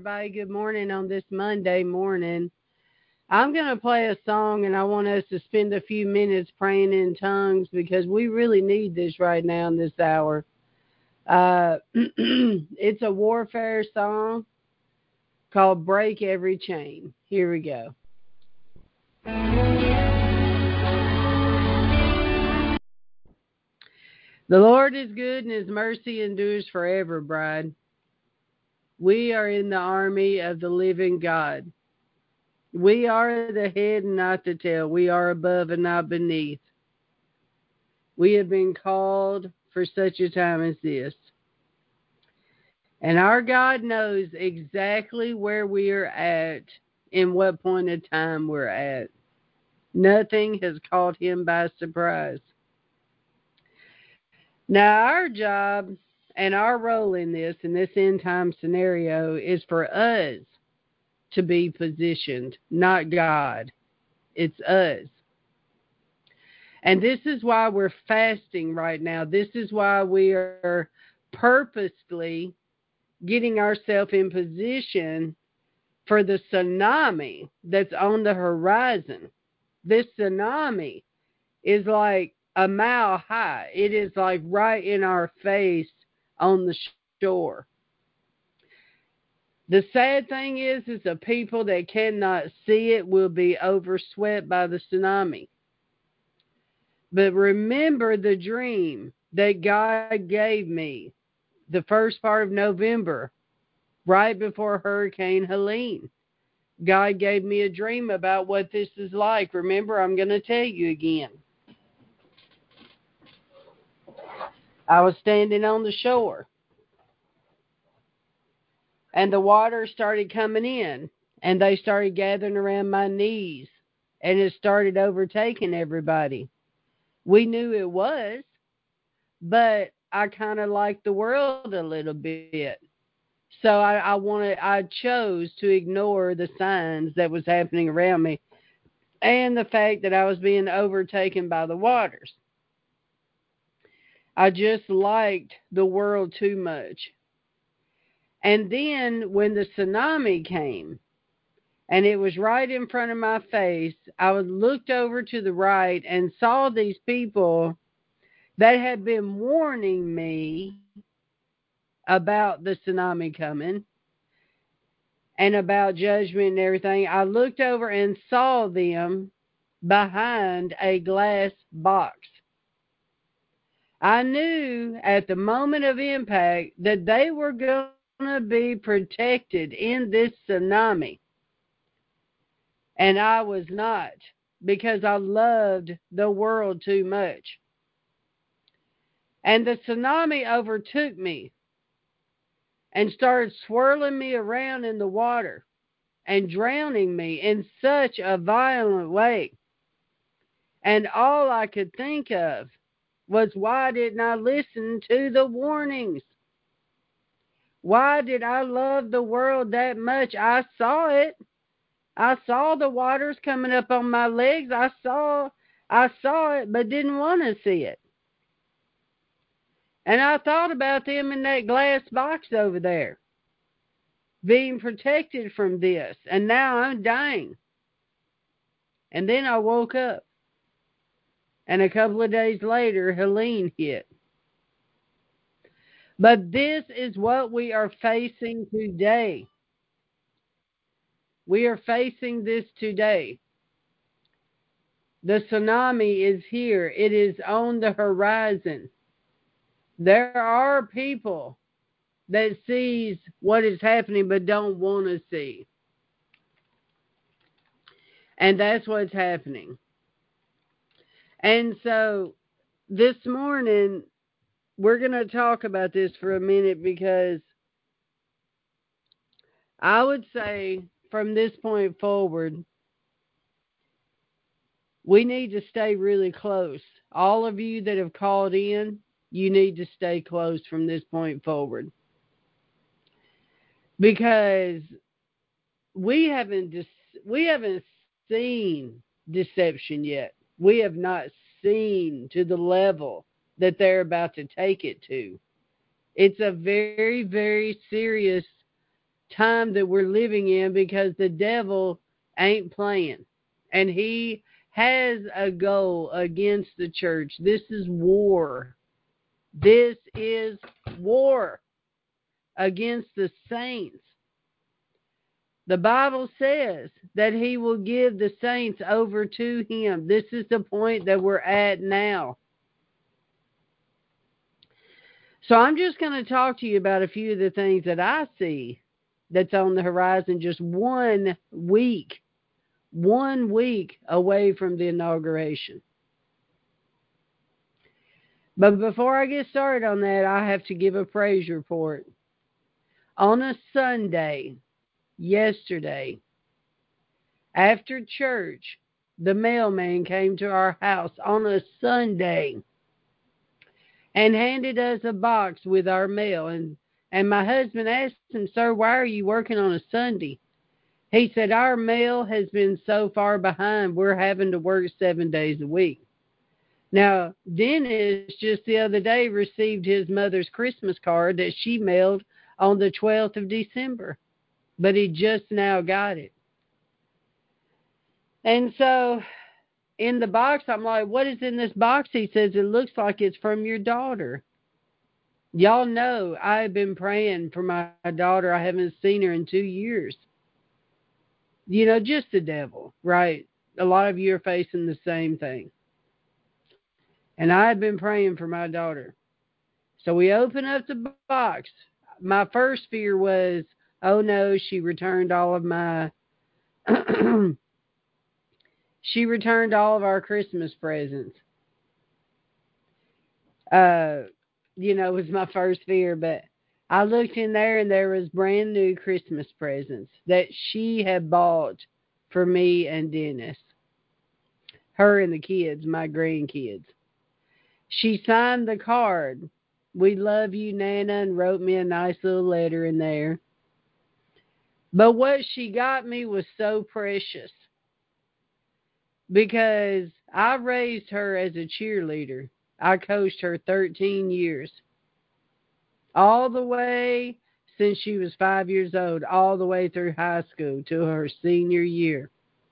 everybody. Good morning on this Monday morning. I'm going to play a song and I want us to spend a few minutes praying in tongues because we really need this right now in this hour. It's a warfare song called Break Every Chain. Here we go. The Lord is good and his mercy endures forever, bride. We are in the army of the living God. We are the head and not the tail. We are above and not beneath. We have been called for such a time as this. And our God knows exactly where we are at and what point of time we're at. Nothing has caught him by surprise. Now, our job and our role in this end time scenario, is for us to be positioned, not God. It's us. And this is why we're fasting right now. This is why we are purposely getting ourselves in position for the tsunami that's on the horizon. This tsunami is like a mile high. It is like right in our face on the shore. The sad thing is the people that cannot see it will be overswept by the tsunami. But remember the dream that God gave me the first part of November, right before Hurricane Helene. God gave me a dream about what this is like. Remember, I'm going to tell you again. I was standing on the shore, and the water started coming in, and they started gathering around my knees, and it started overtaking everybody. We knew it was, but I kind of liked the world a little bit. So I chose to ignore the signs that was happening around me and the fact that I was being overtaken by the waters. I just liked the world too much. And then when the tsunami came and it was right in front of my face, I looked over to the right and saw these people that had been warning me about the tsunami coming and about judgment and everything. I looked over and saw them behind a glass box. I knew at the moment of impact that they were going to be protected in this tsunami. And I was not, because I loved the world too much. And the tsunami overtook me and started swirling me around in the water and drowning me in such a violent way. And all I could think of was, why didn't I listen to the warnings? Why did I love the world that much? I saw it. I saw the waters coming up on my legs. I saw it, but didn't want to see it. And I thought about them in that glass box over there, being protected from this. And now I'm dying. And then I woke up. And a couple of days later, Helene hit. But this is what we are facing today. We are facing this today. The tsunami is here. It is on the horizon. There are people that sees what is happening but don't want to see. And that's what's happening. And so this morning, we're going to talk about this for a minute, because I would say from this point forward, we need to stay really close. All of you that have called in, you need to stay close from this point forward. Because we haven't seen deception yet. We have not seen to the level that they're about to take it to. It's a very, very serious time that we're living in, because the devil ain't playing. And he has a goal against the church. This is war. This is war against the saints. The Bible says that he will give the saints over to him. This is the point that we're at now. So I'm just going to talk to you about a few of the things that I see that's on the horizon, just 1 week away from the inauguration. But before I get started on that, I have to give a praise report. On a Sunday, yesterday, after church, the mailman came to our house on a Sunday and handed us a box with our mail. And my husband asked him, "Sir, why are you working on a Sunday?" He said, "Our mail has been so far behind, we're having to work 7 days a week." Now, Dennis just the other day received his mother's Christmas card that she mailed on the 12th of December, but he just now got it. And so in the box, I'm like, "What is in this box?" He says, "It looks like it's from your daughter." Y'all know I've been praying for my daughter. I haven't seen her in 2 years. You know, just the devil, right? A lot of you are facing the same thing. And I've been praying for my daughter. So we open up the box. My first fear was, oh no, she returned all of my she returned all of our Christmas presents. Was my first fear, but I looked in there and there was brand new Christmas presents that she had bought for me and Dennis. Her and the kids, my grandkids. She signed the card. "We love you, Nana," and wrote me a nice little letter in there. But what she got me was so precious, because I raised her as a cheerleader. I coached her 13 years. All the way since she was 5 years old, all the way through high school to her senior year.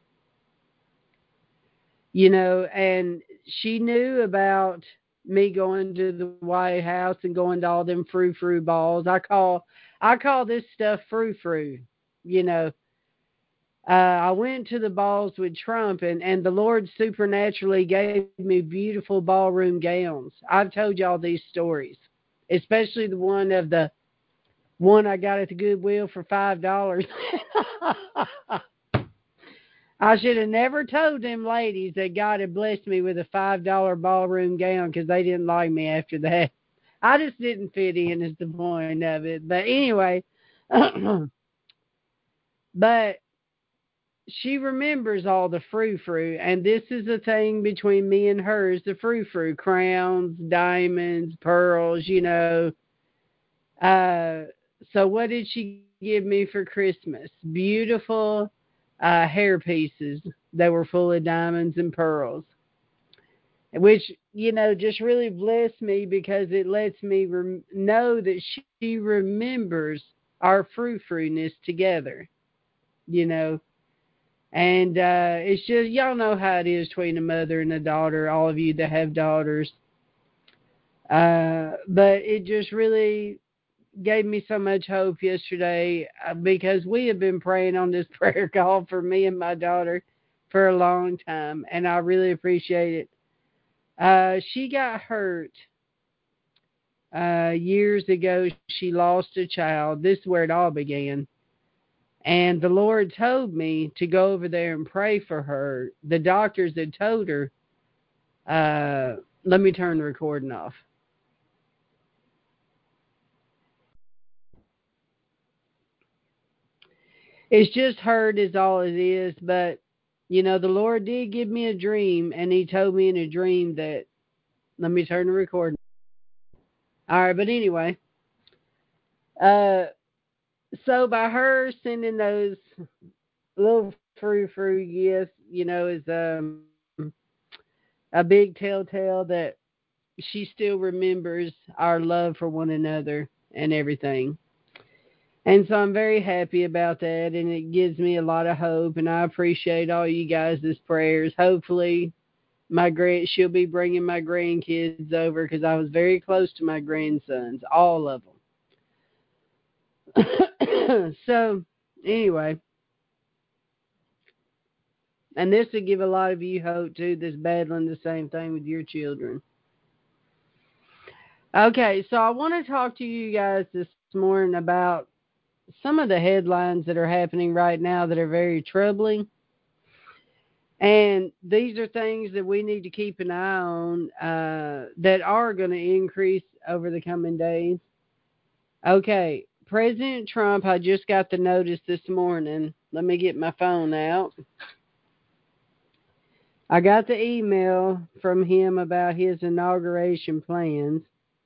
And she knew about me going to the White House and going to all them frou-frou balls. I call this stuff frou-frou. I went to the balls with Trump, and the Lord supernaturally gave me beautiful ballroom gowns. I've told y'all these stories, especially the one I got at the Goodwill for $5. I should have never told them ladies that God had blessed me with a $5 ballroom gown, because they didn't like me after that. I just didn't fit in, is the point of it. But anyway, but she remembers all the frou-frou, and this is a thing between me and her, is the frou-frou, crowns, diamonds, pearls, So what did she give me for Christmas? Beautiful hair pieces that were full of diamonds and pearls, which, just really blessed me, because it lets me know that she remembers our frou-frou-ness together, And it's just, y'all know how it is between a mother and a daughter, all of you that have daughters. But it just really gave me so much hope yesterday, because we have been praying on this prayer call for me and my daughter for a long time, and I really appreciate it. She got hurt years ago. She lost a child. This is where it all began. And the Lord told me to go over there and pray for her. The doctors had told her, let me turn the recording off. It's just hurt is all it is. But, the Lord did give me a dream, and he told me in a dream that, let me turn the recording. All right, but anyway, so by her sending those little frou-frou gifts, is a big telltale that she still remembers our love for one another and everything. And so I'm very happy about that, and it gives me a lot of hope, and I appreciate all you guys' prayers. Hopefully, she'll be bringing my grandkids over because I was very close to my grandsons, all of them. So, anyway, and this would give a lot of you hope too that's battling the same thing with your children. Okay, so I want to talk to you guys this morning about some of the headlines that are happening right now that are very troubling. And these are things that we need to keep an eye on that are going to increase over the coming days. Okay, President Trump, I just got the notice this morning. Let me get my phone out. I got the email from him about his inauguration plans.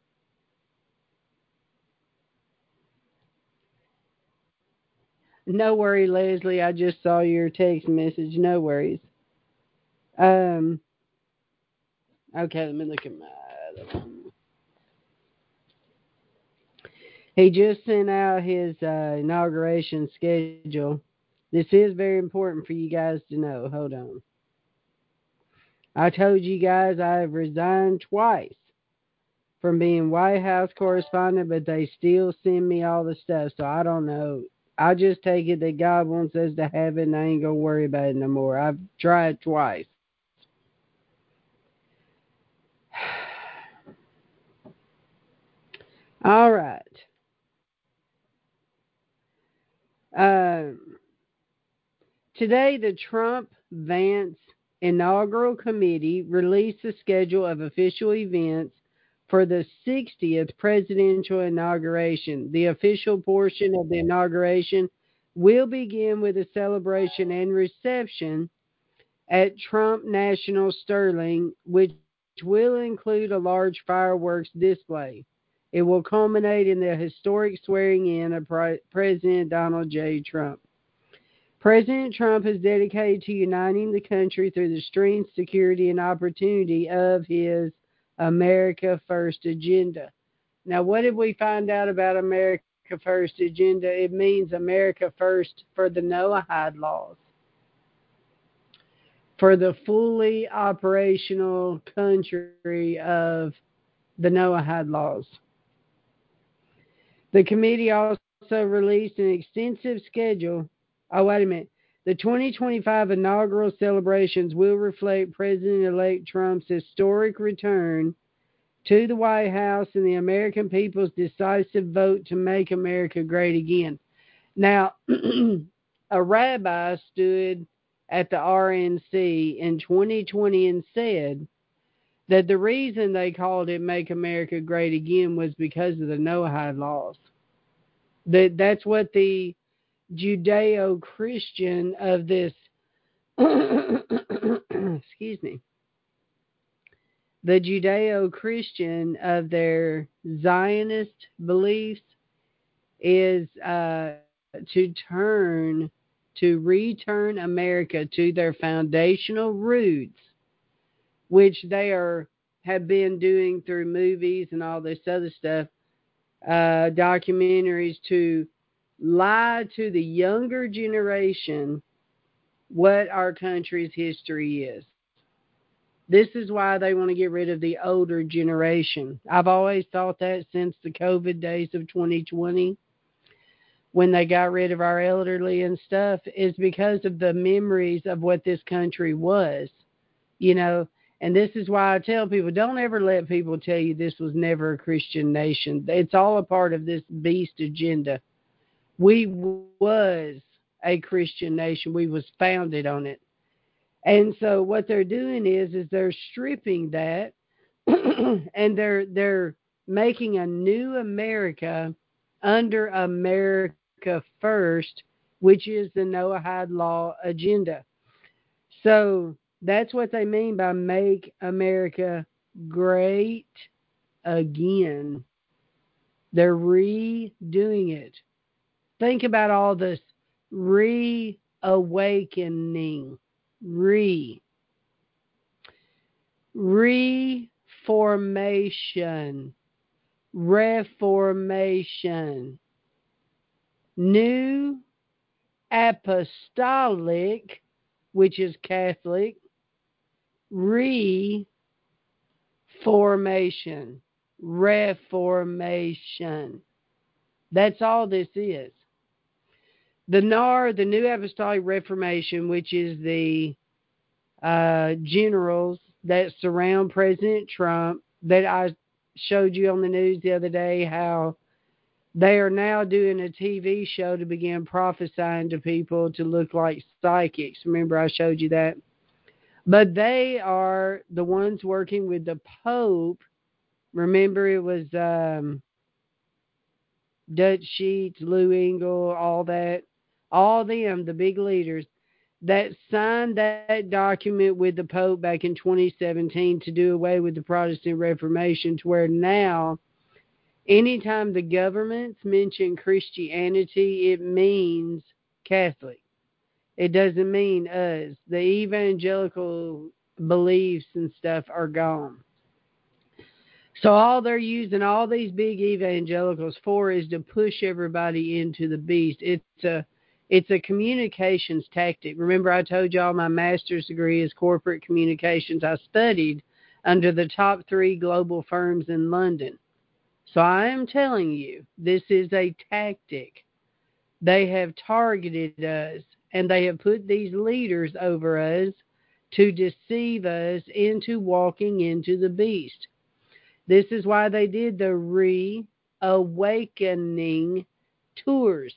No worry, Leslie. I just saw your text message. No worries. Um. Okay, let me look at my other one. He just sent out his inauguration schedule. This is very important for you guys to know. Hold on. I told you guys I have resigned twice from being White House correspondent, but they still send me all the stuff, so I don't know. I just take it that God wants us to have it, and I ain't gonna worry about it no more. I've tried twice. All right. Um, Today, the Trump Vance Inaugural Committee released the schedule of official events for the 60th presidential inauguration. The official portion of the inauguration will begin with a celebration and reception at Trump National Sterling, which will include a large fireworks display. It will culminate in the historic swearing in of President Donald J. Trump. President Trump is dedicated to uniting the country through the strength, security, and opportunity of his America First agenda. Now, what did we find out about America First agenda? It means America First for the Noahide laws, for the fully operational country of the Noahide laws. The committee also released an extensive schedule. Oh, wait a minute. The 2025 inaugural celebrations will reflect President elect Trump's historic return to the White House and the American people's decisive vote to make America great again. Now, a rabbi stood at the RNC in 2020 and said that the reason they called it Make America Great Again was because of the Noahide laws. That's what the Judeo-Christian of this, excuse me, the Judeo-Christian of their Zionist beliefs is to return America to their foundational roots, which they have been doing through movies and all this other stuff, documentaries, to lie to the younger generation what our country's history is. This is why they want to get rid of the older generation. I've always thought that since the COVID days of 2020, when they got rid of our elderly and stuff, is because of the memories of what this country was, you know. And this is why I tell people, don't ever let people tell you this was never a Christian nation. It's all a part of this beast agenda. We was a Christian nation. We was founded on it. And so what they're doing is they're stripping that and they're making a new America under America First, which is the Noahide law agenda. So that's what they mean by make America great again. They're redoing it. Think about all this reawakening, reformation, reformation. New Apostolic, which is Catholic, Reformation. Reformation. That's all this is. The NAR, the New Apostolic Reformation, which is the generals that surround President Trump, that I showed you on the news the other day, how they are now doing a TV show to begin prophesying to people to look like psychics. Remember, I showed you that? But they are the ones working with the Pope. Remember, it was Dutch Sheets, Lou Engle, all that. All them, the big leaders, that signed that document with the Pope back in 2017 to do away with the Protestant Reformation, to where now, anytime the governments mention Christianity, it means Catholic. It doesn't mean us. The evangelical beliefs and stuff are gone. So all they're using all these big evangelicals for is to push everybody into the beast. It's a communications tactic. Remember, I told y'all my master's degree is corporate communications. I studied under the top 3 global firms in London. So I am telling you, this is a tactic. They have targeted us, and they have put these leaders over us to deceive us into walking into the beast. This is why they did the reawakening tours.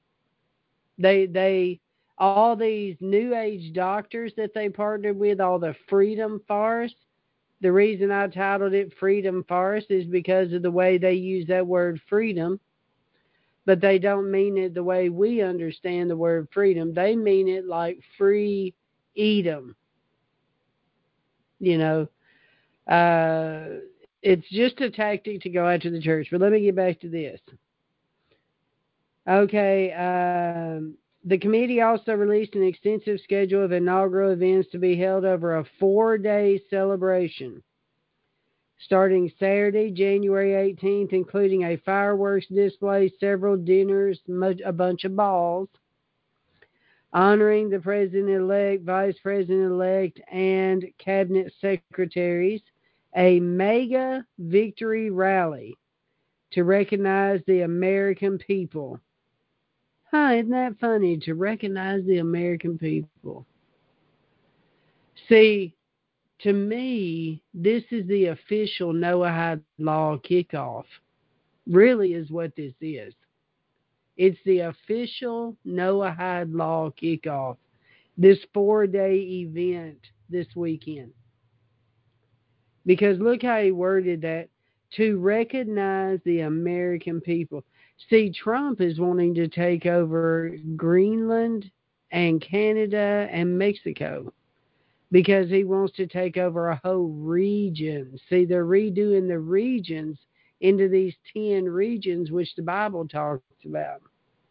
They all these new age doctors that they partnered with, all the freedom farce. The reason I titled it Freedom Farce is because of the way they use that word freedom, but they don't mean it the way we understand the word freedom. They mean it like free Edom. You know, it's just a tactic to go after the church. But let me get back to this. Okay, the committee also released an extensive schedule of inaugural events to be held over a 4-day celebration, starting Saturday, January 18th, including a fireworks display, several dinners, a bunch of balls, honoring the President-elect, Vice President-elect, and Cabinet Secretaries, a mega victory rally to recognize the American people. Isn't that funny, to recognize the American people? See, to me, this is the official Noahide Law kickoff. Really is what this is. It's the official Noahide Law kickoff. This 4-day event this weekend. Because look how he worded that. To recognize the American people. See, Trump is wanting to take over Greenland and Canada and Mexico because he wants to take over a whole region. See, they're redoing the regions into these 10 regions which the Bible talks about.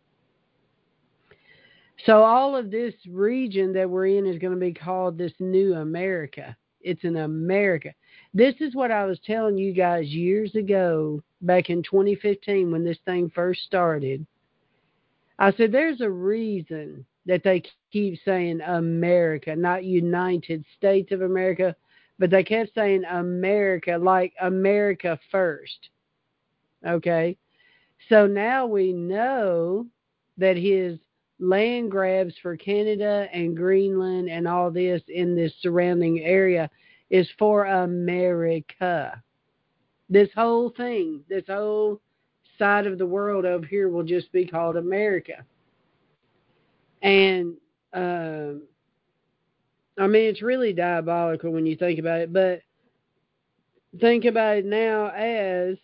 So all of this region that we're in is going to be called this new America. It's an America. This is what I was telling you guys years ago, back in 2015 when this thing first started. I said there's a reason that they keep saying America, not United States of America, but they kept saying America, like America first. Okay? So now we know that his land grabs for Canada and Greenland and all this in this surrounding area is for America. This whole thing, this whole side of the world over here will just be called America. And, I mean, it's really diabolical when you think about it, but think about it now as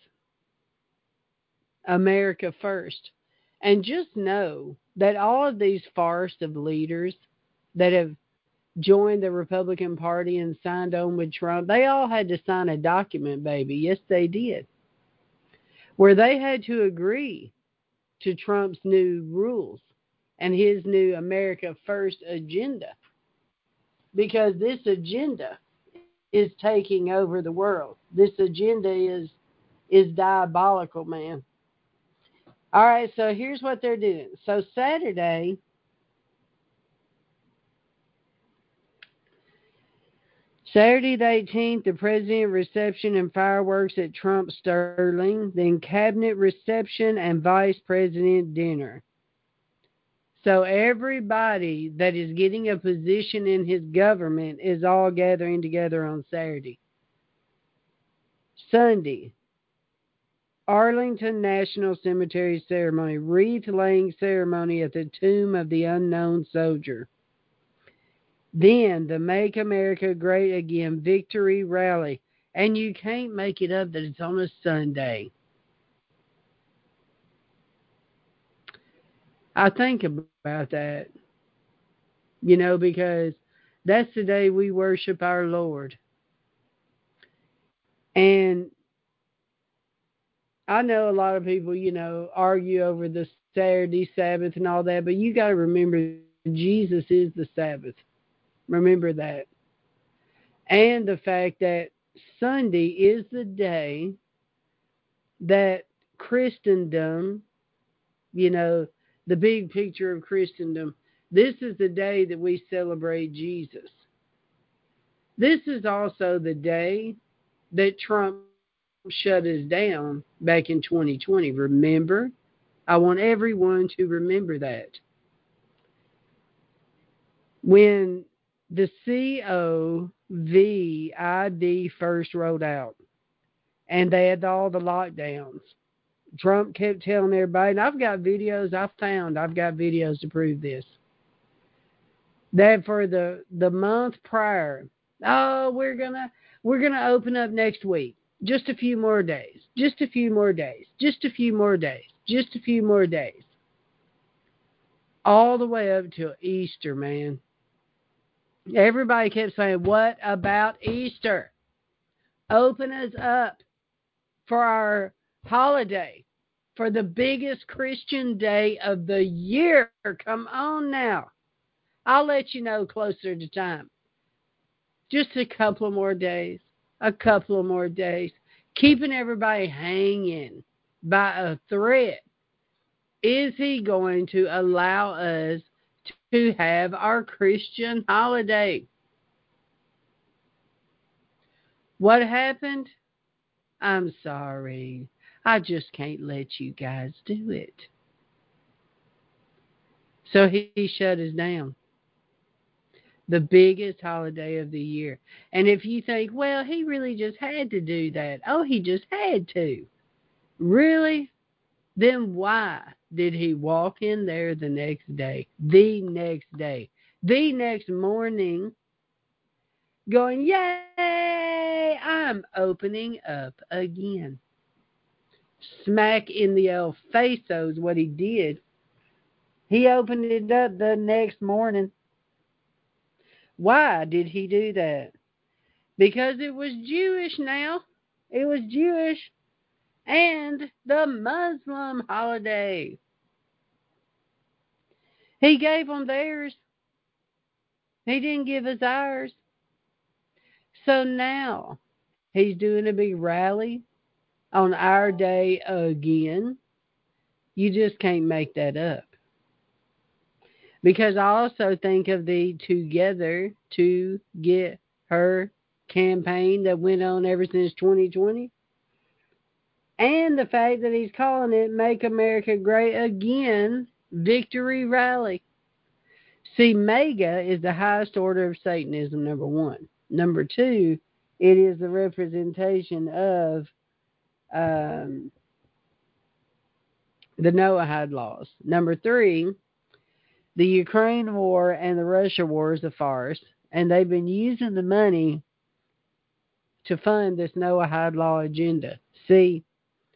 America first. And just know that all of these farce of leaders that have joined the Republican Party and signed on with Trump, they all had to sign a document, baby. Yes, they did. Where they had to agree to Trump's new rules and his new America First agenda. Because this agenda is taking over the world. This agenda is diabolical, man. All right, so here's what they're doing. So Saturday, Saturday the 18th, the president reception and fireworks at Trump Sterling, then cabinet reception and vice president dinner. So everybody that is getting a position in his government is all gathering together on Saturday. Sunday, Arlington National Cemetery ceremony, wreath laying ceremony at the tomb of the unknown soldier. Then the Make America Great Again victory rally. And you can't make it up that it's on a Sunday. I think about that, because that's the day we worship our Lord. And I know a lot of people, argue over the Saturday Sabbath and all that, but you got to remember Jesus is the Sabbath. Remember that. And the fact that Sunday is the day that Christendom, the big picture of Christendom, this is the day that we celebrate Jesus. This is also the day that Trump shut us down back in 2020. Remember? I want everyone to remember that. When the COVID first rolled out and they had all the lockdowns, Trump kept telling everybody, and I've got videos to prove this, that for the month prior, we're gonna open up next week. Just a few more days. Just a few more days. Just a few more days. Just a few more days. All the way up till Easter, man. Everybody kept saying, what about Easter? Open us up for our holiday, for the biggest Christian day of the year. Come on now. I'll let you know closer to time. Just a couple more days. A couple of more days. Keeping everybody hanging by a thread. Is he going to allow us to have our Christian holiday? What happened? I'm sorry. I just can't let you guys do it. So he shut us down. The biggest holiday of the year. And if you think, well, he really just had to do that. Oh, he just had to. Really? Then why did he walk in there the next day, the next morning, going, yay, I'm opening up again? Smack in the old face is what he did. He opened it up the next morning. Why did he do that? Because it was Jewish now. It was Jewish. And the Muslim holiday. He gave them theirs. He didn't give us ours. So now he's doing a big rally on our day again. You just can't make that up. Because I also think of the Together to Get Her campaign that went on ever since 2020. And the fact that he's calling it Make America Great Again Victory Rally. See, MAGA is the highest order of Satanism, number one. Number two, it is the representation of the Noahide laws. Number three, the Ukraine war and the Russia war is a farce, and they've been using the money to fund this Noahide law agenda. See,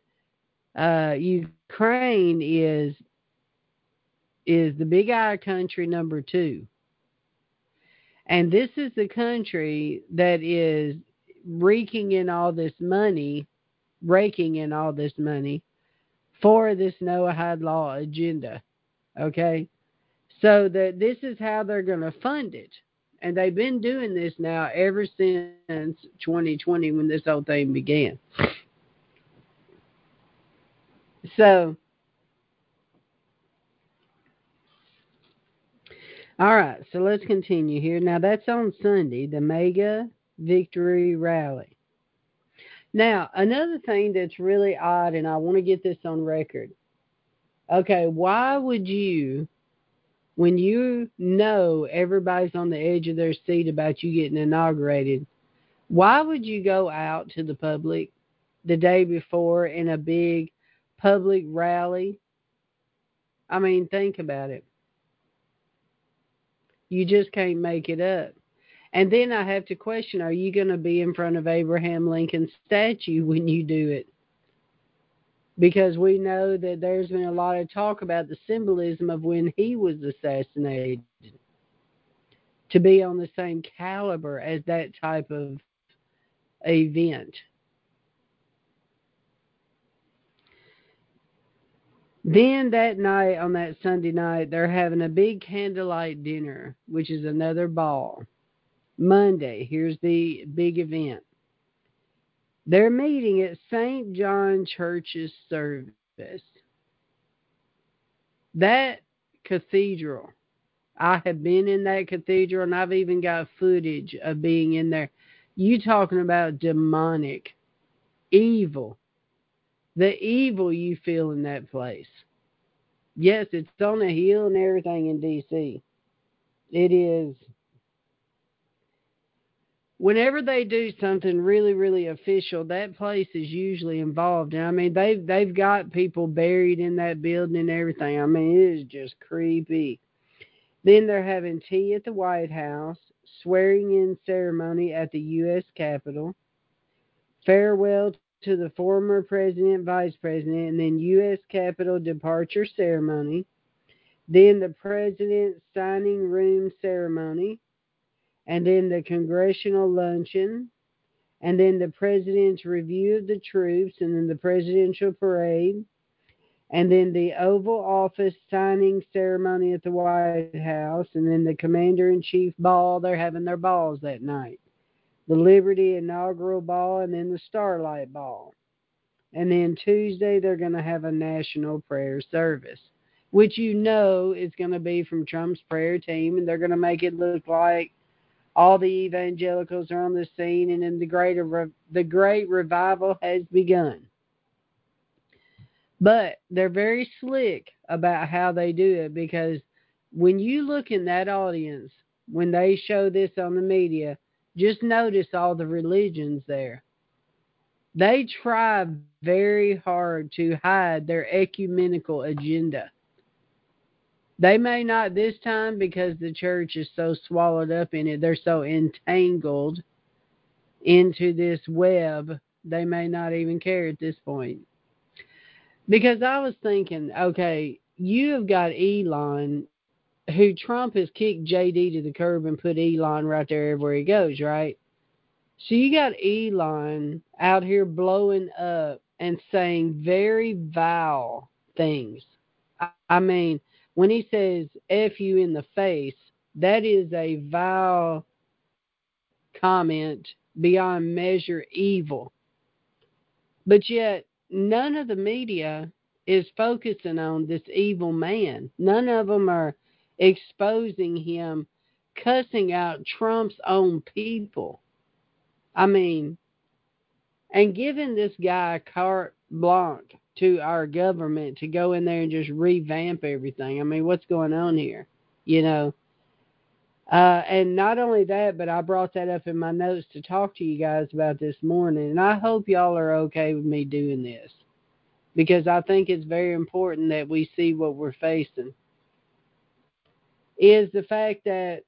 Ukraine is the big I country number two. And this is the country that is raking in all this money for this Noahide law agenda. Okay? So that this is how they're going to fund it. And they've been doing this now ever since 2020 when this whole thing began. So All right, so let's continue here. Now, that's on Sunday, the Mega Victory Rally. Now, another thing that's really odd, and I want to get this on record. Okay, why would you, when you know everybody's on the edge of their seat about you getting inaugurated, why would you go out to the public the day before in a big public rally? I mean, think about it. You just can't make it up. And then I have to question, are you going to be in front of Abraham Lincoln's statue when you do it? Because we know that there's been a lot of talk about the symbolism of when he was assassinated, to be on the same caliber as that type of event. Then that night, on that Sunday night, they're having a big candlelight dinner, which is another ball. Monday, here's the big event. They're meeting at St. John Church's service. That cathedral, I have been in that cathedral and I've even got footage of being in there. You talking about demonic, evil, the evil you feel in that place. Yes, it's on a hill and everything in D.C. It is. Whenever they do something really, really official, that place is usually involved. And I mean, they've got people buried in that building and everything. I mean, it is just creepy. Then they're having tea at the White House, swearing in ceremony at the U.S. Capitol, farewell to the former president, vice president, and then U.S. Capitol departure ceremony. Then the president's signing room ceremony, and then the congressional luncheon, and then the president's review of the troops, and then the presidential parade, and then the Oval Office signing ceremony at the White House, and then the Commander in Chief ball. They're having their balls that night. The Liberty inaugural ball, and then the Starlight ball. And then Tuesday, they're going to have a national prayer service, which you know is going to be from Trump's prayer team, and they're going to make it look like all the evangelicals are on the scene, and then the great revival has begun. But they're very slick about how they do it, because when you look in that audience, when they show this on the media, just notice all the religions there. They try very hard to hide their ecumenical agenda. They may not this time because the church is so swallowed up in it. They're so entangled into this web, they may not even care at this point. Because I was thinking, okay, you have got Elon, who Trump has kicked JD to the curb and put Elon right there everywhere he goes, right? So you got Elon out here blowing up and saying very vile things. I mean, when he says F you in the face, that is a vile comment, beyond measure evil. But yet, none of the media is focusing on this evil man. None of them are exposing him, cussing out Trump's own people. I mean, and giving this guy carte blanche to our government to go in there and just revamp everything. I mean, what's going on here? You know? And not only that, but I brought that up in my notes to talk to you guys about this morning. And I hope y'all are okay with me doing this, because I think it's very important that we see what we're facing. Is the fact that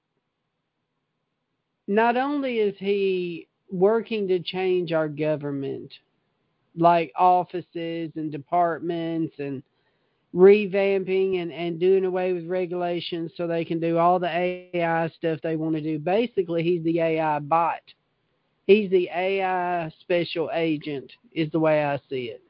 not only is he working to change our government, like offices and departments, and revamping and doing away with regulations so they can do all the AI stuff they want to do. Basically, he's the AI bot. He's the AI special agent, is the way I see it.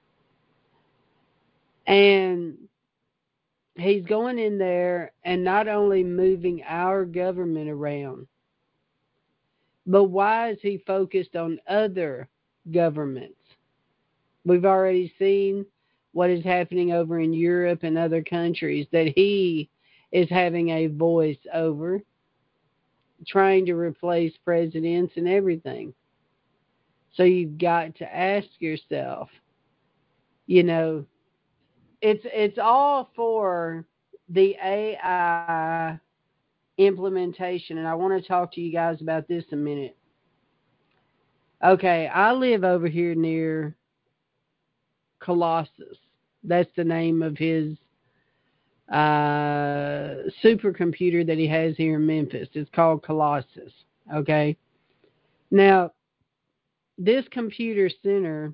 And he's going in there and not only moving our government around, but why is he focused on other governments? We've already seen what is happening over in Europe and other countries, that he is having a voice over, trying to replace presidents and everything. So you've got to ask yourself, you know, it's all for the AI implementation, and I want to talk to you guys about this a minute. Okay, I live over here near Colossus. That's the name of his supercomputer that he has here in Memphis. It's called Colossus. Okay. Now, this computer center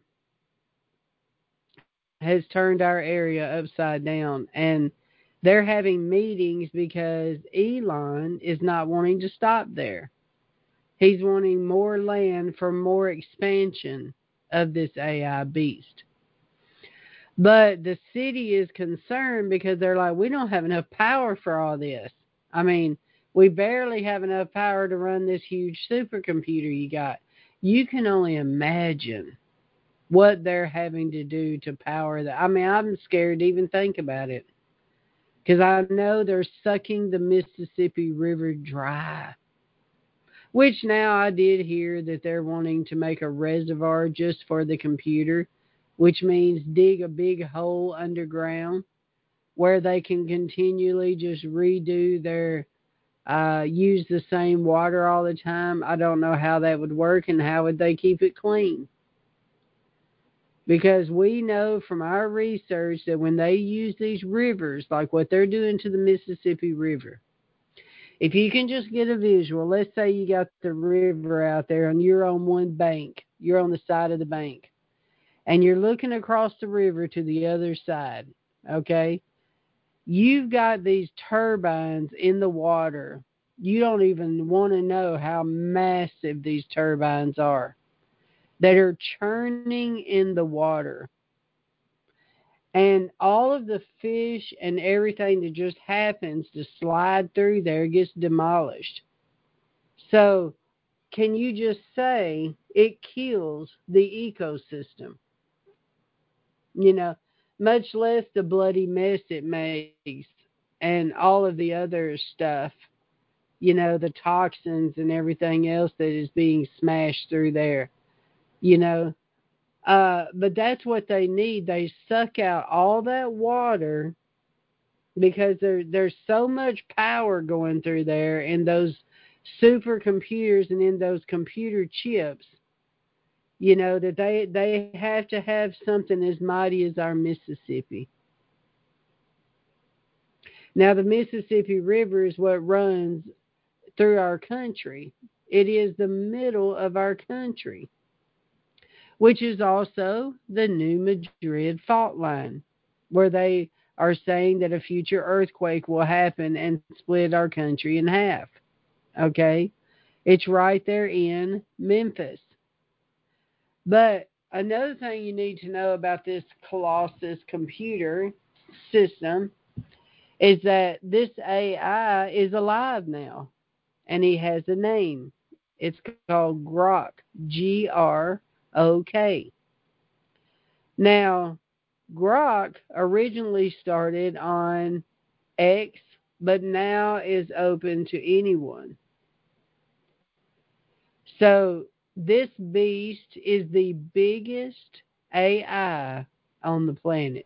has turned our area upside down, and they're having meetings because Elon is not wanting to stop there. He's wanting more land for more expansion of this AI beast. But the city is concerned because they're like, we don't have enough power for all this. I mean, we barely have enough power to run this huge supercomputer you got. You can only imagine what they're having to do to power that. I mean, I'm scared to even think about it because I know they're sucking the Mississippi River dry. Which now I did hear that they're wanting to make a reservoir just for the computer, which means dig a big hole underground where they can continually just redo their use the same water all the time. I don't know how that would work and how would they keep it clean. Because we know from our research that when they use these rivers, like what they're doing to the Mississippi River, if you can just get a visual, let's say you got the river out there and you're on one bank, you're on the side of the bank, and you're looking across the river to the other side, okay? You've got these turbines in the water. You don't even want to know how massive these turbines are that are churning in the water. And all of the fish and everything that just happens to slide through there gets demolished. So, can you just say it kills the ecosystem? You know, much less the bloody mess it makes and all of the other stuff, the toxins and everything else that is being smashed through there, you know. But that's what they need. They suck out all that water because there's so much power going through there in those supercomputers and in those computer chips, that they have to have something as mighty as our Mississippi. Now, the Mississippi River is what runs through our country. It is the middle of our country, which is also the New Madrid fault line, where they are saying that a future earthquake will happen and split our country in half. Okay? It's right there in Memphis. But another thing you need to know about this Colossus computer system is that this AI is alive now, and he has a name. It's called Grok, Grok. Now, Grok originally started on X, but now is open to anyone. So, this beast is the biggest AI on the planet.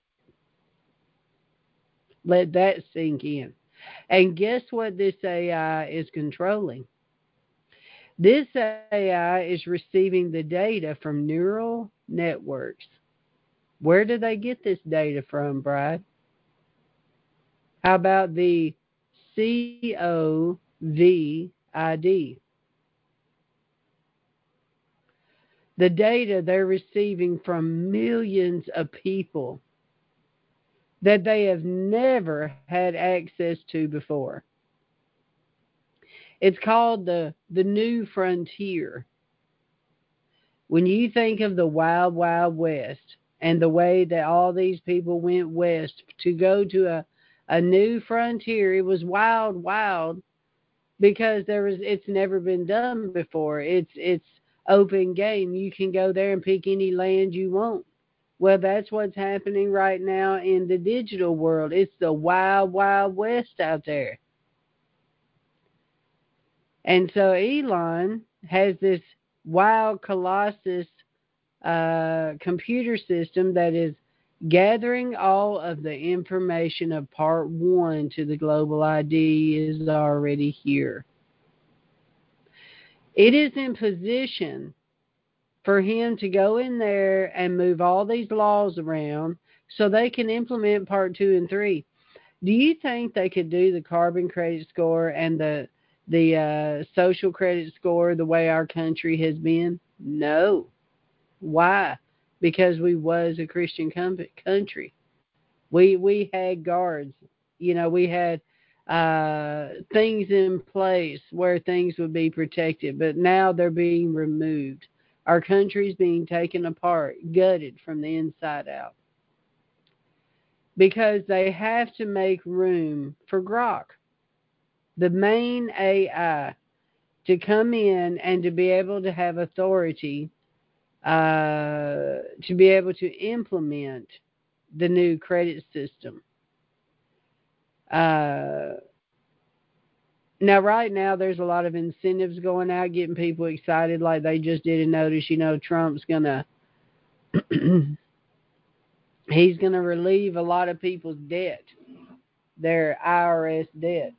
Let that sink in. And guess what this AI is controlling? This AI is receiving the data from neural networks. Where do they get this data from, Brad? How about the COVID? The data they're receiving from millions of people that they have never had access to before. It's called the new frontier. When you think of the wild, wild west and the way that all these people went west to go to a new frontier, it was wild, wild because it's never been done before. It's open game. You can go there and pick any land you want. Well, that's what's happening right now in the digital world. It's the wild, wild west out there. And so Elon has this wild colossus computer system that is gathering all of the information of part one to the global ID is already here. It is in position for him to go in there and move all these laws around so they can implement part two and three. Do you think they could do the carbon credit score and the social credit score the way our country has been? No. Why? Because we was a Christian country. We had guards. We had things in place where things would be protected, but now they're being removed. Our country's being taken apart, gutted from the inside out. Because they have to make room for Grok, the main AI, to come in and to be able to have authority to be able to implement the new credit system. Now, right now, there's a lot of incentives going out, getting people excited, like they just did a notice. Trump's gonna he's gonna relieve a lot of people's debt, their IRS debt.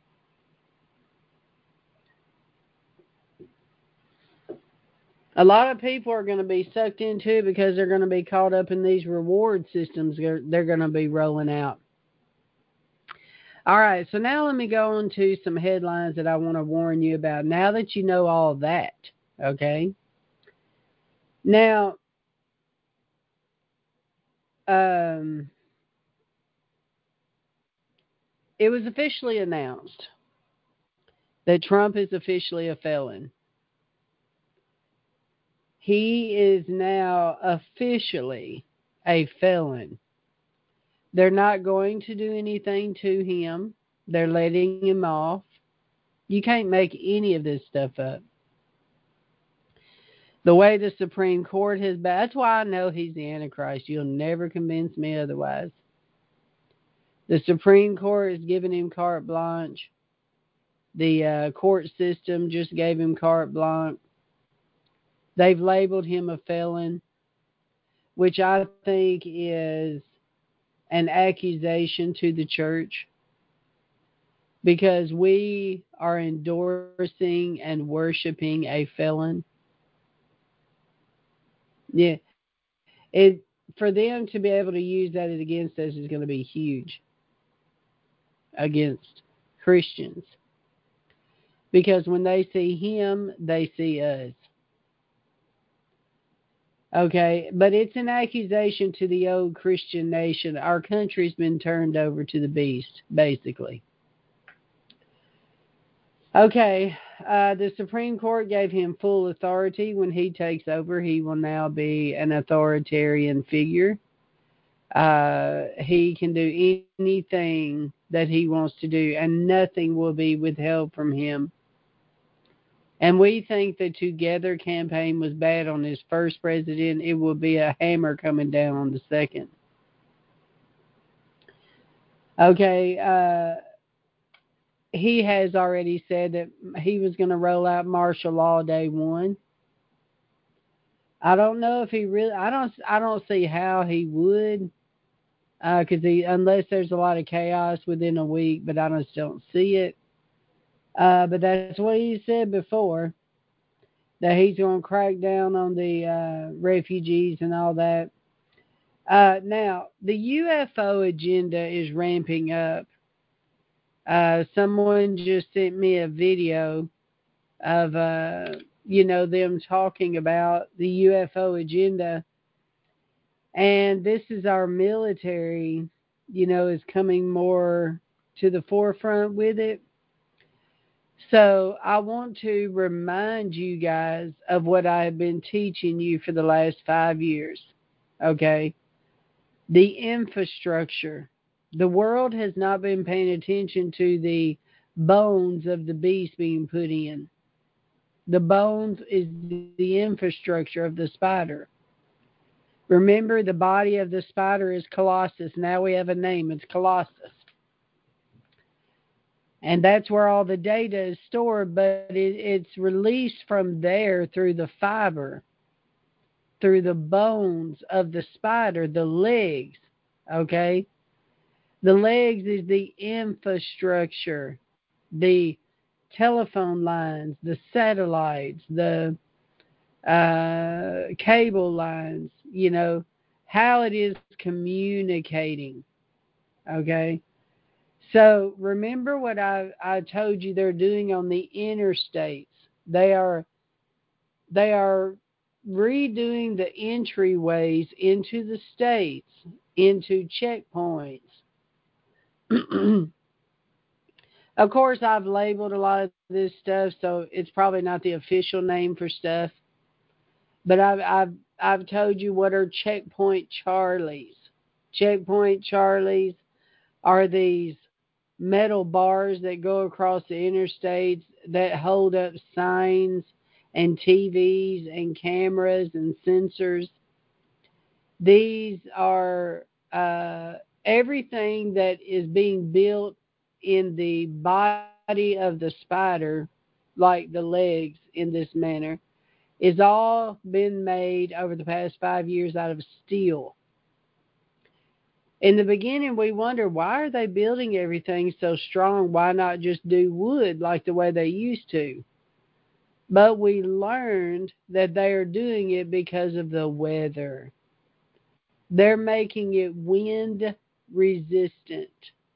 A lot of people are going to be sucked into it because they're going to be caught up in these reward systems they're going to be rolling out. All right, so now let me go on to some headlines that I want to warn you about. Now that you know all that, okay? Now, it was officially announced that Trump is officially a felon. He is now officially a felon. They're not going to do anything to him. They're letting him off. You can't make any of this stuff up. The way the Supreme Court has... That's why I know he's the Antichrist. You'll never convince me otherwise. The Supreme Court has given him carte blanche. The court system just gave him carte blanche. They've labeled him a felon, which I think is an accusation to the church, because we are endorsing and worshiping a felon. Yeah, for them to be able to use that against us is going to be huge against Christians, because when they see him, they see us. Okay, but it's an accusation to the old Christian nation. Our country's been turned over to the beast, basically. Okay, the Supreme Court gave him full authority. When he takes over, he will now be an authoritarian figure. He can do anything that he wants to do, and nothing will be withheld from him. And we think the Together campaign was bad on his first president. It will be a hammer coming down on the second. Okay, he has already said that he was going to roll out martial law day one. I don't know if he really... I don't see how he would, because unless there's a lot of chaos within a week, but I just don't see it. But that's what he said before, that he's going to crack down on the refugees and all that. Now, the UFO agenda is ramping up. Someone just sent me a video of, them talking about the UFO agenda. And this is our military, is coming more to the forefront with it. So I want to remind you guys of what I have been teaching you for the last 5 years. Okay? The infrastructure. The world has not been paying attention to the bones of the beast being put in. The bones is the infrastructure of the spider. Remember, the body of the spider is Colossus. Now we have a name. It's Colossus. And that's where all the data is stored, but it's released from there through the fiber, through the bones of the spider, the legs. Okay? The legs is the infrastructure, the telephone lines, the satellites, the cable lines, how it is communicating. Okay? So remember what I told you they're doing on the interstates. They are redoing the entryways into the states, into checkpoints. Of course, I've labeled a lot of this stuff, so it's probably not the official name for stuff. But I've told you what are checkpoint Charlies. Checkpoint Charlies are these metal bars that go across the interstates that hold up signs and TVs and cameras and sensors. These are everything that is being built in the body of the spider, like the legs in this manner, is all been made over the past 5 years out of steel. In the beginning, we wondered, why are they building everything so strong? Why not just do wood like the way they used to? But we learned that they are doing it because of the weather. They're making it wind resistant.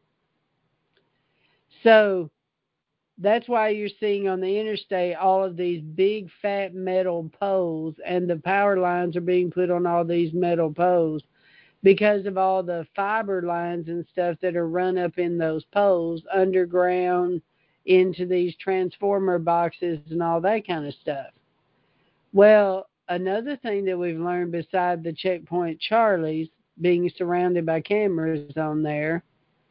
So that's why you're seeing on the interstate all of these big fat metal poles, and the power lines are being put on all these metal poles because of all the fiber lines and stuff that are run up in those poles underground into these transformer boxes and all that kind of stuff. Well, another thing that we've learned beside the checkpoint Charlies being surrounded by cameras on there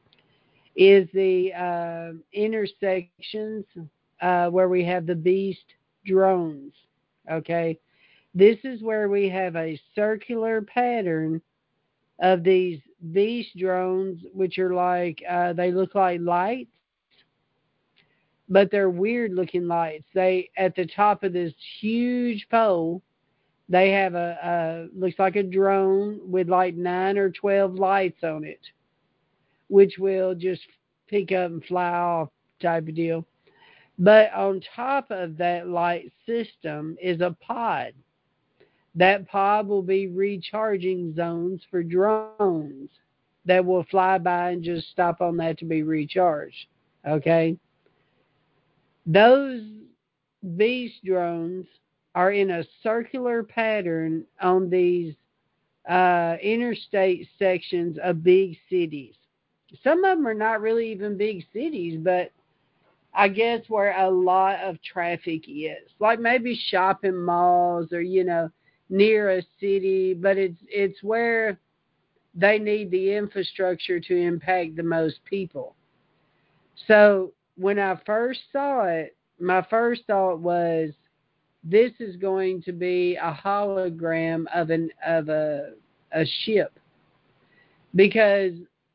is the intersections where we have the beast drones. Okay, this is where we have a circular pattern of these beast drones, which are like they look like lights, but they're weird looking lights. They at the top of this huge pole, they have a looks like a drone with like 9 or 12 lights on it, which will just pick up and fly off type of deal. But on top of that light system is a pod. That pod will be recharging zones for drones that will fly by and just stop on that to be recharged. Okay? Those beast drones are in a circular pattern on these interstate sections of big cities. Some of them are not really even big cities, but I guess where a lot of traffic is, like maybe shopping malls or near a city, but it's where they need the infrastructure to impact the most people. So when I first saw it, my first thought was this is going to be a hologram of a ship, because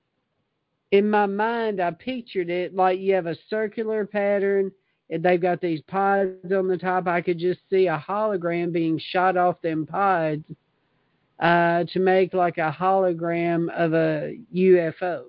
in my mind I pictured it like you have a circular pattern and they've got these pods on the top. I could just see a hologram being shot off them pods to make like a hologram of a UFO.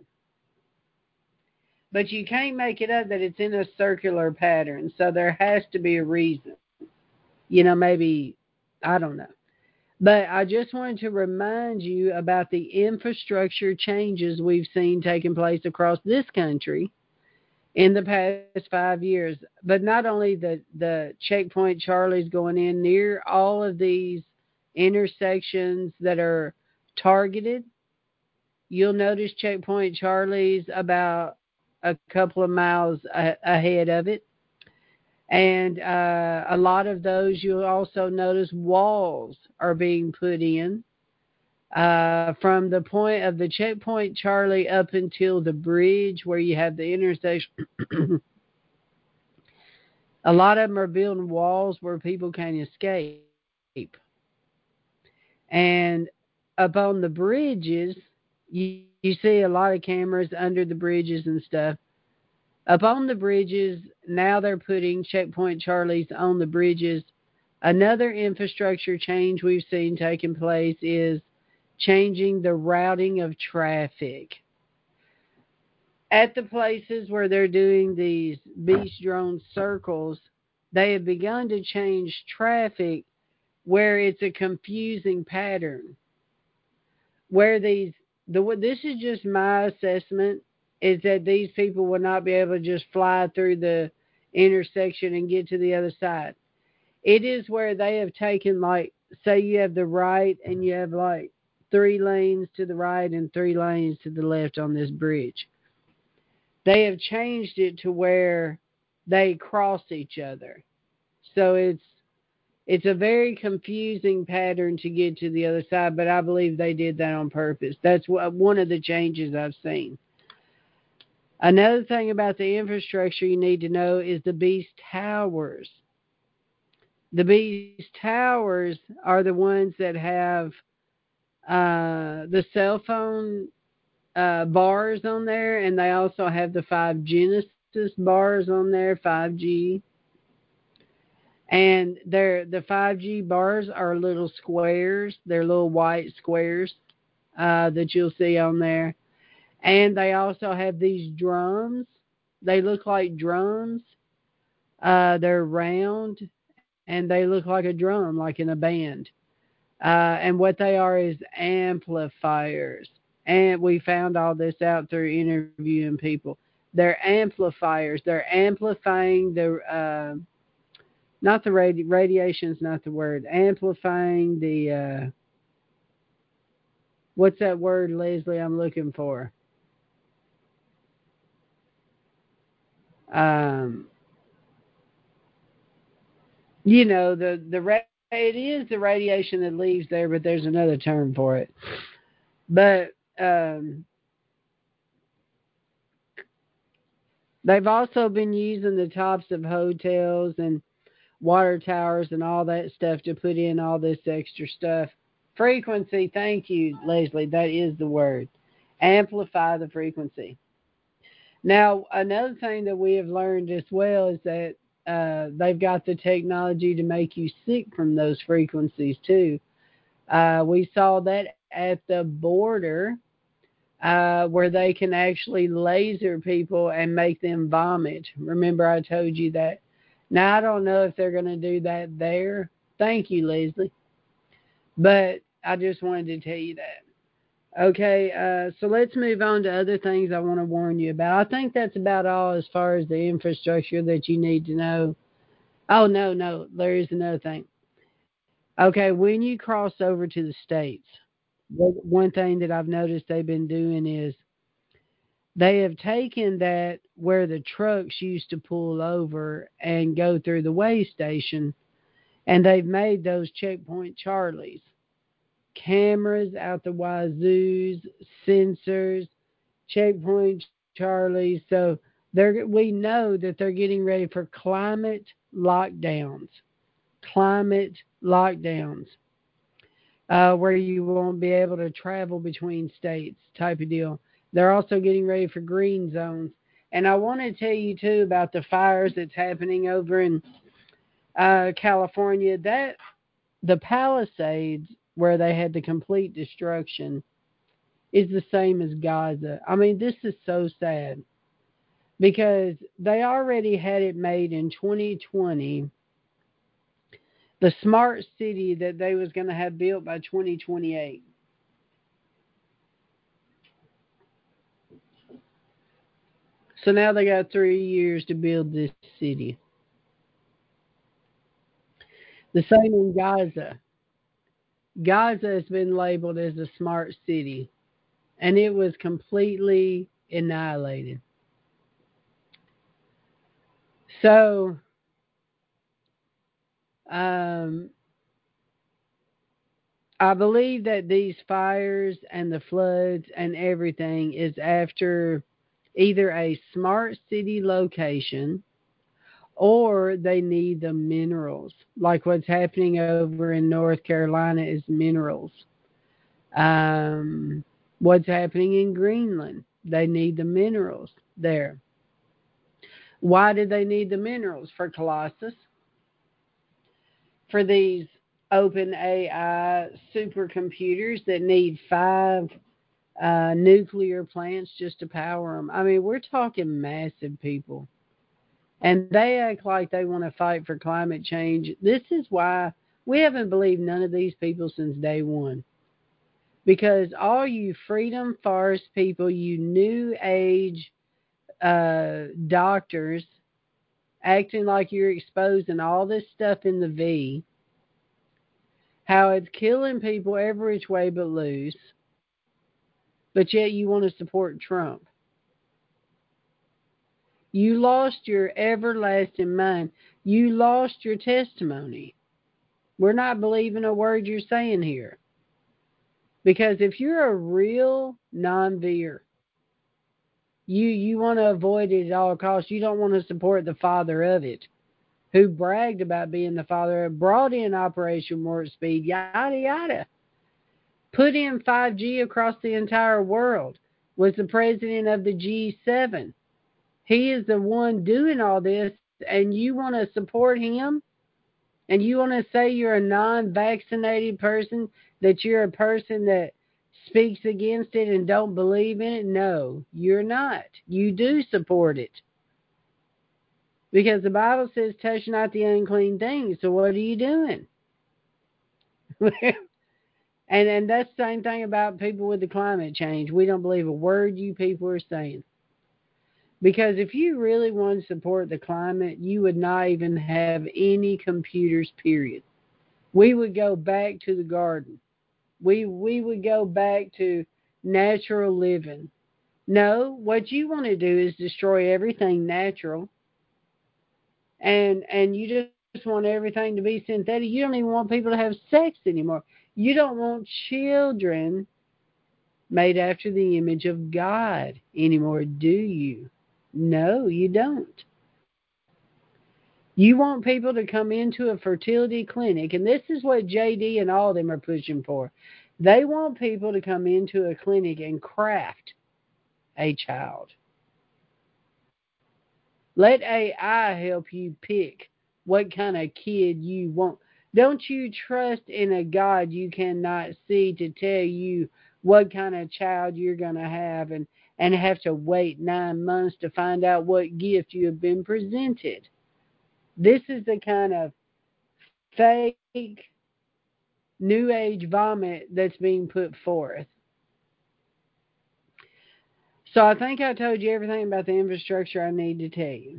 But you can't make it up that it's in a circular pattern, so there has to be a reason. Maybe, I don't know. But I just wanted to remind you about the infrastructure changes we've seen taking place across this country in the past 5 years. But not only the checkpoint Charlie's going in near all of these intersections that are targeted, you'll notice checkpoint Charlie's about a couple of miles ahead of it. And a lot of those, you'll also notice walls are being put in from the point of the checkpoint Charlie up until the bridge where you have the intersection. A lot of them are building walls where people can escape. And up on the bridges, you see a lot of cameras under the bridges and stuff. Up on the bridges, now they're putting Checkpoint Charlies on the bridges. Another infrastructure change we've seen taking place is changing the routing of traffic. At the places where they're doing these beast drone circles, they have begun to change traffic where it's a confusing pattern. Where this is just my assessment, is that these people will not be able to just fly through the intersection and get to the other side. It is where they have taken, like, say you have the right and you have like 3 lanes to the right and 3 lanes to the left on this bridge. They have changed it to where they cross each other. So it's a very confusing pattern to get to the other side, but I believe they did that on purpose. That's one of the changes I've seen. Another thing about the infrastructure you need to know is the Beast Towers. The Beast Towers are the ones that have the cell phone bars on there, and they also have the 5 Genesis bars on there, 5G. And the 5G bars are little squares. They're little white squares that you'll see on there. And they also have these drums. They look like drums. They're round, and they look like a drum, like in a band. And what they are is amplifiers. And we found all this out through interviewing people. They're amplifiers. They're amplifying the not the radiation's not the word. Amplifying the what's that word, Leslie? I'm looking for. Um, it is the radiation that leaves there, but there's another term for it. But they've also been using the tops of hotels and water towers and all that stuff to put in all this extra stuff. Frequency, thank you, Leslie. That is the word. Amplify the frequency. Now, another thing that we have learned as well is that they've got the technology to make you sick from those frequencies too. We saw that at the border where they can actually laser people and make them vomit. Remember, I told you that. Now, I don't know if they're going to do that there. Thank you, Leslie. But I just wanted to tell you that. Okay, so let's move on to other things I want to warn you about. I think that's about all as far as the infrastructure that you need to know. Oh, no, there is another thing. Okay, when you cross over to the States, one thing that I've noticed they've been doing is they have taken that where the trucks used to pull over and go through the weigh station, and they've made those Checkpoint Charlies. Cameras out the wazoos, sensors, Checkpoint Charlies. So we know that they're getting ready for climate lockdowns. Climate lockdowns. Where you won't be able to travel between states type of deal. They're also getting ready for green zones. And I want to tell you too about the fires that's happening over in California. That the Palisades, where they had the complete destruction, is the same as Gaza. I mean, this is so sad because they already had it made in 2020. The smart city that they was going to have built by 2028. So now they got 3 years to build this city. The same in Gaza. Gaza has been labeled as a smart city, and it was completely annihilated. So, um, I believe that these fires and the floods and everything is after either a smart city location or they need the minerals. Like what's happening over in North Carolina is minerals. Um, what's happening in Greenland? They need the minerals there. Why do they need the minerals? For Colossus, for these open AI supercomputers that need five nuclear plants just to power them. I mean, we're talking massive people. And they act like they want to fight for climate change. This is why we haven't believed none of these people since day one. Because all you freedom forest people, you new age doctors, acting like you're exposing all this stuff in the V, how it's killing people every which way but loose, but yet you want to support Trump. You lost your everlasting mind. You lost your testimony. We're not believing a word you're saying here. Because if you're a real non-veer, you want to avoid it at all costs. You don't want to support the father of it, who bragged about being the father, brought in Operation Warp Speed, yada, yada. Put in 5G across the entire world, was the president of the G7. He is the one doing all this, and you want to support him? And you want to say you're a non-vaccinated person, that you're a person that speaks against it and don't believe in it? No, you're not. You do support it. Because the Bible says, touch not the unclean thing. So what are you doing? and that's the same thing about people with the climate change. We don't believe a word you people are saying. Because if you really want to support the climate, you would not even have any computers, period. We would go back to the garden. We would go back to natural living. No, what you want to do is destroy everything natural. And you just want everything to be synthetic. You don't even want people to have sex anymore. You don't want children made after the image of God anymore, do you? No, you don't. You want people to come into a fertility clinic, and this is what JD and all of them are pushing for. They want people to come into a clinic and craft a child. Let AI help you pick what kind of kid you want. Don't you trust in a God you cannot see to tell you what kind of child you're going to have, and have to wait 9 months to find out what gift you have been presented. This is the kind of fake new age vomit that's being put forth. So I think I told you everything about the infrastructure I need to tell you.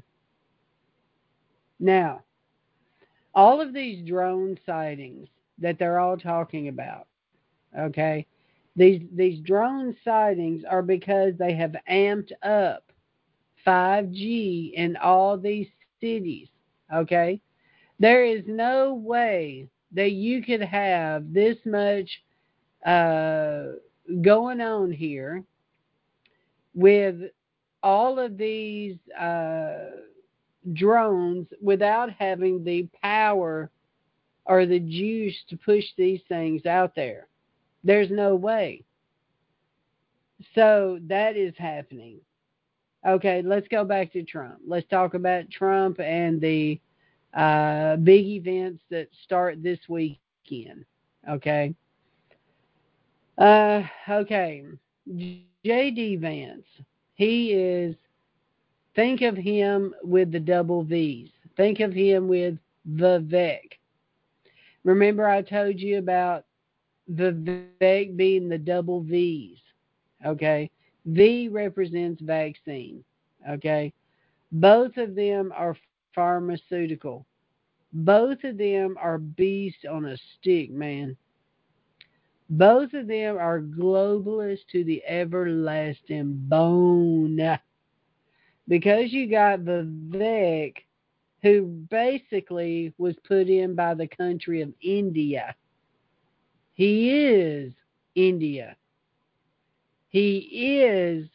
Now, all of these drone sightings that they're all talking about, okay? These drone sightings are because they have amped up 5G in all these cities, okay? There is no way that you could have this much going on here with all of these drones without having the power or the juice to push these things out there. There's no way. So that is happening. Okay, let's go back to Trump. Let's talk about Trump and the big events that start this weekend. Okay. Okay. J.D. Vance. He is, think of him with the double V's. Think of him with Vivek. Remember I told you about Vivek being the double V's. Okay. V represents vaccine. Okay. Both of them are pharmaceutical. Both of them are beasts on a stick, man. Both of them are globalists to the everlasting bone. Because you got Vivek, who basically was put in by the country of India. He is India. He is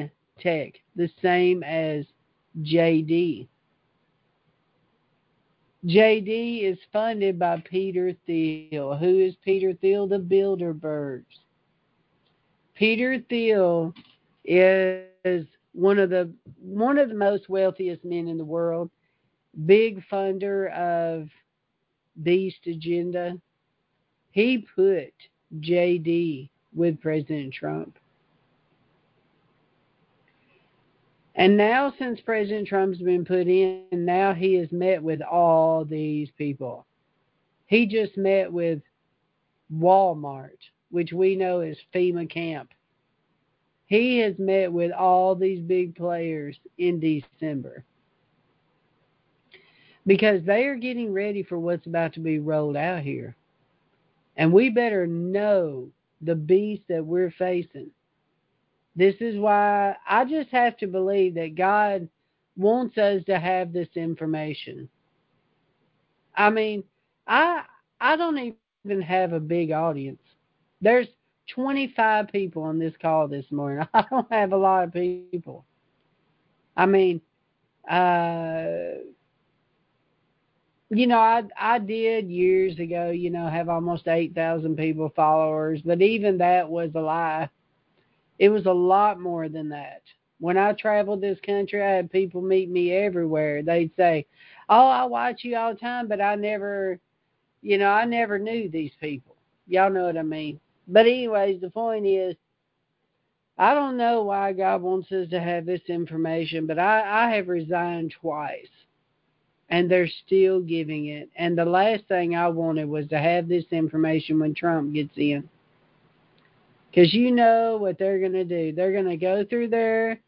FinTech, the same as JD. JD is funded by Peter Thiel. Who is Peter Thiel? The Bilderbergs. Peter Thiel is one of the most wealthiest men in the world, big funder of Beast Agenda. He put JD with President Trump. And now, since President Trump's been put in, now he has met with all these people. He just met with Walmart, which we know is FEMA camp. He has met with all these big players in December because they are getting ready for what's about to be rolled out here. And we better know the beast that we're facing. This is why I just have to believe that God wants us to have this information. I mean, I I don't even have a big audience. There's 25 people on this call this morning. I don't have a lot of people. I mean, uh, I did years ago, have almost 8,000 people followers, but even that was a lie. It was a lot more than that. When I traveled this country, I had people meet me everywhere. They'd say, "Oh, I watch you all the time, but I never knew these people." Y'all know what I mean. But anyways, the point is, I don't know why God wants us to have this information, but I have resigned twice, and they're still giving it. And the last thing I wanted was to have this information when Trump gets in. Because you know what they're going to do. They're going to go through their,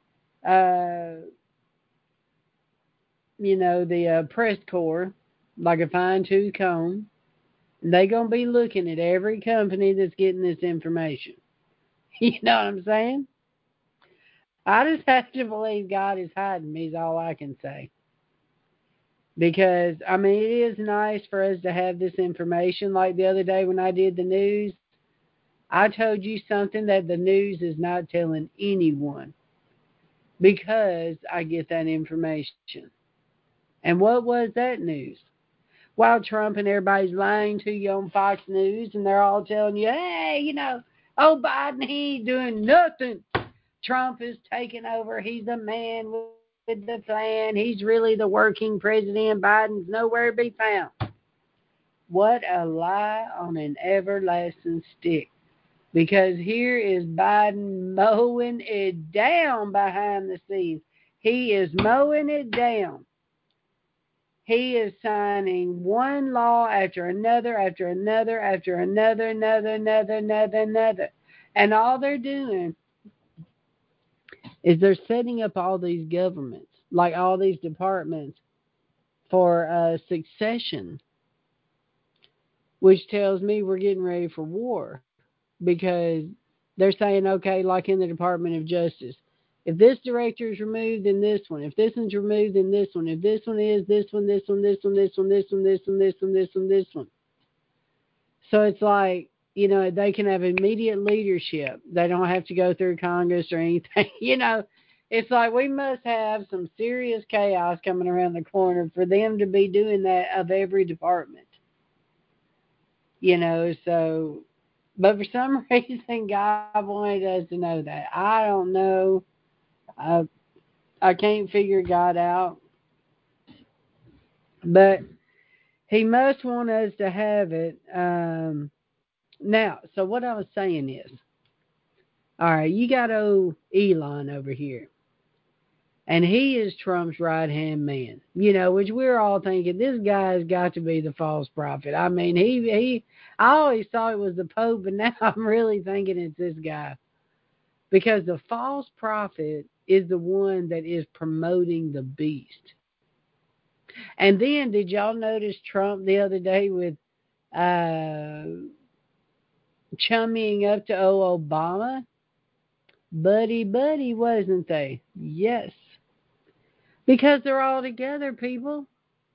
the press corps like a fine-tooth comb. They're going to be looking at every company that's getting this information. You know what I'm saying? I just have to believe God is hiding me is all I can say. Because, I mean, it is nice for us to have this information. Like the other day when I did the news, I told you something that the news is not telling anyone because I get that information. And what was that news? While Trump and everybody's lying to you on Fox News and they're all telling you, hey, oh, Biden, he ain't doing nothing. Trump is taking over. He's the man with the plan. He's really the working president. Biden's nowhere to be found. What a lie on an everlasting stick. Because here is Biden mowing it down behind the scenes. He is mowing it down. He is signing one law after another, after another, after another, another. And all they're doing is they're setting up all these governments, like all these departments for succession, which tells me we're getting ready for war because they're saying, okay, like in the Department of Justice, if this director is removed, then this one. If this one's removed, then this one. If this one is, this one, this one, this one, this one, this one, this one, this one, this one, this one. So it's like, they can have immediate leadership. They don't have to go through Congress or anything. It's like we must have some serious chaos coming around the corner for them to be doing that of every department. So, but for some reason, God wanted us to know that. I don't know. I can't figure God out. But He must want us to have it. Now, so what I was saying is, all right, you got old Elon over here. And he is Trump's right-hand man, which we're all thinking, this guy's got to be the false prophet. I mean, I always thought it was the Pope, but now I'm really thinking it's this guy. Because the false prophet is the one that is promoting the beast. And then, did y'all notice Trump the other day with chumming up to Obama? Buddy, wasn't they? Yes. Because they're all together, people.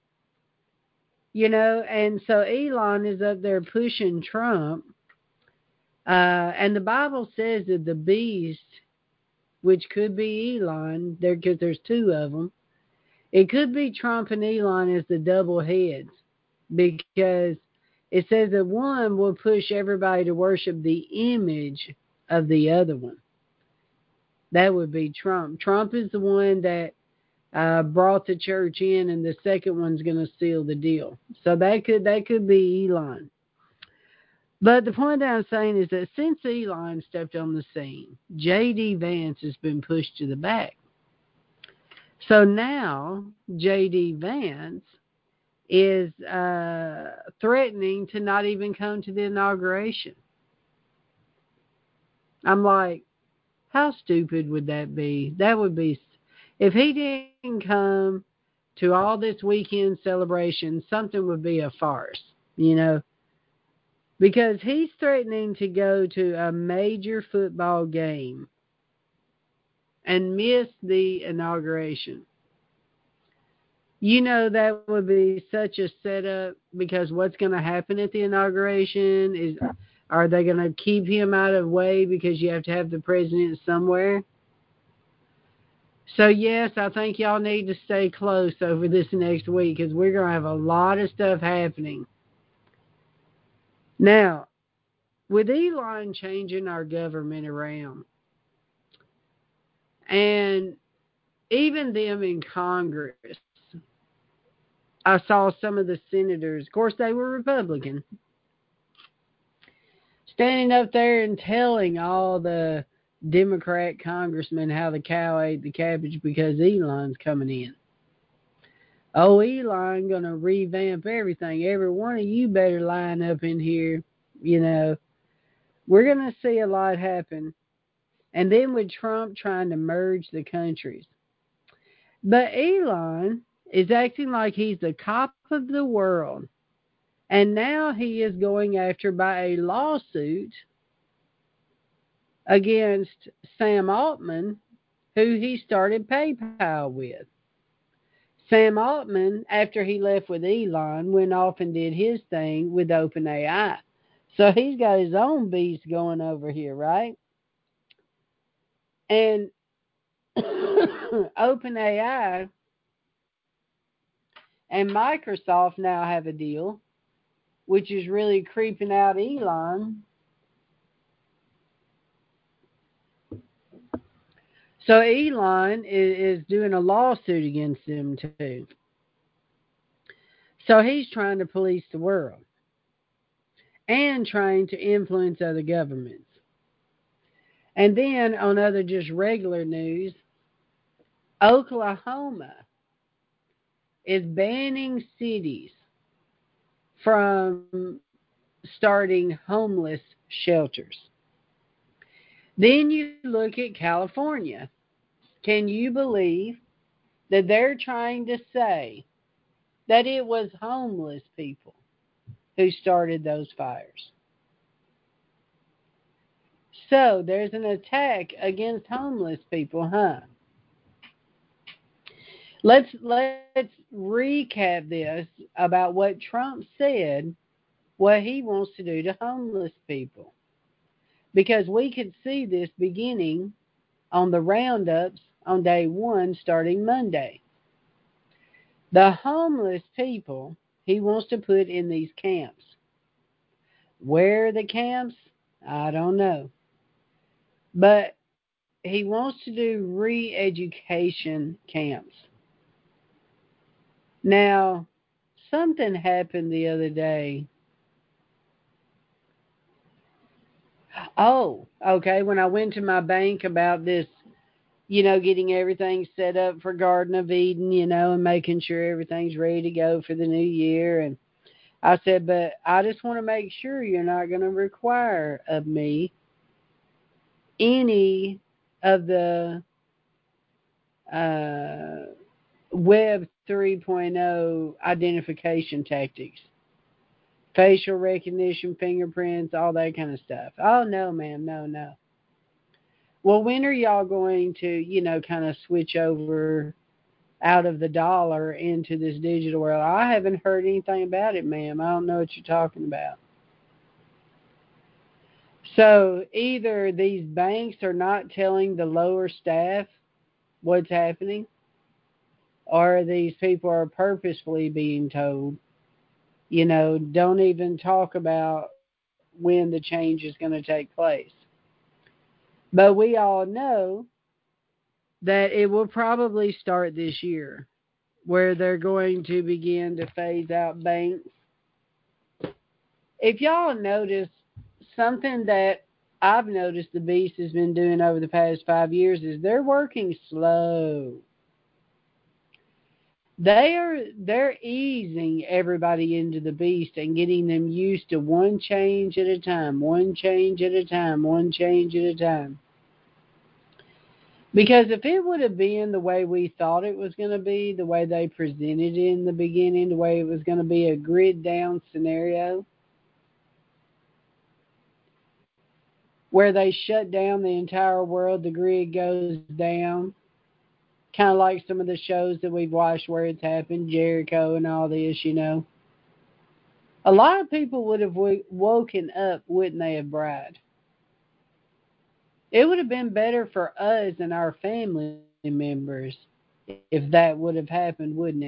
And so Elon is up there pushing Trump. And the Bible says that the beast, which could be Elon, because there's two of them, It could be Trump and Elon as the double heads because it says that one will push everybody to worship the image of the other one. That would be Trump. Trump is the one that brought the church in, and the second one's going to seal the deal. So that could be Elon. But the point that I'm saying is that since Elon stepped on the scene, J.D. Vance has been pushed to the back. So now J.D. Vance is threatening to not even come to the inauguration. I'm like, how stupid would that be? That would be, if he didn't come to all this weekend celebration, something would be a farce, because he's threatening to go to a major football game and miss the inauguration. That would be such a setup, because what's going to happen at the inauguration is, are they going to keep him out of the way because you have to have the president somewhere? So yes, I think y'all need to stay close over this next week, because we're going to have a lot of stuff happening. Now, with Elon changing our government around, and even them in Congress, I saw some of the senators, of course they were Republican, standing up there and telling all the Democrat congressmen how the cow ate the cabbage because Elon's coming in. Oh, Elon going to revamp everything. Every one of you better line up in here. We're going to see a lot happen. And then with Trump trying to merge the countries. But Elon is acting like he's the cop of the world. And now he is going after by a lawsuit against Sam Altman, who he started PayPal with. Sam Altman, after he left with Elon, went off and did his thing with OpenAI. So he's got his own beast going over here, right? And OpenAI and Microsoft now have a deal, which is really creeping out Elon. So Elon is doing a lawsuit against them too. So he's trying to police the world and trying to influence other governments. And then on other just regular news, Oklahoma is banning cities from starting homeless shelters. Then you look at California. Can you believe that they're trying to say that it was homeless people who started those fires? So there's an attack against homeless people, huh? Let's recap this about what Trump said, what he wants to do to homeless people. Because we could see this beginning on the roundups on day one starting Monday. The homeless people he wants to put in these camps. Where are the camps? I don't know. But he wants to do re-education camps. Now, something happened the other day. Oh, okay. When I went to my bank about this, getting everything set up for Garden of Eden, and making sure everything's ready to go for the new year. And I said, but I just want to make sure you're not going to require of me any of the Web 3.0 identification tactics. Facial recognition, fingerprints, all that kind of stuff. Oh, no, ma'am, no. Well, when are y'all going to, kind of switch over out of the dollar into this digital world? I haven't heard anything about it, ma'am. I don't know what you're talking about. So either these banks are not telling the lower staff what's happening, or these people are purposefully being told, don't even talk about when the change is going to take place. But we all know that it will probably start this year, where they're going to begin to phase out banks. If y'all notice, something that I've noticed the beast has been doing over the past 5 years is they're working slow. They're easing everybody into the beast and getting them used to one change at a time, one change at a time, one change at a time. Because if it would have been the way we thought it was going to be, the way they presented it in the beginning, the way it was going to be a grid down scenario, where they shut down the entire world, the grid goes down, kind of like some of the shows that we've watched where it's happened, Jericho and all this. A lot of people would have woken up, wouldn't they have, Brad? It would have been better for us and our family members if that would have happened, wouldn't it?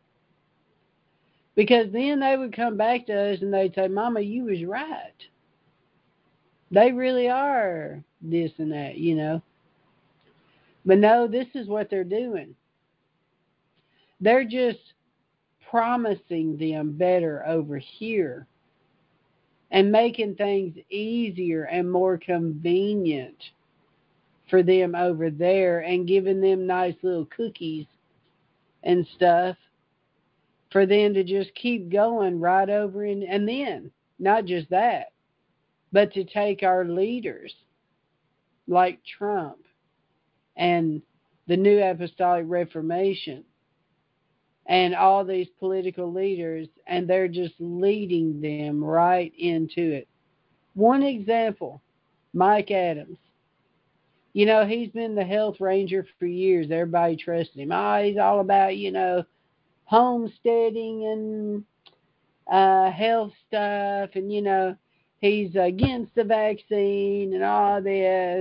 Because then they would come back to us and they'd say, Mama, you was right. They really are this and that. But no, this is what they're doing. They're just promising them better over here and making things easier and more convenient for them over there and giving them nice little cookies and stuff for them to just keep going right over in. And then, not just that, but to take our leaders like Trump and the New Apostolic Reformation and all these political leaders, and they're just leading them right into it. One example, Mike Adams. He's been the health ranger for years. Everybody trusted him. Oh, he's all about, homesteading and health stuff. And, he's against the vaccine and all this.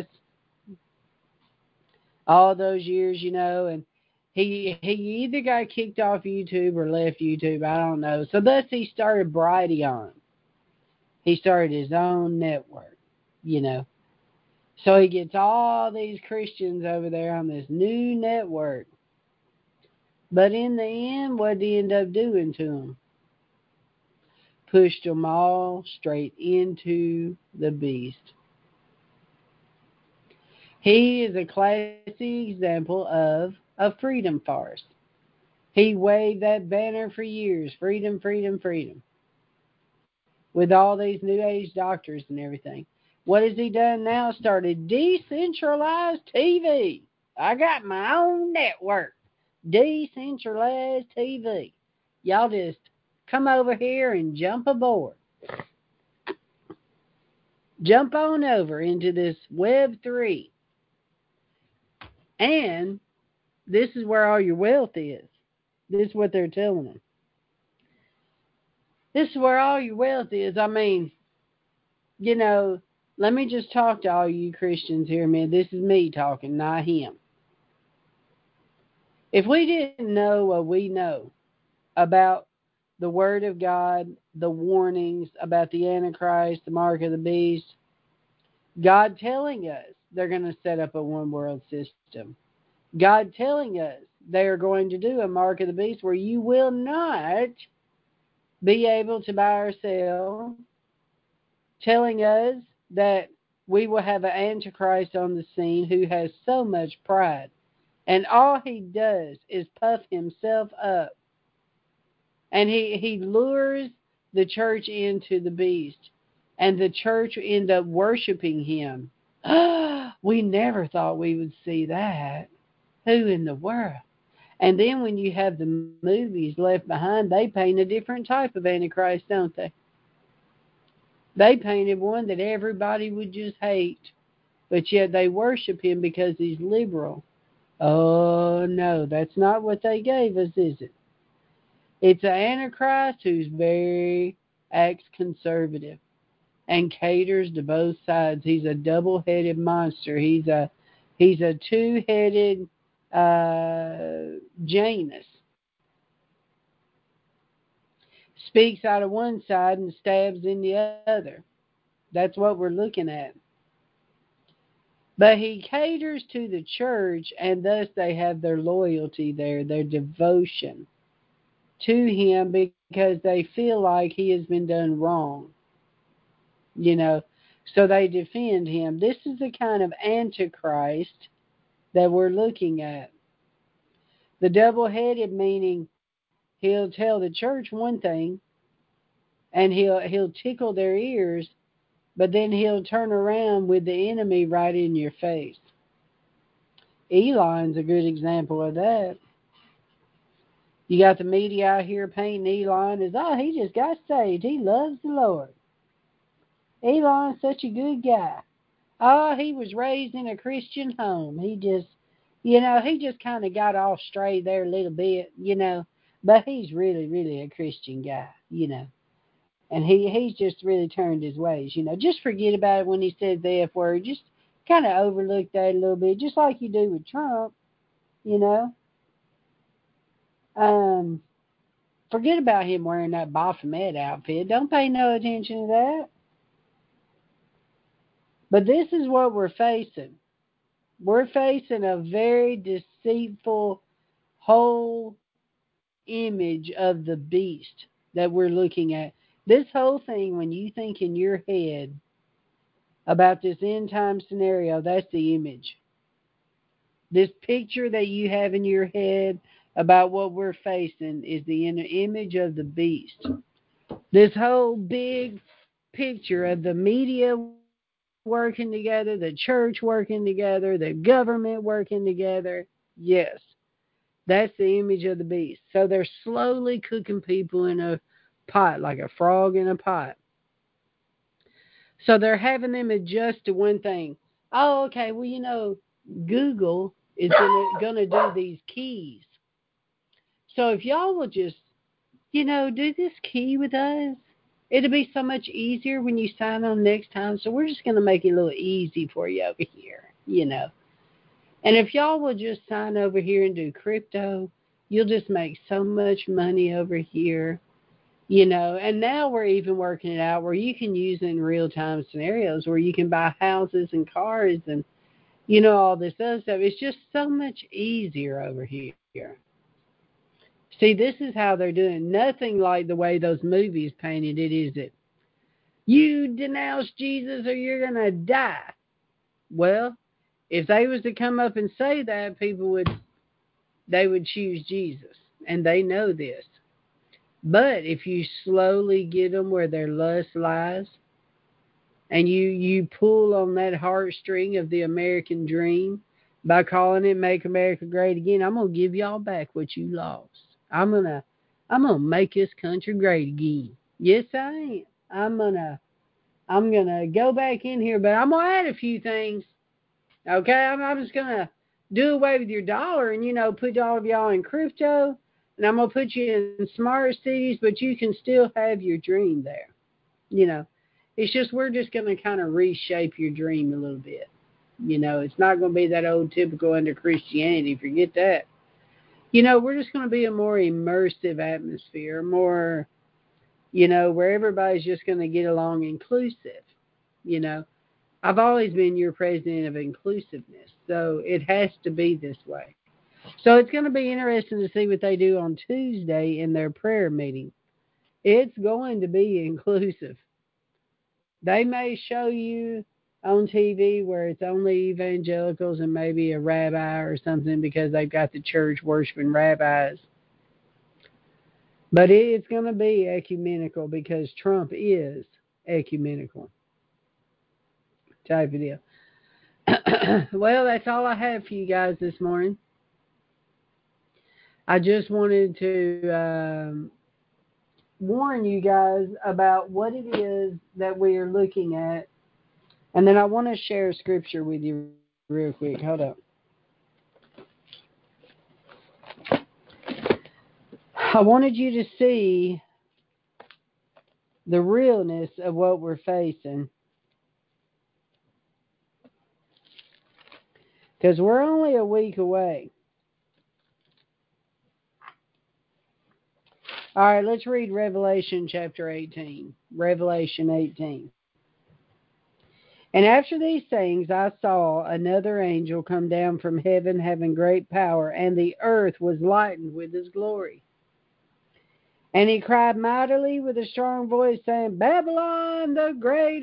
All those years, and he either got kicked off YouTube or left YouTube. I don't know. So thus he started Brighteon. He started his own network. So he gets all these Christians over there on this new network. But in the end, what did he end up doing to them? Pushed them all straight into the beast. He is a classic example of a freedom farce. He waved that banner for years, freedom, freedom, freedom, with all these new age doctors and everything. What has he done now? Started decentralized TV. I got my own network, decentralized TV. Y'all just come over here and jump aboard. Jump on over into this Web3. And this is where all your wealth is. This is what they're telling them. This is where all your wealth is. I mean, let me just talk to all you Christians here, man. This is me talking, not him. If we didn't know what we know about the Word of God, the warnings about the Antichrist, the mark of the beast, God telling us they're going to set up a one world system, God telling us they are going to do a mark of the beast where you will not be able to buy or sell, telling us that we will have an Antichrist on the scene who has so much pride. And all he does is puff himself up. And he lures the church into the beast. And the church end up worshiping him. We never thought we would see that. Who in the world? And then when you have the movies Left Behind, they paint a different type of Antichrist, don't they? They painted one that everybody would just hate. But yet they worship him because he's liberal. Oh, no, that's not what they gave us, is it? It's an Antichrist who's acts conservative and caters to both sides. He's a double-headed monster. He's a two-headed Janus speaks out of one side and stabs in the other. That's what we're looking at. But he caters to the church, and thus they have their loyalty there, their devotion to him because they feel like he has been done wrong, you know. So they defend him. This is the kind of antichrist that we're looking at. The double headed meaning he'll tell the church one thing and he'll tickle their ears, but then he'll turn around with the enemy right in your face. Elon's a good example of that. You got the media out here painting Elon as, oh, he just got saved. He loves the Lord. Elon's such a good guy. Oh, he was raised in a Christian home. He just kind of got off straight there a little bit. But he's really, really a Christian guy. And he's just really turned his ways. Just forget about it when he says the F word. Just kind of overlook that a little bit, just like you do with Trump, you know. Um, Forget about him wearing that Baphomet outfit. Don't pay no attention to that. But this is what we're facing. We're facing a very deceitful whole image of the beast that we're looking at. This whole thing, when you think in your head about this end time scenario, that's the image. This picture that you have in your head about what we're facing is the image of the beast. This whole big picture of the media working together, the church working together, the government working together. Yes, that's the image of the beast. So they're slowly cooking people in a pot, like a frog in a pot. So they're having them adjust to one thing. Oh, okay, well, Google is gonna do these keys. So if y'all will just, do this key with us, it'll be so much easier when you sign on next time. So we're just gonna make it a little easy for you over here. And if y'all will just sign over here and do crypto, you'll just make so much money over here. And now we're even working it out where you can use it in real time scenarios where you can buy houses and cars and, all this other stuff. It's just so much easier over here. See, this is how they're doing. Nothing like the way those movies painted it, is it? You denounce Jesus or you're going to die. Well, if they was to come up and say that, they would choose Jesus. And they know this. But if you slowly get them where their lust lies, and you pull on that heartstring of the American dream by calling it "Make America Great Again," I'm gonna give y'all back what you lost. I'm gonna make this country great again. Yes, I am. I'm gonna go back in here, but I'm gonna add a few things. Okay, I'm just gonna do away with your dollar and put all of y'all in crypto, and I'm gonna put you in smart cities, but you can still have your dream there. You know, it's just we're just gonna kind of reshape your dream a little bit. It's not gonna be that old typical under Christianity. Forget that. We're just gonna be a more immersive atmosphere, more where everybody's just gonna get along inclusive. You know, I've always been your president of inclusiveness, so it has to be this way. So it's going to be interesting to see what they do on Tuesday in their prayer meeting. It's going to be inclusive. They may show you on TV where it's only evangelicals and maybe a rabbi or something because they've got the church worshiping rabbis. But it's going to be ecumenical because Trump is ecumenical type of deal. Well, that's all I have for you guys this morning. I just wanted to warn you guys about what it is that we are looking at. And then I want to share scripture with you real quick. Hold up. I wanted you to see the realness of what we're facing. Because we're only a week away. All right, let's read Revelation chapter 18. Revelation 18. And after these things I saw another angel come down from heaven having great power, and the earth was lightened with his glory. And he cried mightily with a strong voice, saying, Babylon the great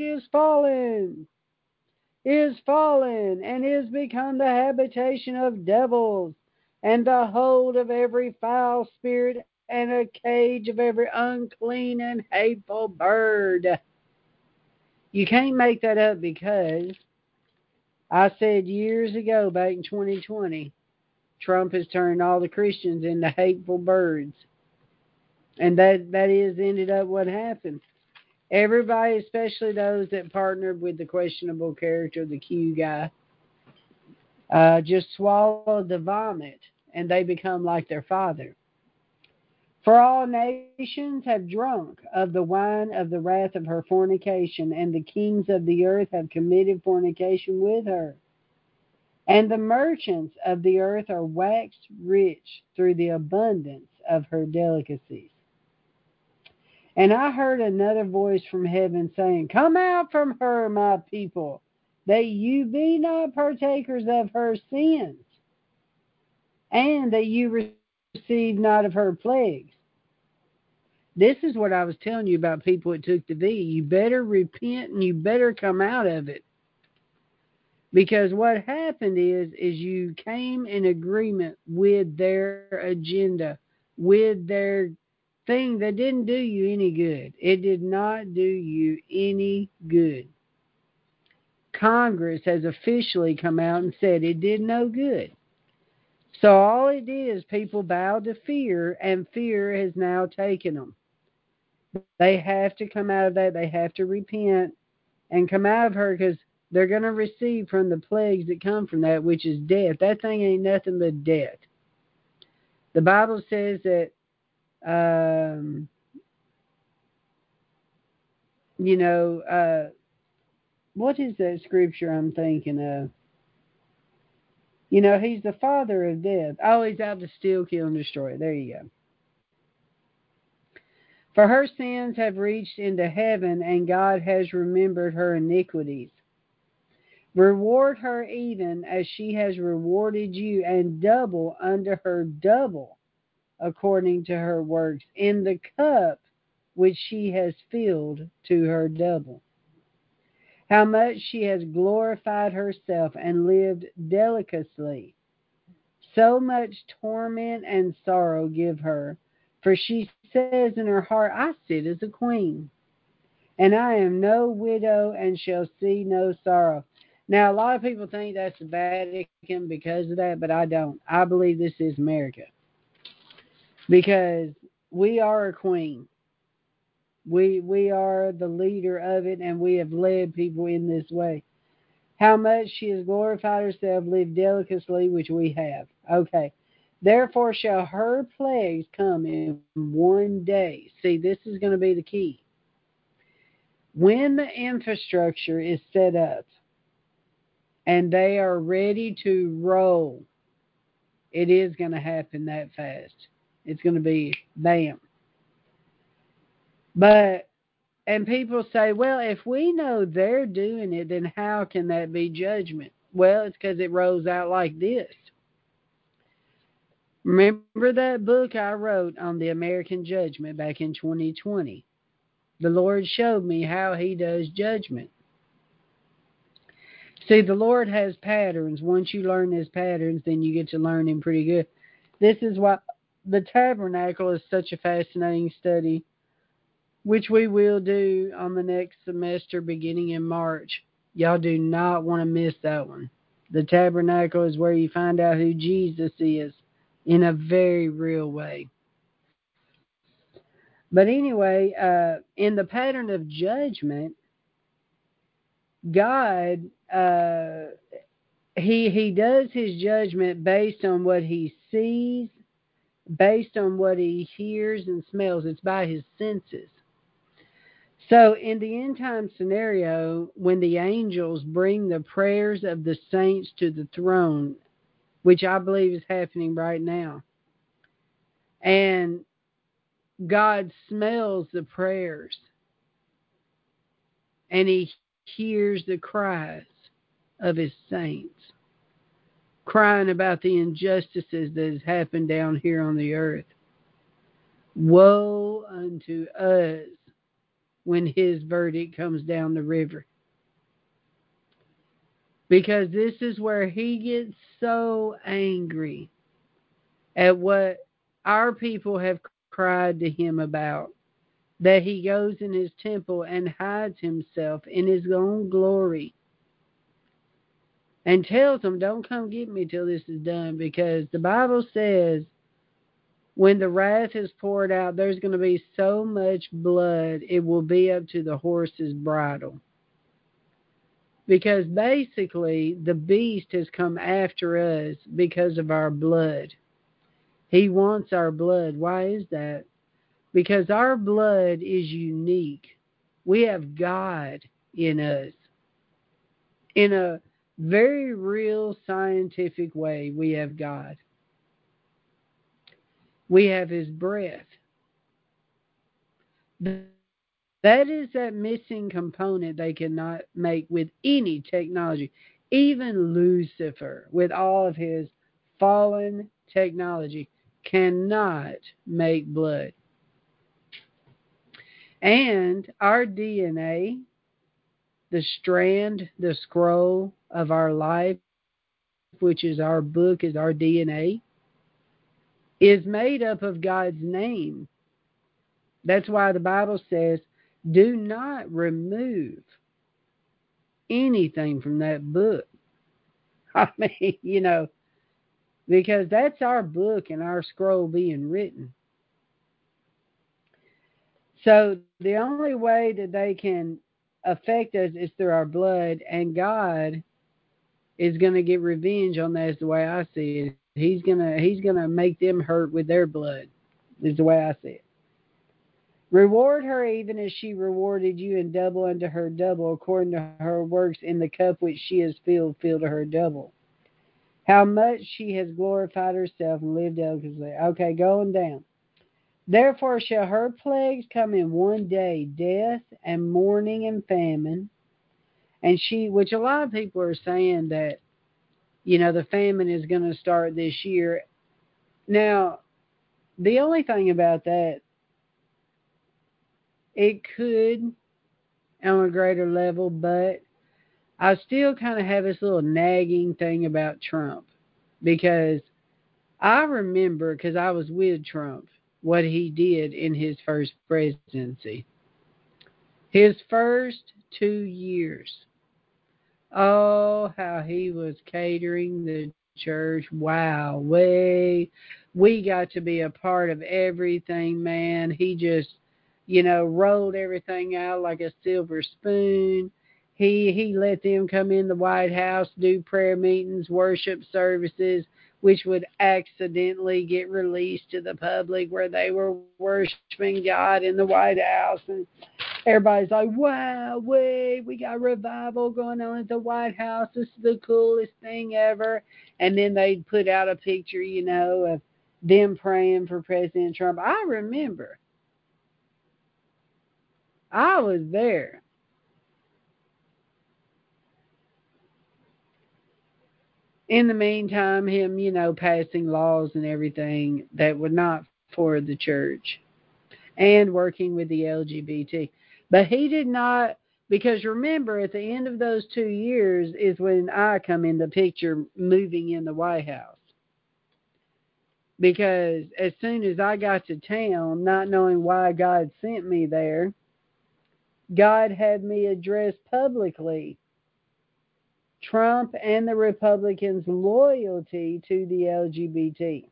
is fallen, and is become the habitation of devils, and the hold of every foul spirit, and a cage of every unclean and hateful bird. You can't make that up, because I said years ago, back in 2020, Trump has turned all the Christians into hateful birds. And that is ended up what happened. Everybody, especially those that partnered with the questionable character, the Q guy, just swallowed the vomit, and they become like their father. For all nations have drunk of the wine of the wrath of her fornication, and the kings of the earth have committed fornication with her. And the merchants of the earth are waxed rich through the abundance of her delicacies. And I heard another voice from heaven saying, Come out from her, my people, that you be not partakers of her sins, and that you receive not of her plagues. This is what I was telling you about people it took to be. You better repent and you better come out of it. Because what happened is you came in agreement with their agenda, with their thing that didn't do you any good. It did not do you any good. Congress has officially come out and said it did no good. So all it did is people bowed to fear, and fear has now taken them. They have to come out of that. They have to repent and come out of her, because they're going to receive from the plagues that come from that, which is death. That thing ain't nothing but death. The Bible says that, what is that scripture I'm thinking of? He's the father of death. Oh, he's out to steal, kill, and destroy. There you go. For her sins have reached into heaven, and God has remembered her iniquities. Reward her even as she has rewarded you, and double unto her double according to her works, in the cup which she has filled to her double. How much she has glorified herself and lived delicately. So much torment and sorrow give her, for she says in her heart, I sit as a queen, and I am no widow, and shall see no sorrow. Now, a lot of people think that's the Vatican because of that, but I don't. I believe this is America, because we are a queen. We are the leader of it, and we have led people in this way. How much she has glorified herself, lived delicately, which we have. Okay. Therefore shall her plagues come in one day. See, this is going to be the key. When the infrastructure is set up and they are ready to roll, it is going to happen that fast. It's going to be bam. And people say, well, if we know they're doing it, then how can that be judgment? Well, it's because it rolls out like this. Remember that book I wrote on the American judgment back in 2020? The Lord showed me how He does judgment. See, the Lord has patterns. Once you learn His patterns, then you get to learn Him pretty good. This is why the tabernacle is such a fascinating study, which we will do on the next semester beginning in March. Y'all do not want to miss that one. The tabernacle is where you find out who Jesus is in a very real way. But anyway, in the pattern of judgment, God, he does His judgment based on what He sees, based on what He hears and smells. It's by His senses. So in the end time scenario, when the angels bring the prayers of the saints to the throne, which I believe is happening right now, and God smells the prayers and he hears the cries of his saints, crying about the injustices that has happened down here on the earth. Woe unto us when his verdict comes down the river. Because this is where he gets so angry at what our people have cried to him about, that he goes in his temple and hides himself in his own glory and tells them, don't come get me till this is done, because the Bible says when the wrath is poured out, there's going to be so much blood, it will be up to the horse's bridle. Because basically, the beast has come after us because of our blood. He wants our blood. Why is that? Because our blood is unique. We have God in us. In a very real scientific way, we have God. We have his breath. That is that missing component they cannot make with any technology. Even Lucifer, with all of his fallen technology, cannot make blood. And our DNA, the strand, the scroll of our life, which is our book, is our DNA, is made up of God's name. That's why the Bible says, do not remove anything from that book. I mean, because that's our book and our scroll being written. So the only way that they can affect us is through our blood, and God is going to get revenge on that, is the way I see it. He's gonna make them hurt with their blood, is the way I see it. Reward her even as she rewarded you, and double unto her double, according to her works. In the cup which she has filled, fill to her double. How much she has glorified herself and lived eloquently. Okay, going down. Therefore shall her plagues come in one day, death and mourning and famine. And which a lot of people are saying that, the famine is going to start this year. Now, the only thing about that, it could on a greater level, but I still kind of have this little nagging thing about Trump, because I remember, because I was with Trump, what he did in his first presidency. His first 2 years. Oh, how he was catering the church. Wow. We got to be a part of everything, man. He just, rolled everything out like a silver spoon. He let them come in the White House, do prayer meetings, worship services, which would accidentally get released to the public, where they were worshiping God in the White House. And everybody's like, wow, we got revival going on at the White House. This is the coolest thing ever. And then they'd put out a picture, of them praying for President Trump. I remember. I was there. In the meantime, him, passing laws and everything that would not for the church, and working with the LGBT. But he did not, because remember, at the end of those 2 years is when I come in the picture, moving in the White House. Because as soon as I got to town, not knowing why God sent me there, God had me address publicly Trump and the Republicans' loyalty to the LGBT.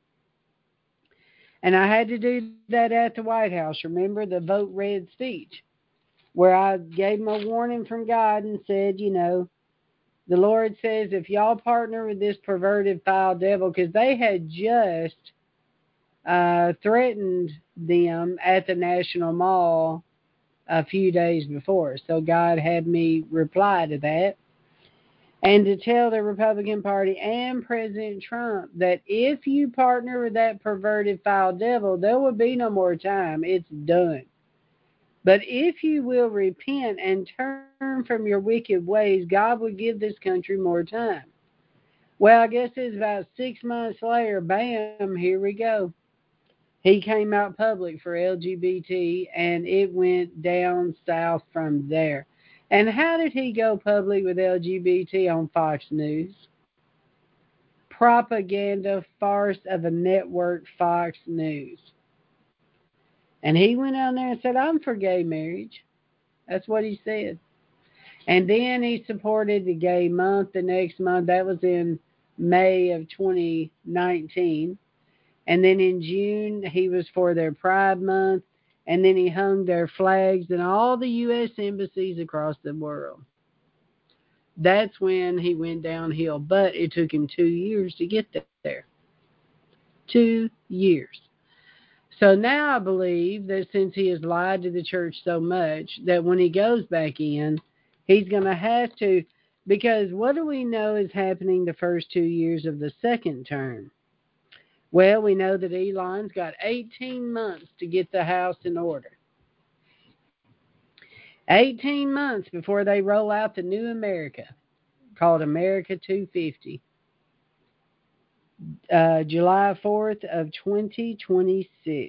And I had to do that at the White House. Remember the Vote Red speech, where I gave them a warning from God and said, the Lord says, if y'all partner with this perverted, foul devil, because they had just threatened them at the National Mall a few days before. So God had me reply to that. and to tell the Republican Party and President Trump that if you partner with that perverted foul devil, there will be no more time. It's done. But if you will repent and turn from your wicked ways, God will give this country more time. Well, I guess it's about 6 months later, bam, here we go. He came out public for LGBT, and it went down south from there. And how did he go public with LGBT on Fox News? Propaganda farce of a network, Fox News. And he went on there and said, I'm for gay marriage. That's what he said. And then he supported the gay month the next month. That was in May of 2019. And then in June, he was for their Pride Month. And then he hung their flags in all the U.S. embassies across the world. That's when he went downhill. But it took him 2 years to get there. 2 years. So now I believe that since he has lied to the church so much, that when he goes back in, he's going to have to, because what do we know is happening the first 2 years of the second term? Well, we know that Elon's got 18 months to get the house in order. 18 months before they roll out the new America, called America 250. July 4th of 2026.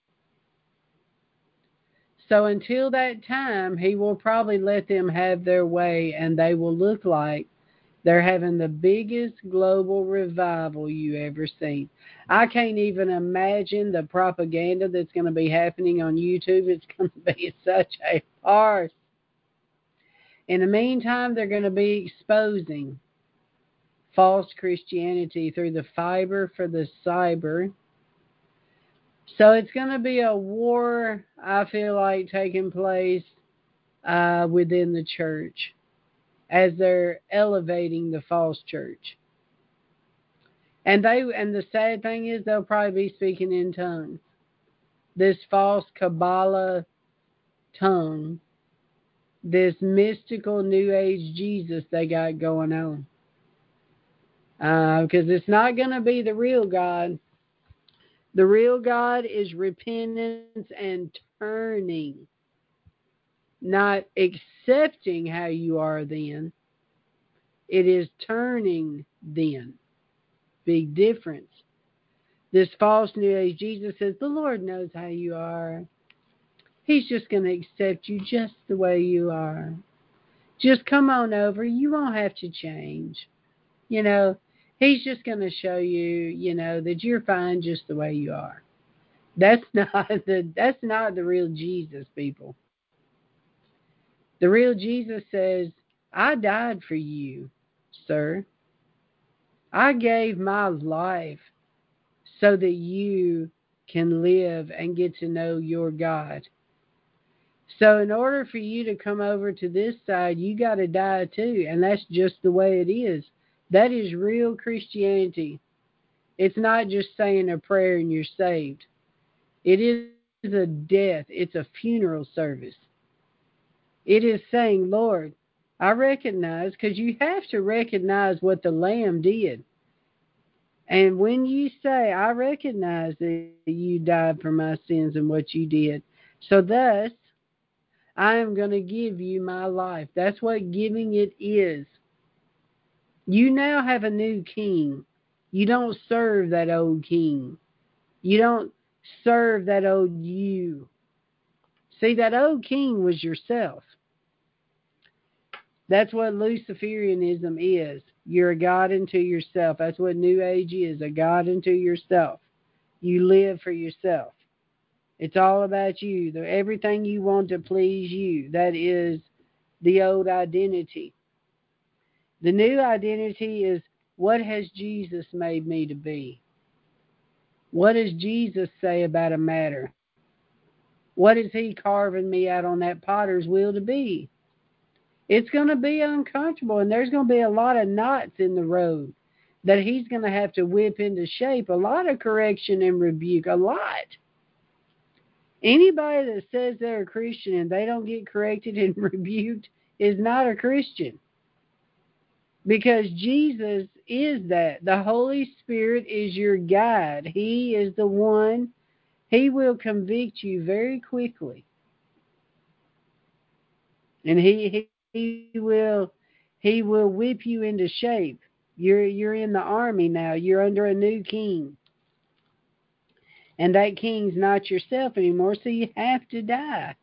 So until that time, he will probably let them have their way, and they will look like they're having the biggest global revival you ever seen. I can't even imagine the propaganda that's going to be happening on YouTube. It's going to be such a farce. In the meantime, they're going to be exposing false Christianity through the fiber for the cyber. So it's going to be a war, I feel like, taking place within the church as they're elevating the false church. And the sad thing is they'll probably be speaking in tongues. This false Kabbalah tongue, this mystical New Age Jesus they got going on. Because it's not going to be the real God. The real God is repentance and turning, not accepting how you are then. It is turning then. Big difference. This false New Age Jesus says, the Lord knows how you are. He's just going to accept you just the way you are. Just come on over. You won't have to change. He's just going to show you, that you're fine just the way you are. That's not the real Jesus, people. The real Jesus says, I died for you, sir. I gave my life so that you can live and get to know your God. So in order for you to come over to this side, you got to die too. And that's just the way it is. That is real Christianity. It's not just saying a prayer and you're saved. It is a death. It's a funeral service. It is saying, Lord, I recognize, because you have to recognize what the Lamb did. And when you say, I recognize that you died for my sins and what you did, so thus, I am going to give you my life. That's what giving it is. You now have a new king. You don't serve that old king. You don't serve that old you. See, that old king was yourself. That's what Luciferianism is. You're a god unto yourself. That's what New Age is, a god unto yourself. You live for yourself. It's all about you. Everything you want to please you. That is the old identity. The new identity is, what has Jesus made me to be? What does Jesus say about a matter? What is he carving me out on that potter's wheel to be? It's going to be uncomfortable, and there's going to be a lot of knots in the road that he's going to have to whip into shape. A lot of correction and rebuke, a lot. Anybody that says they're a Christian and they don't get corrected and rebuked is not a Christian. Because Jesus is that. The Holy Spirit is your guide. He is the one. He will convict you very quickly. And he will whip you into shape. You're in the army now. You're under a new king. And that king's not yourself anymore, so you have to die.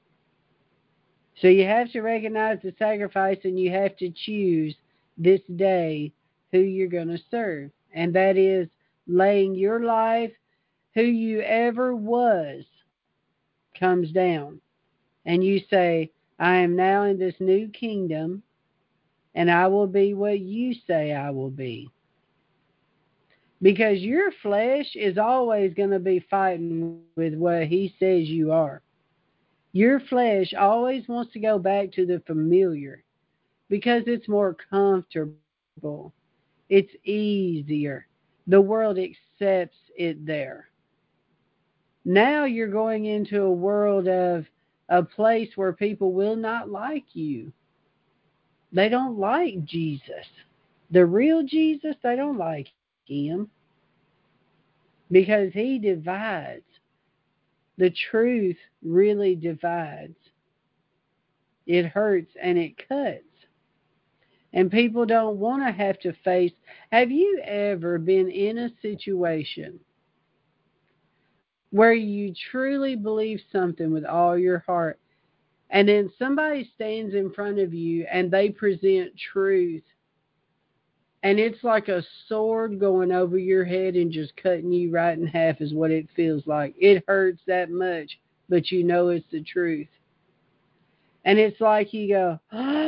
So you have to recognize the sacrifice and you have to choose this day who you're going to serve. And that is laying your life, who you ever was, comes down. And you say, I am now in this new kingdom and I will be what you say I will be. Because your flesh is always going to be fighting with what he says you are. Your flesh always wants to go back to the familiar because it's more comfortable. It's easier. The world accepts it there. Now you're going into a world of a place where people will not like you. They don't like Jesus. The real Jesus, they don't like him because he divides. The truth really divides. It hurts and it cuts. And people don't want to have to face. Have you ever been in a situation where you truly believe something with all your heart, and then somebody stands in front of you and they present truth, and it's like a sword going over your head and just cutting you right in half is what it feels like. It hurts that much, but you know it's the truth. And it's like you go,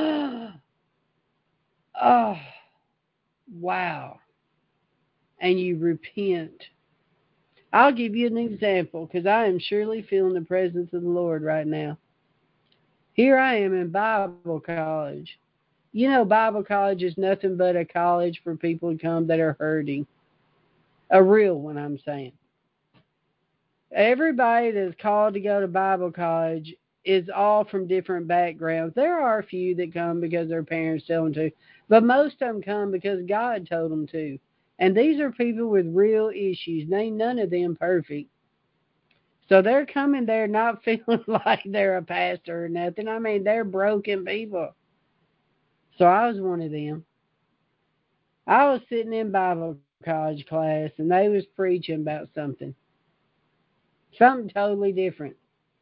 oh, wow. And you repent. I'll give you an example because I am surely feeling the presence of the Lord right now. Here I am in Bible college. You know, Bible college is nothing but a college for people to come that are hurting. A real one, I'm saying. Everybody that's called to go to Bible college is all from different backgrounds. There are a few that come because their parents tell them to, but most of them come because God told them to. And these are people with real issues. Ain't none of them perfect. So they're coming there not feeling like they're a pastor or nothing. I mean, they're broken people. So I was one of them. I was sitting in Bible college class and they was preaching about something. Something totally different.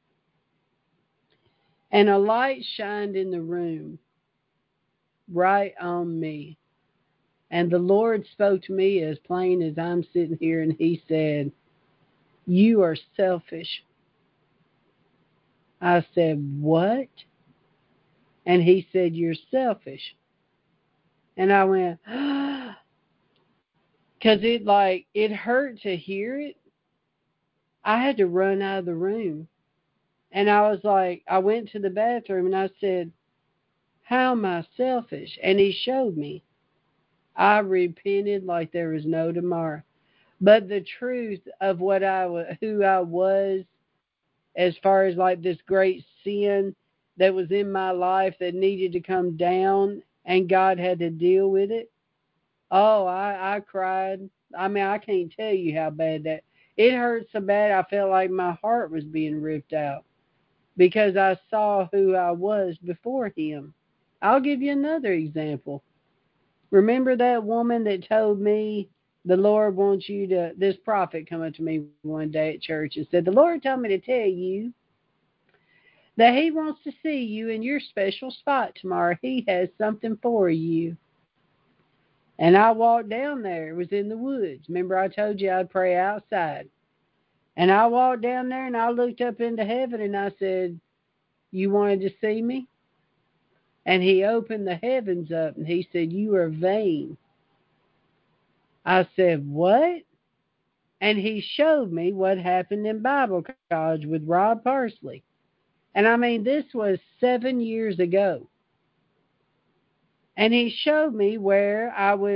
And a light shined in the room right on me. And the Lord spoke to me as plain as I'm sitting here and he said, "You are selfish." I said, "What?" And he said, "You're selfish." And I went, because it hurt to hear it. I had to run out of the room. And I was like, I went to the bathroom and I said, "How am I selfish?" And he showed me. I repented like there was no tomorrow. But the truth of who I was, as far as like this great sin that was in my life that needed to come down and God had to deal with it. Oh, I cried. I mean, I can't tell you how bad that. It hurt so bad I felt like my heart was being ripped out because I saw who I was before him. I'll give you another example. Remember that woman that told me the Lord wants you to, this prophet come up to me one day at church and said, "The Lord told me to tell you that he wants to see you in your special spot tomorrow. He has something for you." And I walked down there. It was in the woods. Remember I told you I'd pray outside. And I walked down there and I looked up into heaven and I said, "You wanted to see me?" And he opened the heavens up and he said, "You are vain." I said, "What?" And he showed me what happened in Bible college with Rob Parsley. And I mean, this was 7 years ago. And he showed me where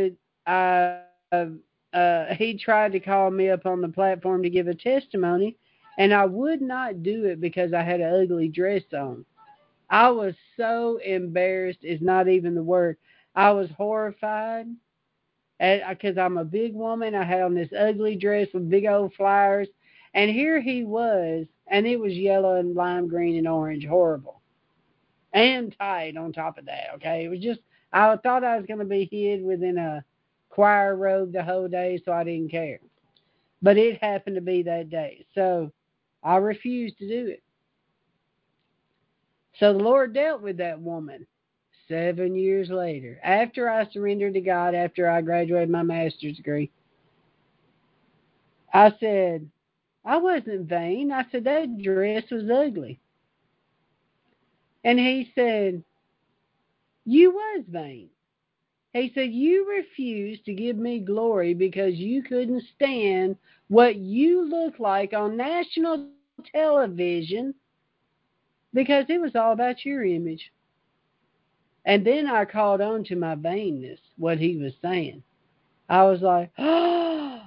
he tried to call me up on the platform to give a testimony, and I would not do it because I had an ugly dress on. I was so embarrassed, is not even the word. I was horrified because I'm a big woman. I had on this ugly dress with big old flowers. And here he was, and it was yellow and lime green and orange. Horrible. And tight on top of that, okay? It was just, I thought I was going to be hid within a choir robe the whole day, so I didn't care. But it happened to be that day. So I refused to do it. So the Lord dealt with that woman 7 years later, after I surrendered to God, after I graduated my master's degree. I said, I wasn't vain. I said, that dress was ugly. And he said, you was vain. He said, you refused to give me glory because you couldn't stand what you look like on national television because it was all about your image. And then I caught on to my vainness, what he was saying. I was like, oh,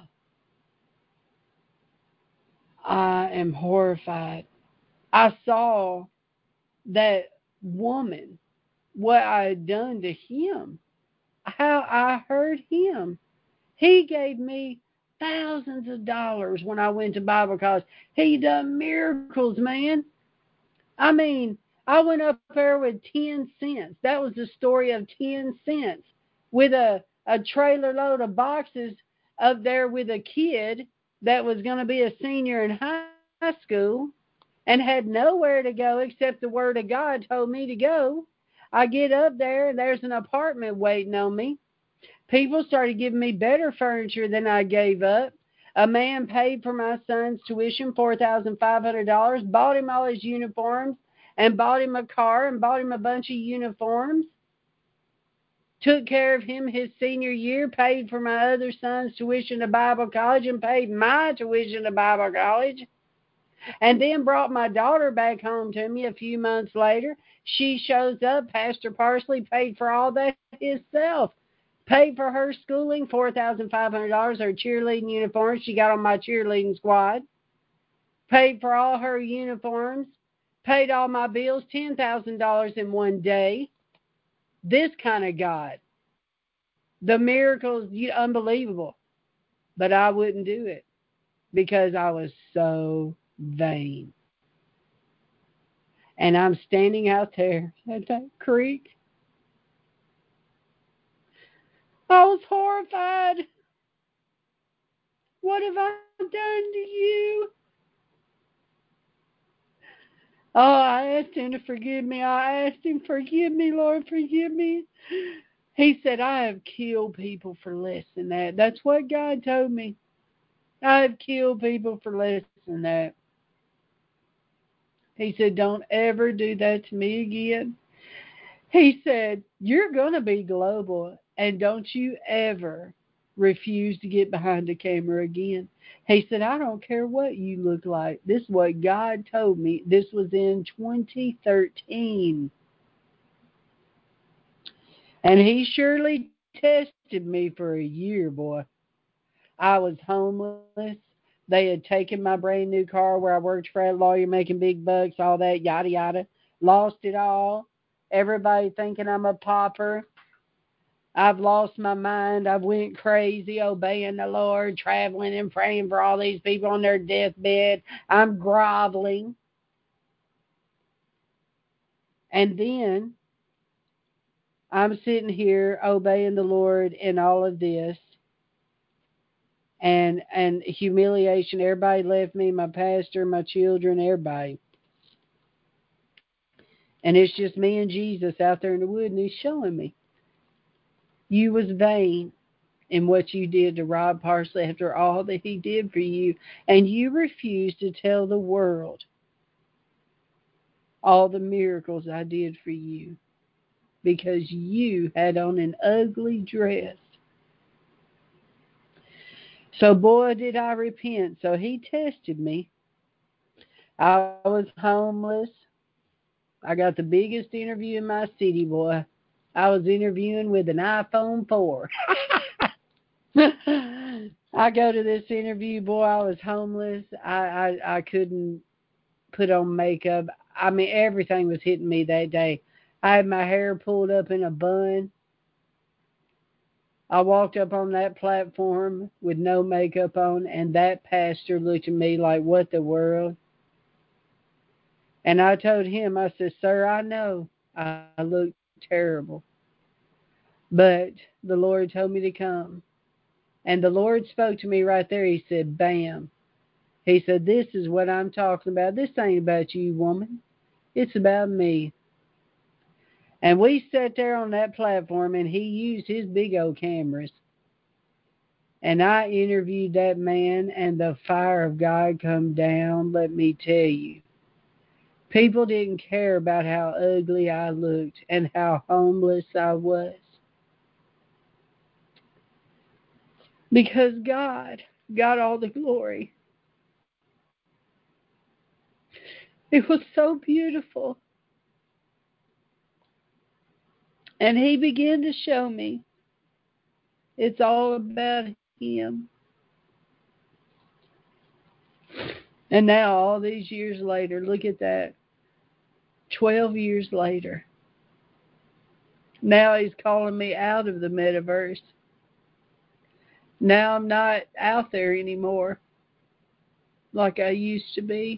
I am horrified. I saw that woman, what I had done to him, how I hurt him. He gave me thousands of dollars when I went to Bible college. He done miracles, man. I mean, I went up there with 10 cents. That was the story of 10 cents with a trailer load of boxes up there with a kid that was going to be a senior in high school and had nowhere to go except the Word of God told me to go. I get up there and there's an apartment waiting on me. People started giving me better furniture than I gave up. A man paid for my son's tuition, $4,500, bought him all his uniforms, and bought him a car and bought him a bunch of uniforms. Took care of him his senior year, paid for my other son's tuition to Bible college, and paid my tuition to Bible college. And then brought my daughter back home to me a few months later. She shows up. Pastor Parsley paid for all that himself. Paid for her schooling, $4,500, her cheerleading uniforms. She got on my cheerleading squad. Paid for all her uniforms. Paid all my bills, $10,000 in one day. This kind of God. The miracles, unbelievable. But I wouldn't do it because I was so vain. And I'm standing out there at that creek. I was horrified. What have I done to you? Oh, I asked him to forgive me. I asked him, forgive me, Lord, forgive me. He said, I have killed people for less than that. That's what God told me. I have killed people for less than that. He said, don't ever do that to me again. He said, you're going to be global, and don't you ever refuse to get behind the camera again. He said, I don't care what you look like. This is what God told me. This was in 2013. And he surely tested me for a year, boy. I was homeless. They had taken my brand new car where I worked for a lawyer making big bucks, all that, yada, yada. Lost it all. Everybody thinking I'm a pauper. I've lost my mind. I've went crazy obeying the Lord, traveling and praying for all these people on their deathbed. I'm groveling. And then I'm sitting here obeying the Lord in all of this. And humiliation. Everybody left me, my pastor, my children, everybody. And it's just me and Jesus out there in the wood, and he's showing me. You was vain in what you did to Rob Parsley after all that he did for you. And you refused to tell the world all the miracles I did for you because you had on an ugly dress. So, boy, did I repent. So he tested me. I was homeless. I got the biggest interview in my city, boy. I was interviewing with an iPhone 4. I go to this interview, boy, I was homeless. I couldn't put on makeup. I mean, everything was hitting me that day. I had my hair pulled up in a bun. I walked up on that platform with no makeup on, and that pastor looked at me like, what the world? And I told him, I said, sir, I know I look terrible, but the Lord told me to come. And the Lord spoke to me right there. He said, bam. He said, this is what I'm talking about. This ain't about you, woman. It's about me. And we sat there on that platform, and he used his big old cameras. And I interviewed that man, and the fire of God come down, let me tell you. People didn't care about how ugly I looked and how homeless I was. Because God got all the glory. It was so beautiful. And he began to show me it's all about him. And now, all these years later, look at that. 12 years later. Now he's calling me out of the metaverse. Now I'm not out there anymore like I used to be.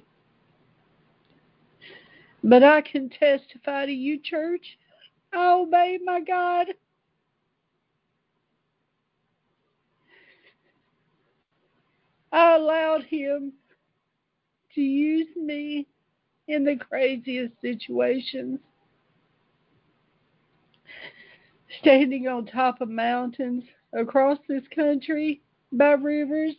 But I can testify to you, church. I obeyed my God. I allowed him to use me in the craziest situations. Standing on top of mountains across this country by rivers.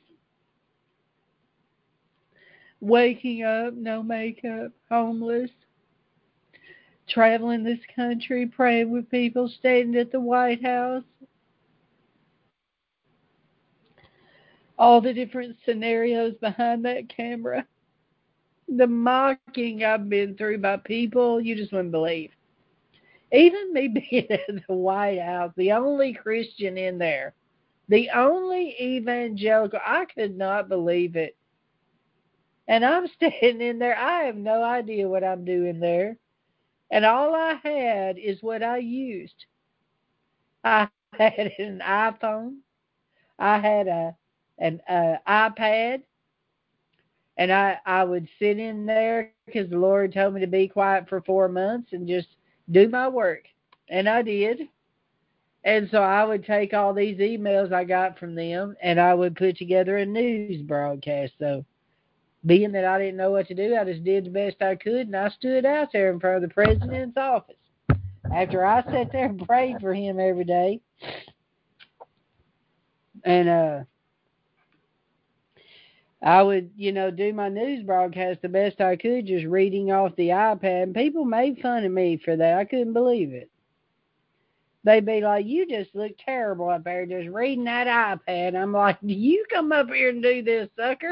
Waking up, no makeup, homeless. Traveling this country, praying with people, standing at the White House. All the different scenarios behind that camera. The mocking I've been through by people, you just wouldn't believe. Even me being at the White House, the only Christian in there, the only evangelical, I could not believe it. And I'm standing in there, I have no idea what I'm doing there. And all I had is what I used. I had an iPhone. I had an iPad. And I would sit in there because the Lord told me to be quiet for 4 months and just do my work. And I did. And so I would take all these emails I got from them and I would put together a news broadcast. So being that I didn't know what to do, I just did the best I could, and I stood out there in front of the president's office. After I sat there and prayed for him every day, and I would, do my news broadcast the best I could, just reading off the iPad, and people made fun of me for that. I couldn't believe it. They'd be like, you just look terrible up there just reading that iPad. I'm like, do you come up here and do this, sucker?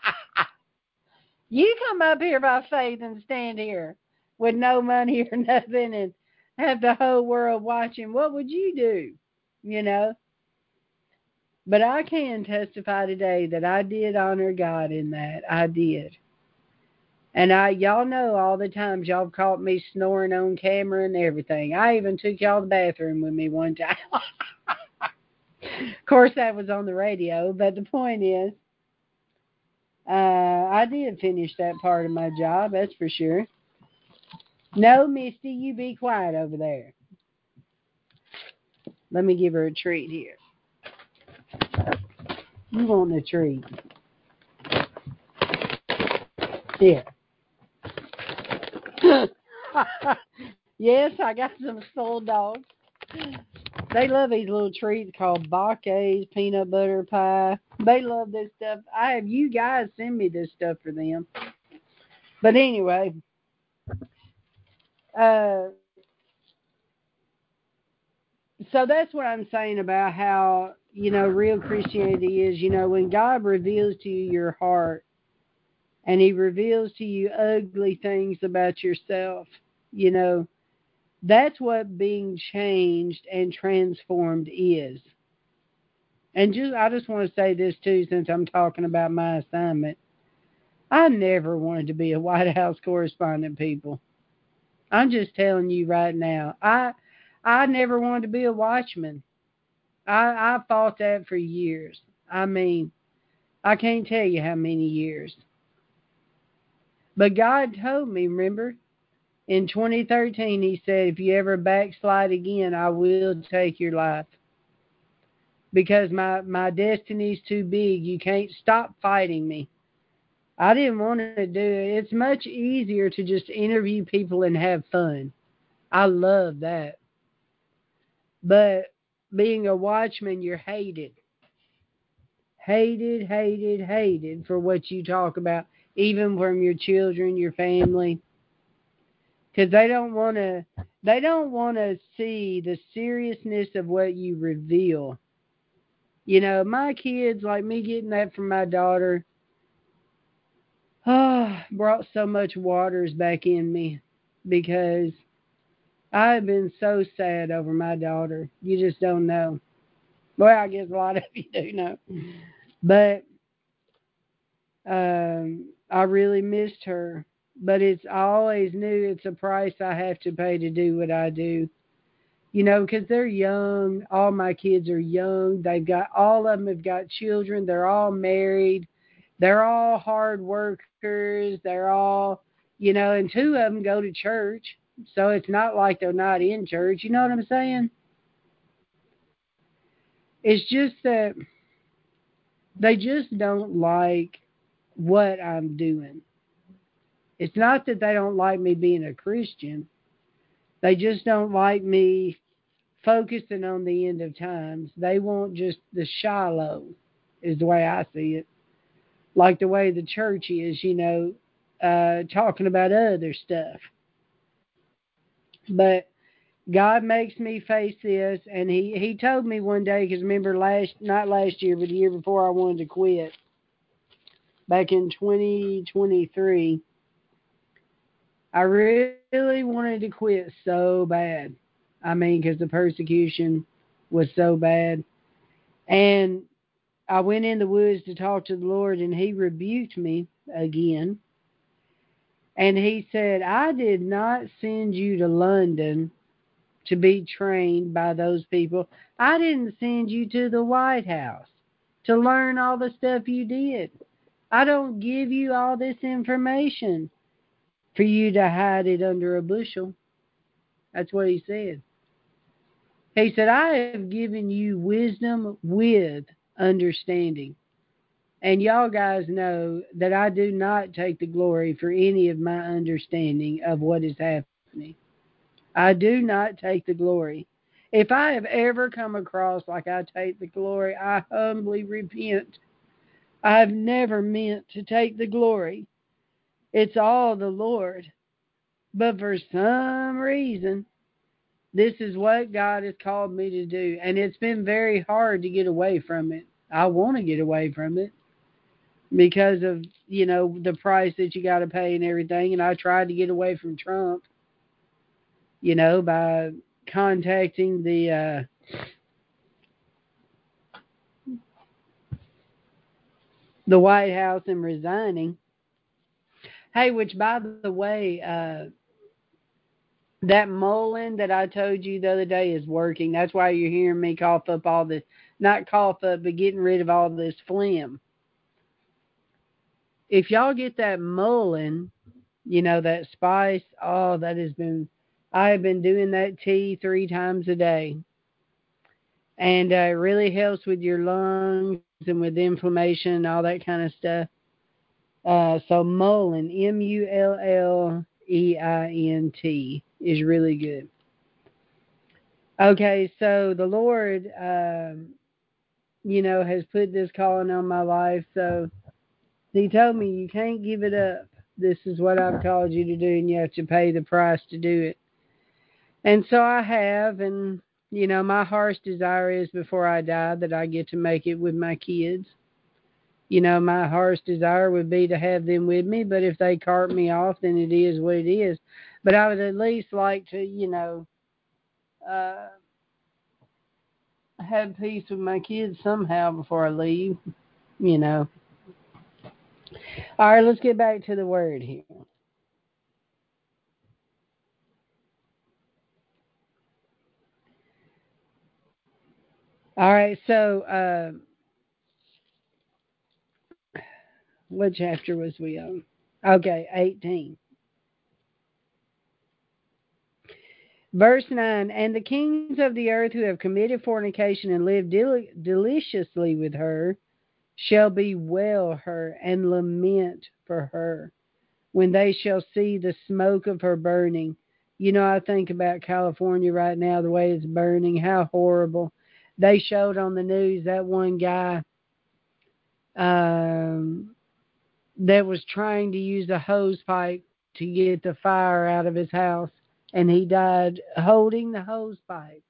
You come up here by faith and stand here with no money or nothing and have the whole world watching. What would you do? You know? But I can testify today that I did honor God in that. I did. And y'all know all the times y'all caught me snoring on camera and everything. I even took y'all to the bathroom with me one time. Of course, that was on the radio, but the point is, I did finish that part of my job, that's for sure. No, Misty, you be quiet over there. Let me give her a treat here. You want a treat? Here. Yes, I got some soul dogs. They love these little treats called Bakes, peanut butter pie. They love this stuff. I have you guys send me this stuff for them. But anyway, uh, so that's what I'm saying about how, real Christianity is, when God reveals to you your heart and he reveals to you ugly things about yourself, that's what being changed and transformed is. And I just want to say this too, since I'm talking about my assignment. I never wanted to be a White House correspondent, people. I'm just telling you right now. I never wanted to be a watchman. I fought that for years. I mean, I can't tell you how many years. But God told me, remember, in 2013, He said, if you ever backslide again, I will take your life. Because my destiny's too big. You can't stop fighting me. I didn't want to do it. It's much easier to just interview people and have fun. I love that. But being a watchman, you're hated. Hated, hated, hated for what you talk about, even from your children, your family. Because they don't want to see the seriousness of what you reveal. My kids, like me getting that from my daughter, brought so much waters back in me because I've been so sad over my daughter. You just don't know. Well, I guess a lot of you do know. But I really missed her. But I always knew it's a price I have to pay to do what I do. Because they're young. All my kids are young. All of them have got children. They're all married. They're all hard workers. They're all, and two of them go to church. So it's not like they're not in church. You know what I'm saying? It's just that they just don't like what I'm doing. It's not that they don't like me being a Christian. They just don't like me focusing on the end of times. They want just the Shiloh, is the way I see it. Like the way the church is, talking about other stuff. But God makes me face this, and He told me one day, because remember not last year, but the year before, I wanted to quit. Back in 2023, I really wanted to quit so bad. I mean, because the persecution was so bad. And I went in the woods to talk to the Lord, and He rebuked me again. And He said, I did not send you to London to be trained by those people. I didn't send you to the White House to learn all the stuff you did. I don't give you all this information for you to hide it under a bushel. That's what He said. He said, I have given you wisdom with understanding. And y'all guys know that I do not take the glory for any of my understanding of what is happening. I do not take the glory. If I have ever come across like I take the glory, I humbly repent. I've never meant to take the glory. It's all the Lord. But for some reason, this is what God has called me to do. And it's been very hard to get away from it. I want to get away from it because of, the price that you got to pay and everything. And I tried to get away from Trump, by contacting the White House and resigning. Hey, which by the way, that Mullen that I told you the other day is working. That's why you're hearing me cough up all this, not cough up, but getting rid of all this phlegm. If y'all get that Mullen, that spice, I have been doing that tea 3 times a day. And it really helps with your lungs and with inflammation and all that kind of stuff. So Mullein, Mulleint, is really good. Okay, so the Lord, has put this calling on my life. So He told me, you can't give it up. This is what I've called you to do, and you have to pay the price to do it. And so I have, and, my heart's desire is before I die that I get to make it with my kids. My heart's desire would be to have them with me, but if they cart me off, then it is what it is. But I would at least like to, uh, have peace with my kids somehow before I leave, you know. All right, let's get back to the word here. All right, so what chapter was we on? Okay, 18. Verse 9, and the kings of the earth who have committed fornication and lived deliciously with her shall bewail her and lament for her when they shall see the smoke of her burning. You know, I think about California right now, the way it's burning, how horrible. They showed on the news that one guy um, that was trying to use a hose pipe to get the fire out of his house, and he died holding the hose pipe.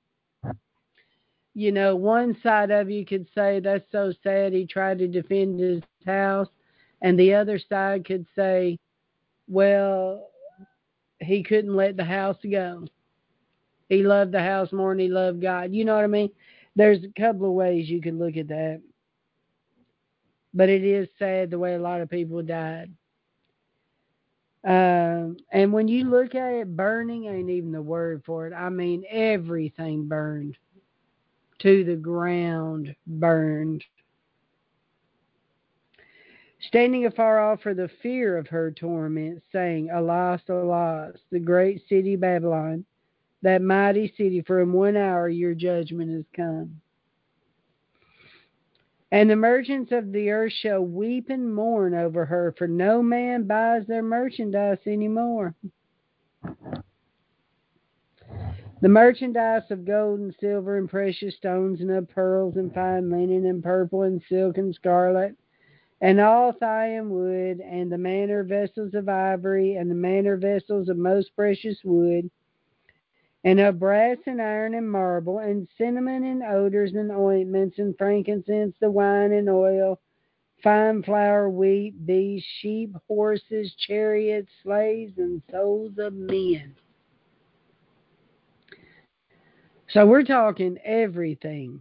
You know, one side of you could say that's so sad he tried to defend his house, and the other side could say, well, he couldn't let the house go. He loved the house more than he loved God. You know what I mean? There's a couple of ways you could look at that. But it is sad the way a lot of people died. And when you look at it, burning ain't even the word for it. I mean, everything burned to the ground, burned. Standing afar off for the fear of her torment, saying, Alas, alas, the great city Babylon, that mighty city, for in 1 hour your judgment is come. And the merchants of the earth shall weep and mourn over her, for no man buys their merchandise any more. The merchandise of gold and silver and precious stones and of pearls and fine linen and purple and silk and scarlet and all Thyme wood and the manner vessels of ivory and the manner vessels of most precious wood and of brass and iron and marble and cinnamon and odors and ointments and frankincense, the wine and oil, fine flour, wheat, beasts, sheep, horses, chariots, slaves, and souls of men. So we're talking everything.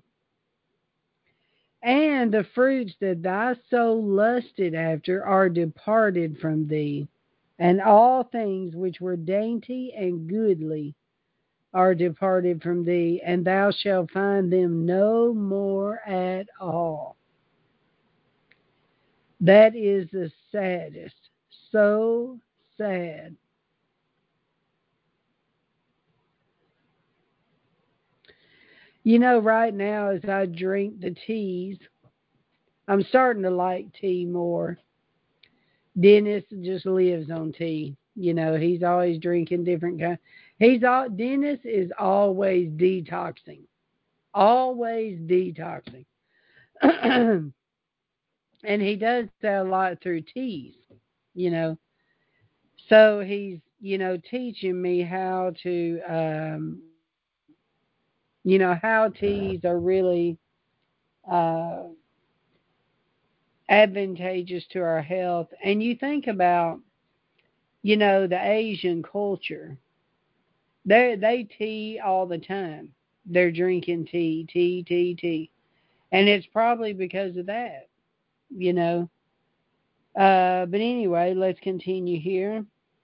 And the fruits that thy soul lusted after are departed from thee, and all things which were dainty and goodly are departed from thee, and thou shalt find them no more at all. That is the saddest. So sad. You know, right now as I drink the teas, I'm starting to like tea more. Dennis just lives on tea. You know, he's always drinking different kinds. Dennis is always detoxing. Always detoxing. And he does that a lot through teas, you know. So he's, you know, teaching me how to how teas are really uh advantageous to our health. And you think about, you know, the Asian culture. They tea all the time. They're drinking tea, tea, tea, tea. And it's probably because of that, you know. But anyway, let's continue here.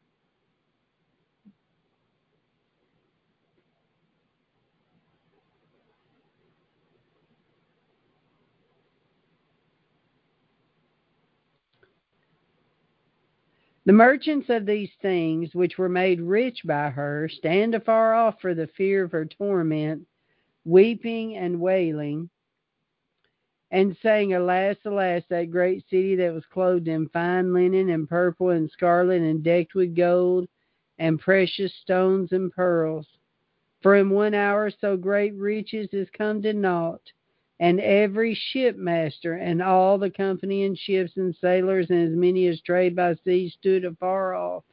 The merchants of these things, which were made rich by her, stand afar off for the fear of her torment, weeping and wailing, and saying, Alas, alas, that great city that was clothed in fine linen and purple and scarlet and decked with gold and precious stones and pearls. For in 1 hour so great riches is come to naught, and every shipmaster and all the company in ships and sailors and as many as trade by sea stood afar off.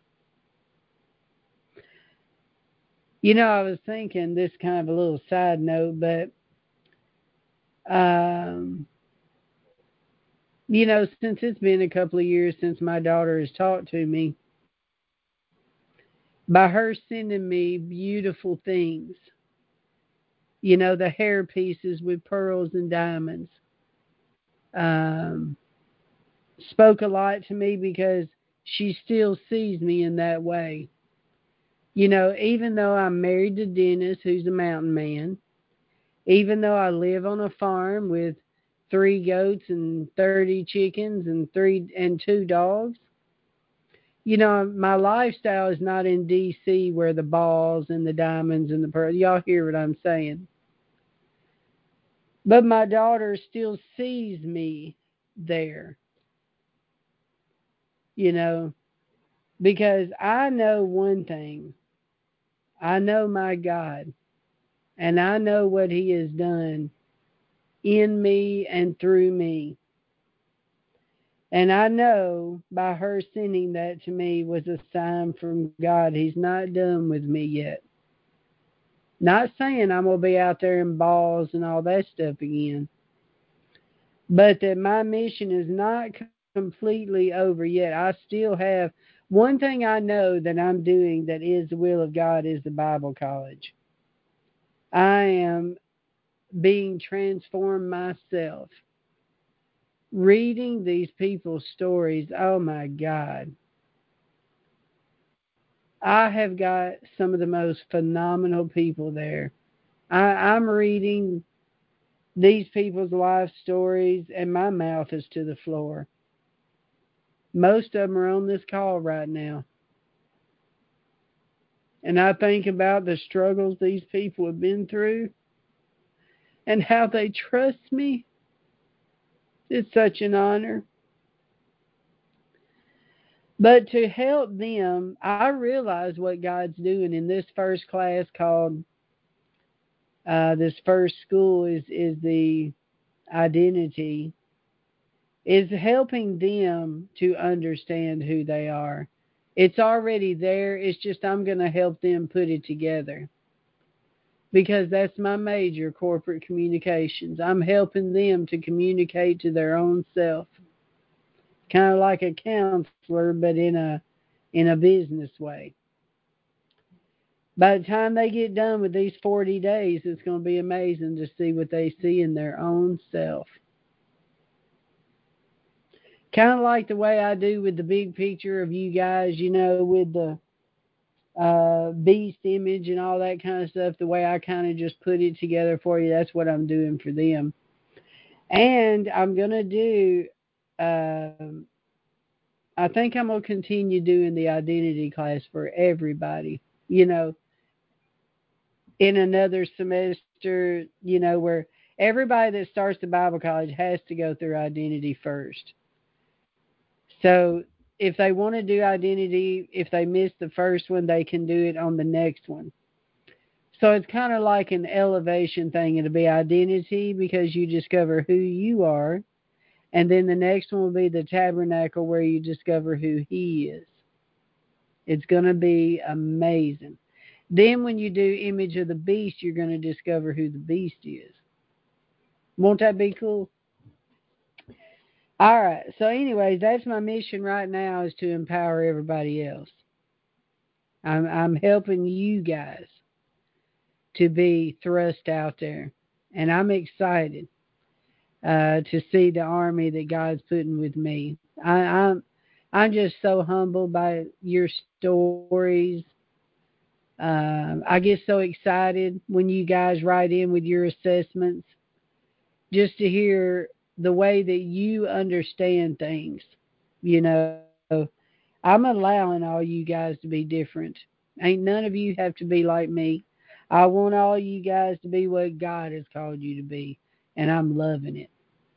You know, I was thinking this kind of a little side note, but um, you know, since it's been a couple of years since my daughter has talked to me, by her sending me beautiful things, you know, the hair pieces with pearls and diamonds, um, spoke a lot to me because she still sees me in that way. You know, even though I'm married to Dennis, who's a mountain man, Even though I live on a farm with 3 goats and 30 chickens and 2 dogs, my lifestyle is not in DC where the balls and the diamonds and the pearls. Y'all hear what I'm saying? But my daughter still sees me there, you know, because I know one thing. I know my God, and I know what He has done in me and through me. And I know by her sending that to me was a sign from God. He's not done with me yet. Not saying I'm going to be out there in balls and all that stuff again, but that my mission is not completely over yet. I still have one thing I know that I'm doing that is the will of God is the Bible college. I am being transformed myself. Reading these people's stories, oh my God. I have got some of the most phenomenal people there. I'm reading these people's life stories, and my mouth is to the floor. Most of them are on this call right now. And I think about the struggles these people have been through and how they trust me. It's such an honor. But to help them, I realize what God's doing in this first class called this first school is the identity, is helping them to understand who they are. It's already there. It's just I'm going to help them put it together because that's my major, corporate communications. I'm helping them to communicate to their own self, kind of like a counselor, but in a business way. By the time they get done with these 40 days, it's going to be amazing to see what they see in their own self. Kind of like the way I do with the big picture of you guys, with the beast image and all that kind of stuff, the way I kind of just put it together for you, that's what I'm doing for them. And I'm going to do, I think I'm going to continue doing the identity class for everybody, in another semester, where everybody that starts the Bible college has to go through identity first. So if they want to do identity, if they miss the first one, they can do it on the next one. So it's kind of like an elevation thing. It'll be identity because you discover who you are. And then the next one will be the tabernacle where you discover who He is. It's going to be amazing. Then when you do image of the beast, you're going to discover who the beast is. Won't that be cool? All right. So anyways, that's my mission right now is to empower everybody else. I'm helping you guys to be thrust out there. And I'm excited to see the army that God's putting with me. I'm just so humbled by your stories. I get so excited when you guys write in with your assessments, just to hear the way that you understand things. You know, I'm allowing all you guys to be different. Ain't none of you have to be like me. I want all you guys to be what God has called you to be, and I'm loving it.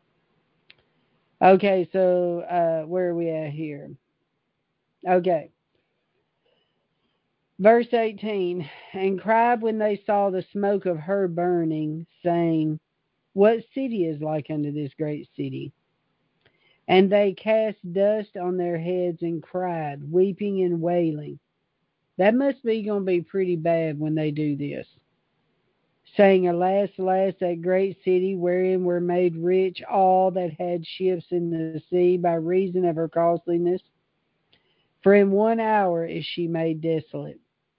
Okay, so where are we at here? Okay. Verse 18, and cried when they saw the smoke of her burning, saying, what city is like unto this great city? And they cast dust on their heads and cried, weeping and wailing. That must be going to be pretty bad when they do this. Saying, alas, alas, that great city wherein were made rich all that had ships in the sea by reason of her costliness. For in 1 hour is she made desolate.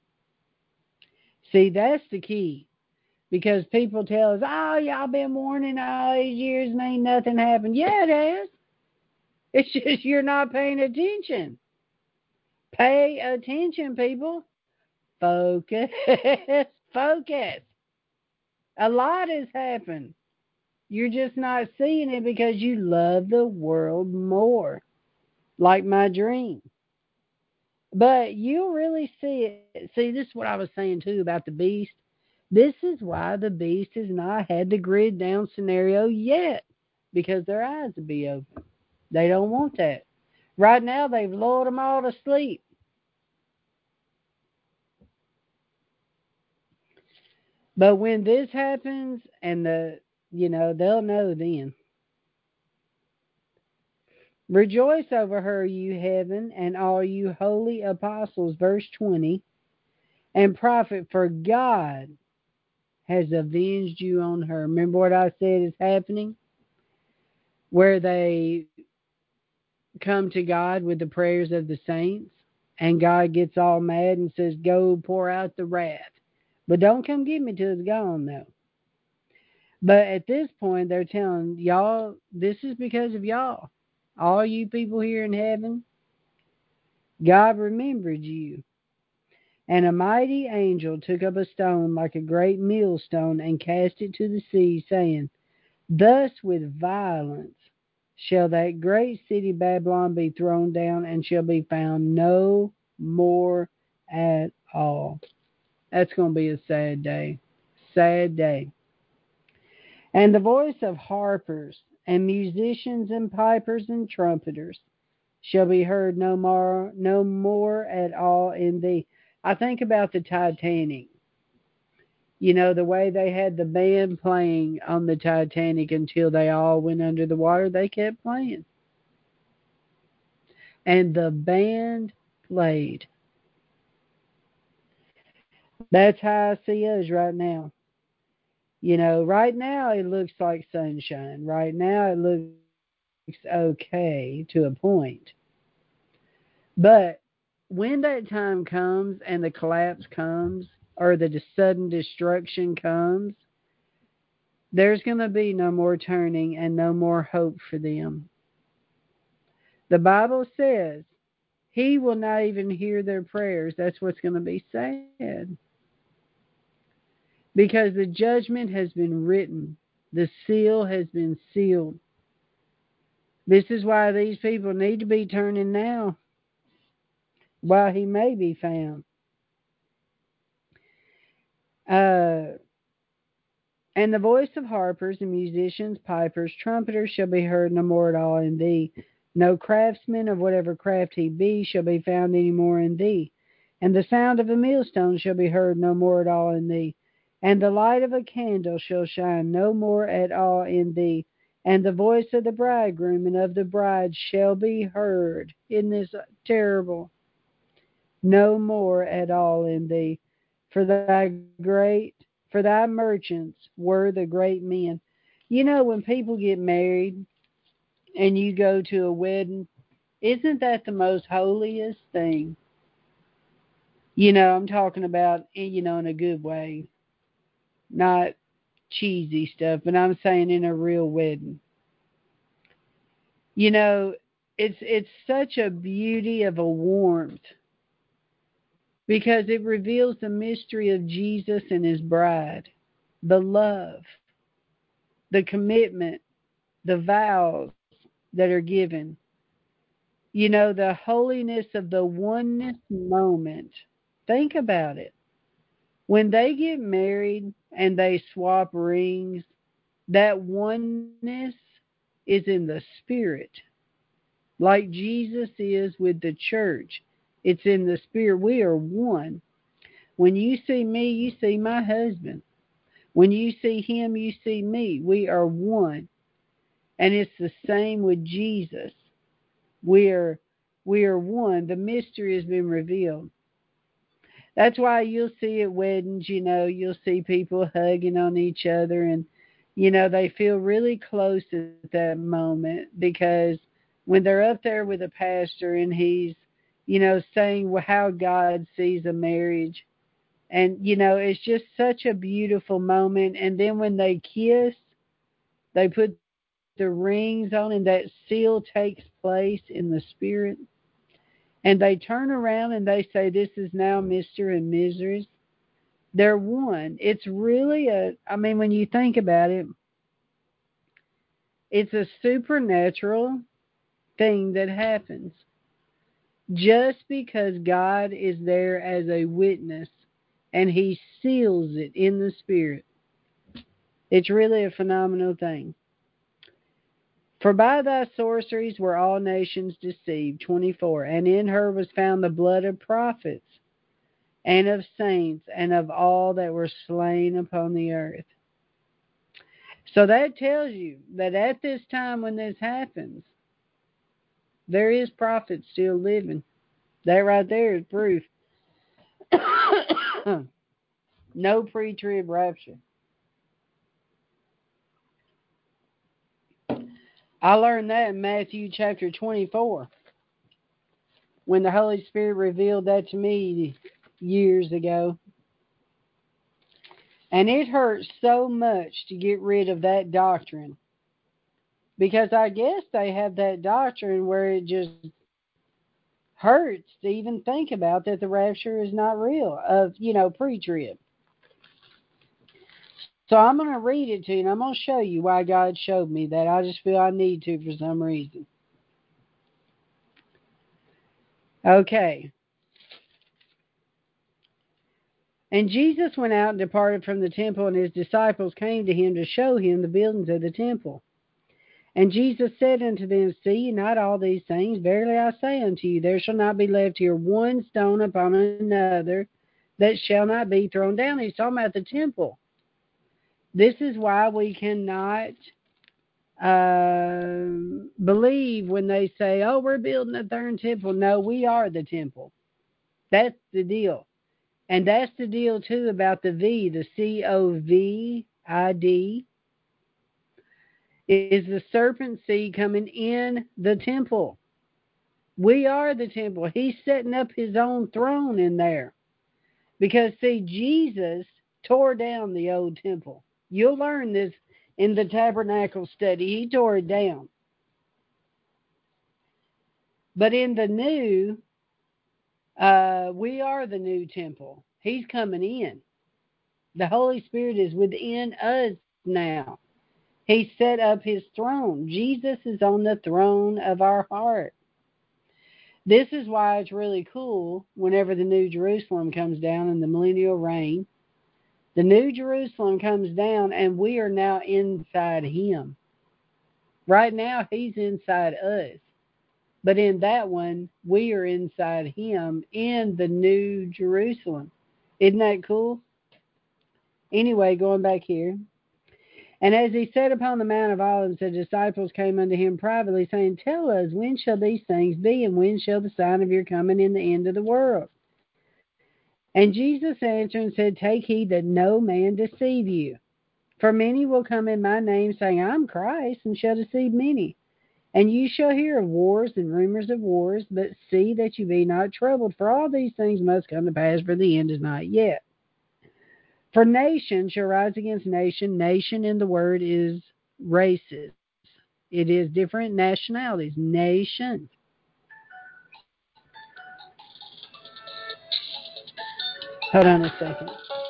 See, that's the key. Because people tell us, oh, y'all been warning all these years and ain't nothing happened. Yeah, it has. It's just you're not paying attention. Pay attention, people. Focus. Focus. A lot has happened. You're just not seeing it because you love the world more, like my dream. But you'll really see it. See, this is what I was saying too about the beast. This is why the beast has not had the grid down scenario yet, because their eyes will be open. They don't want that. Right now, they've lulled them all to sleep. But when this happens, and they'll know then. Rejoice over her, you heaven, and all you holy apostles, verse 20, and prophet, for God has avenged you on her. Remember what I said is happening? Where they come to God with the prayers of the saints, and God gets all mad and says, go pour out the wrath. But don't come get me till it's gone, though. But at this point, they're telling y'all, this is because of y'all. All you people here in heaven, God remembered you. And a mighty angel took up a stone like a great millstone and cast it to the sea, saying, thus with violence shall that great city Babylon be thrown down, and shall be found no more at all. That's going to be a sad day. Sad day. And the voice of harpers and musicians and pipers and trumpeters shall be heard no more at all in thee. I think about the Titanic. You know, the way they had the band playing on the Titanic until they all went under the water, they kept playing. And the band played. That's how I see us right now. You know, right now it looks like sunshine. Right now it looks okay to a point. But when that time comes and the collapse comes, or the sudden destruction comes, there's going to be no more turning and no more hope for them. The Bible says he will not even hear their prayers. That's what's going to be sad. Because the judgment has been written, the seal has been sealed. This is why these people need to be turning now while he may be found. Uh, and the voice of harpers and musicians, pipers, trumpeters shall be heard no more at all in thee. No craftsman of whatever craft he be shall be found any more in thee. And the sound of a millstone shall be heard no more at all in thee. And the light of a candle shall shine no more at all in thee. And the voice of the bridegroom and of the bride shall be heard. Isn't this terrible? No more at all in thee. For for thy merchants were the great men. You know, when people get married and you go to a wedding, isn't that the most holiest thing? You know, I'm talking about, in a good way, not cheesy stuff, but I'm saying in a real wedding. You know, it's such a beauty of a warmth because it reveals the mystery of Jesus and his bride, the love, the commitment, the vows that are given. You know, the holiness of the oneness moment. Think about it. When they get married and they swap rings, that oneness is in the spirit, like Jesus is with the church. It's in the spirit. We are one. When you see me, you see my husband. When you see him, you see me. We are one. And it's the same with Jesus. We are we are one. The mystery has been revealed. That's why you'll see at weddings, you'll see people hugging on each other, and they feel really close at that moment because when they're up there with a pastor and he's saying how God sees a marriage, and it's just such a beautiful moment. And then when they kiss, they put the rings on, and that seal takes place in the spirit. And they turn around and they say, this is now Mr. and Mrs. They're one. It's really when you think about it, it's a supernatural thing that happens. Just because God is there as a witness and he seals it in the spirit. It's really a phenomenal thing. For by thy sorceries were all nations deceived. 24. And in her was found the blood of prophets and of saints and of all that were slain upon the earth. So that tells you that at this time when this happens, there is prophets still living. That right there is proof. No pre-trib rapture. I learned that in Matthew chapter 24 when the Holy Spirit revealed that to me years ago. And it hurts so much to get rid of that doctrine because I guess they have that doctrine where it just hurts to even think about that the rapture is not real of, pre-trib. So I'm going to read it to you, and I'm going to show you why God showed me that. I just feel I need to for some reason. Okay. And Jesus went out and departed from the temple, and his disciples came to him to show him the buildings of the temple. And Jesus said unto them, See ye not all these things? Verily I say unto you, there shall not be left here one stone upon another that shall not be thrown down. He's talking about the temple. This is why we cannot believe when they say, oh, we're building a third temple. No, we are the temple. That's the deal. And that's the deal, too, about the V, the COVID, is the serpent seed coming in the temple. We are the temple. He's setting up his own throne in there. Because, see, Jesus tore down the old temple. You'll learn this in the tabernacle study. He tore it down. But in the new, we are the new temple. He's coming in. The Holy Spirit is within us now. He set up his throne. Jesus is on the throne of our heart. This is why it's really cool whenever the New Jerusalem comes down in the millennial reign. The New Jerusalem comes down and we are now inside him. Right now, he's inside us. But in that one, we are inside him in the New Jerusalem. Isn't that cool? Anyway, going back here. And as he sat upon the Mount of Olives, the disciples came unto him privately, saying, Tell us, when shall these things be, and when shall the sign of your coming in the end of the world? And Jesus answered and said, Take heed that no man deceive you. For many will come in my name, saying, I'm Christ, and shall deceive many. And you shall hear of wars and rumors of wars, but see that you be not troubled, for all these things must come to pass, for the end is not yet. For nation shall rise against nation. Nation in the word is races. It is different nationalities. Nation. Hold on a second.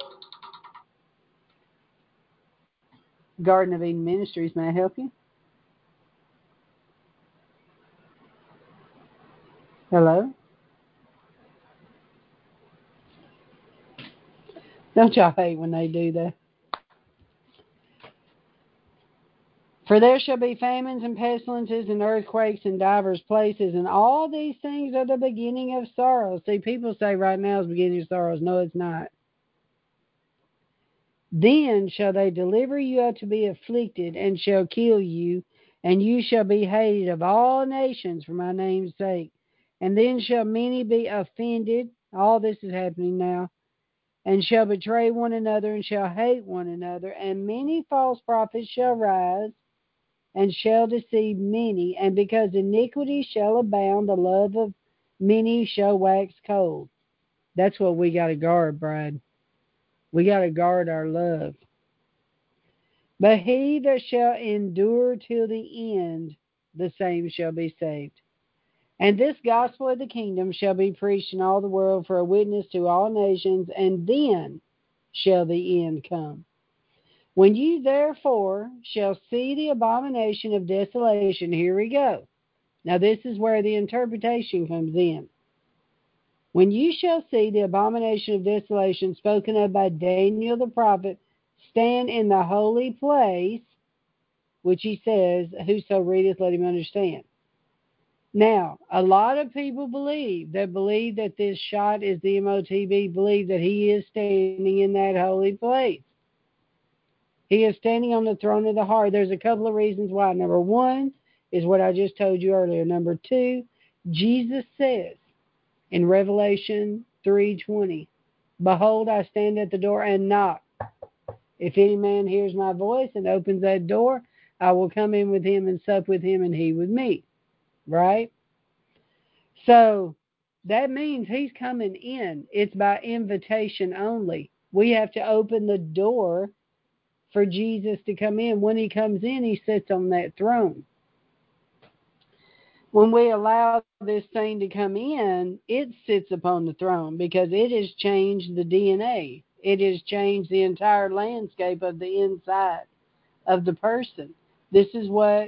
Garden of Eden Ministries, may I help you? Hello? Don't y'all hate when they do that? For there shall be famines and pestilences and earthquakes in divers places, and all these things are the beginning of sorrows. See, people say right now is the beginning of sorrows. No, it's not. Then shall they deliver you up to be afflicted, and shall kill you, and you shall be hated of all nations for my name's sake. And then shall many be offended. All this is happening now. And shall betray one another, and shall hate one another. And many false prophets shall rise, and shall deceive many. And because iniquity shall abound, the love of many shall wax cold. That's what we got to guard, bride. We got to guard our love. But he that shall endure till the end, the same shall be saved. And this gospel of the kingdom shall be preached in all the world for a witness to all nations, and then shall the end come. When you therefore shall see the abomination of desolation, here we go. Now this is where the interpretation comes in. When you shall see the abomination of desolation spoken of by Daniel the prophet stand in the holy place, which he says, whoso readeth, let him understand. Now, a lot of people believe that this shot is the MOTB, believe that he is standing in that holy place. He is standing on the throne of the heart. There's a couple of reasons why. Number one is what I just told you earlier. Number two, Jesus says in Revelation 3:20, behold, I stand at the door and knock. If any man hears my voice and opens that door, I will come in with him and sup with him and he with me. Right? So that means he's coming in. It's by invitation only. We have to open the door for Jesus to come in. When he comes in, he sits on that throne. When we allow this thing to come in, it sits upon the throne because it has changed the DNA. It has changed the entire landscape of the inside of the person. This is what,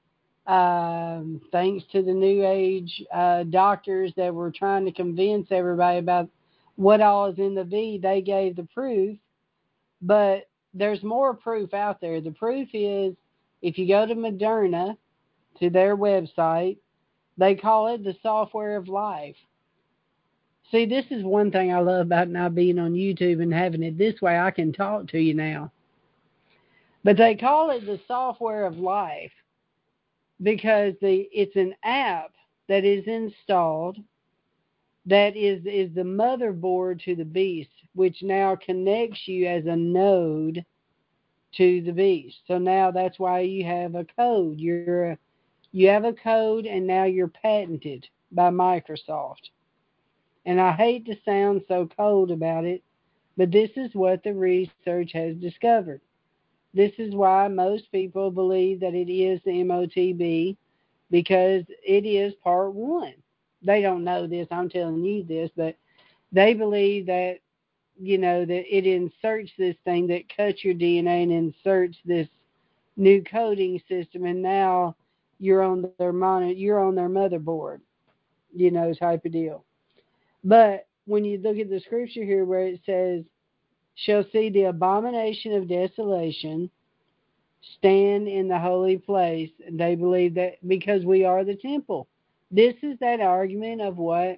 thanks to the New Age doctors that were trying to convince everybody about what all is in the V, they gave the proof. But there's more proof out there. The proof is, if you go to Moderna, to their website, they call it the software of life. See, this is one thing I love about not being on YouTube and having it this way. I can talk to you now. But they call it the software of life because it's an app that is installed that is the motherboard to the beast, which now connects you as a node to the beast. So now that's why you have a code. You have a code, and now you're patented by Microsoft. And I hate to sound so cold about it, but this is what the research has discovered. This is why most people believe that it is the MOTB, because it is part one. They don't know this, I'm telling you this, but they believe that, that it inserts this thing that cuts your DNA and inserts this new coding system, and now you're on their motherboard, type of deal. But when you look at the scripture here where it says, shall see the abomination of desolation stand in the holy place, and they believe that because we are the temple. This is that argument of what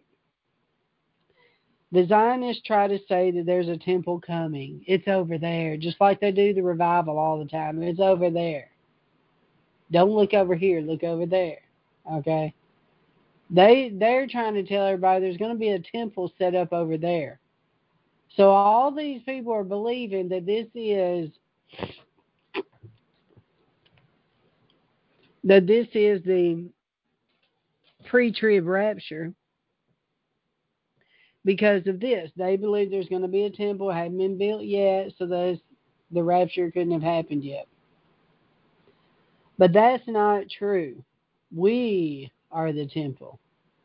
the Zionists try to say, that there's a temple coming. It's over there, just like they do the revival all the time. It's over there. Don't look over here, look over there. Okay? They're trying to tell everybody there's going to be a temple set up over there. So all these people are believing that this is the pre-trib rapture because of this. They believe there's going to be a temple, it hadn't been built yet, so the rapture couldn't have happened yet. But that's not true. We are the temple.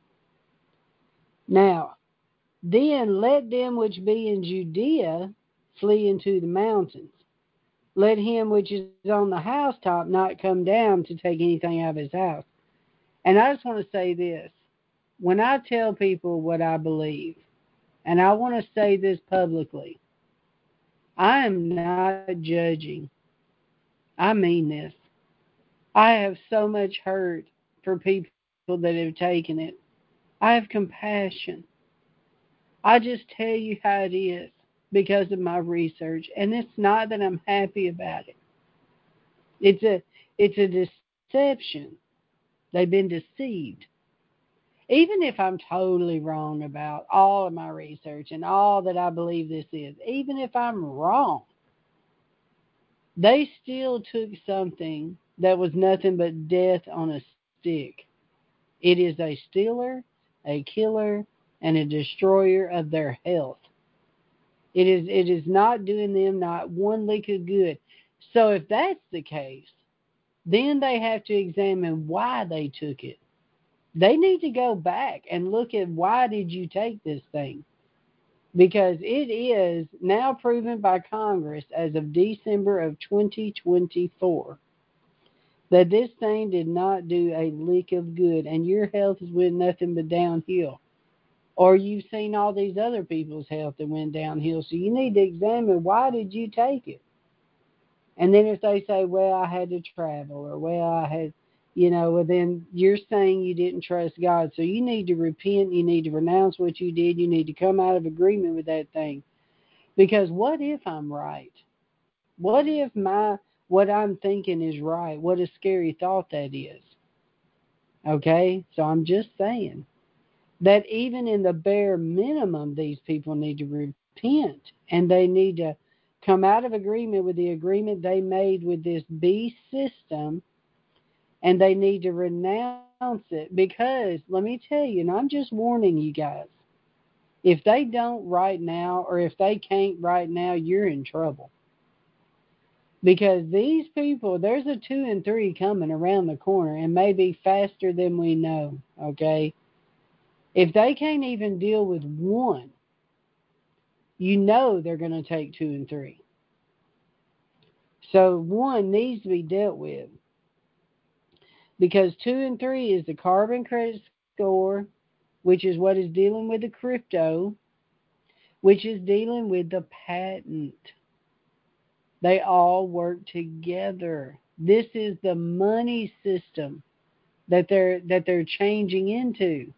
Now, then let them which be in Judea flee into the mountains. Let him which is on the housetop not come down to take anything out of his house. And I just want to say this. When I tell people what I believe, and I want to say this publicly, I am not judging. I mean this. I have so much hurt for people that have taken it. I have compassion. I just tell you how it is because of my research. And it's not that I'm happy about it. It's a deception. They've been deceived. Even if I'm totally wrong about all of my research and all that I believe this is, even if I'm wrong, they still took something that was nothing but death on a stick. It is a stealer, a killer, and a destroyer of their health. It is not doing them not one lick of good. So if that's the case, then they have to examine why they took it. They need to go back and look at, why did you take this thing? because it is now proven by Congress as of December of 2024 that this thing did not do a lick of good, and your health is went nothing but downhill. Or you've seen all these other people's health that went downhill, so you need to examine why did you take it. And then if they say, well, I had to travel, or well, I had, well, then you're saying you didn't trust God. So you need to repent. You need to renounce what you did. You need to come out of agreement with that thing. Because what if I'm right? What if what I'm thinking is right? What a scary thought that is. Okay? So I'm just saying that even in the bare minimum, these people need to repent, and they need to come out of agreement with the agreement they made with this beast system, and they need to renounce it. Because let me tell you, and I'm just warning you guys, if they don't right now, or if they can't right now, you're in trouble. Because these people, there's a 2 and 3 coming around the corner, and maybe faster than we know. Okay, if they can't even deal with one, you know they're going to take 2 and 3. So one needs to be dealt with, because 2 and 3 is the carbon credit score, which is what is dealing with the crypto, which is dealing with the patent. They all work together. This is the money system that they're changing into.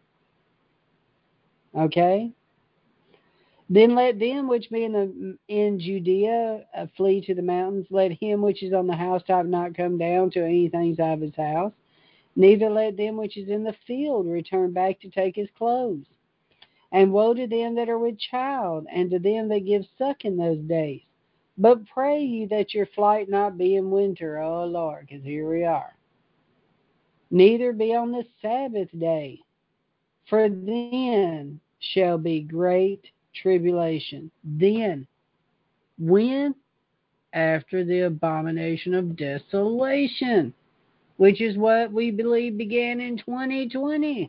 Okay? Then let them which be in Judea flee to the mountains. Let him which is on the housetop not come down to anything out of his house. Neither let them which is in the field return back to take his clothes. And woe to them that are with child, and to them that give suck in those days. But pray ye that your flight not be in winter, oh Lord, because here we are. Neither be on the Sabbath day, for then shall be great tribulation. Then, when? After the abomination of desolation, which is what we believe began in 2020.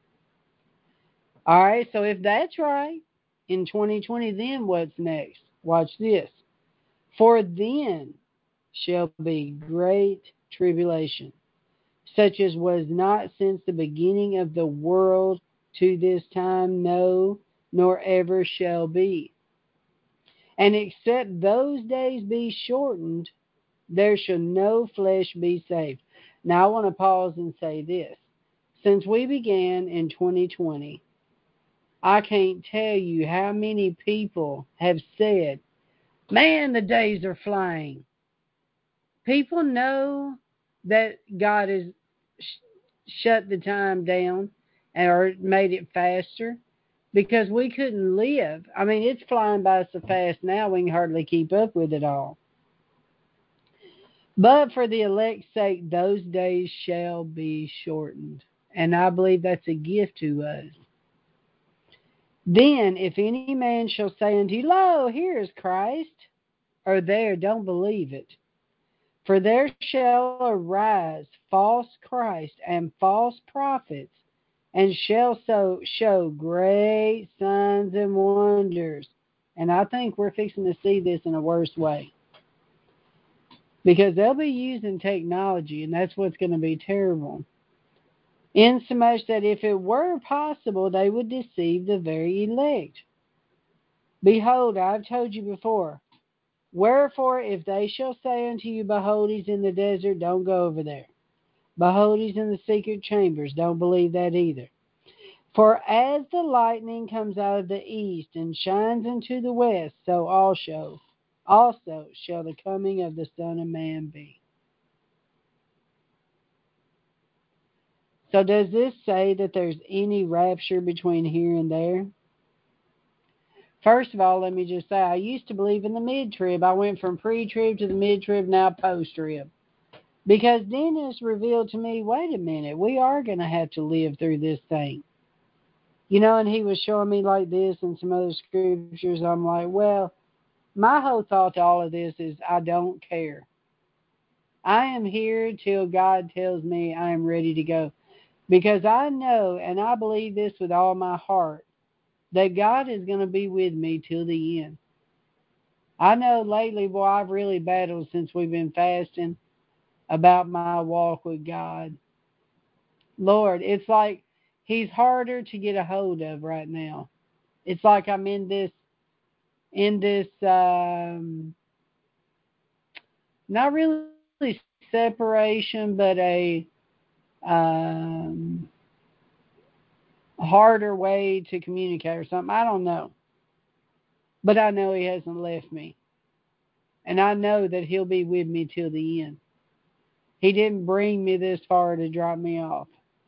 All right, so if that's right, in 2020, then what's next? Watch this. For then shall be great tribulation, such as was not since the beginning of the world to this time, no, nor ever shall be. And except those days be shortened, there shall no flesh be saved. Now I want to pause and say this. Since we began in 2020, I can't tell you how many people have said, man, the days are flying. People know that God has shut the time down or made it faster because we couldn't live. I mean, it's flying by so fast now we can hardly keep up with it all. But for the elect's sake, those days shall be shortened. And I believe that's a gift to us. Then, if any man shall say unto you, lo, here is Christ, or there, don't believe it. For there shall arise false Christ and false prophets, and shall so show great signs and wonders. And I think we're fixing to see this in a worse way. Because they'll be using technology, and that's what's going to be terrible. Insomuch that if it were possible, they would deceive the very elect. Behold, I've told you before. Wherefore, if they shall say unto you, behold, he's in the desert, don't go over there. Behold, he's in the secret chambers, don't believe that either. For as the lightning comes out of the east and shines into the west, so also shall the coming of the Son of Man be. So does this say that there's any rapture between here and there? First of all, let me just say, I used to believe in the mid-trib. I went from pre-trib to the mid-trib, now post-trib. Because Dennis revealed to me, wait a minute, we are going to have to live through this thing. And he was showing me like this and some other scriptures. I'm like, well, my whole thought to all of this is I don't care. I am here till God tells me I am ready to go. Because I know, and I believe this with all my heart, that God is going to be with me till the end. I know lately, boy, I've really battled since we've been fasting about my walk with God. Lord, it's like He's harder to get a hold of right now. It's like I'm in this not really separation, but a um, harder way to communicate or something. I don't know, but I know He hasn't left me, and I know that He'll be with me till the end. He didn't bring me this far to drop me off.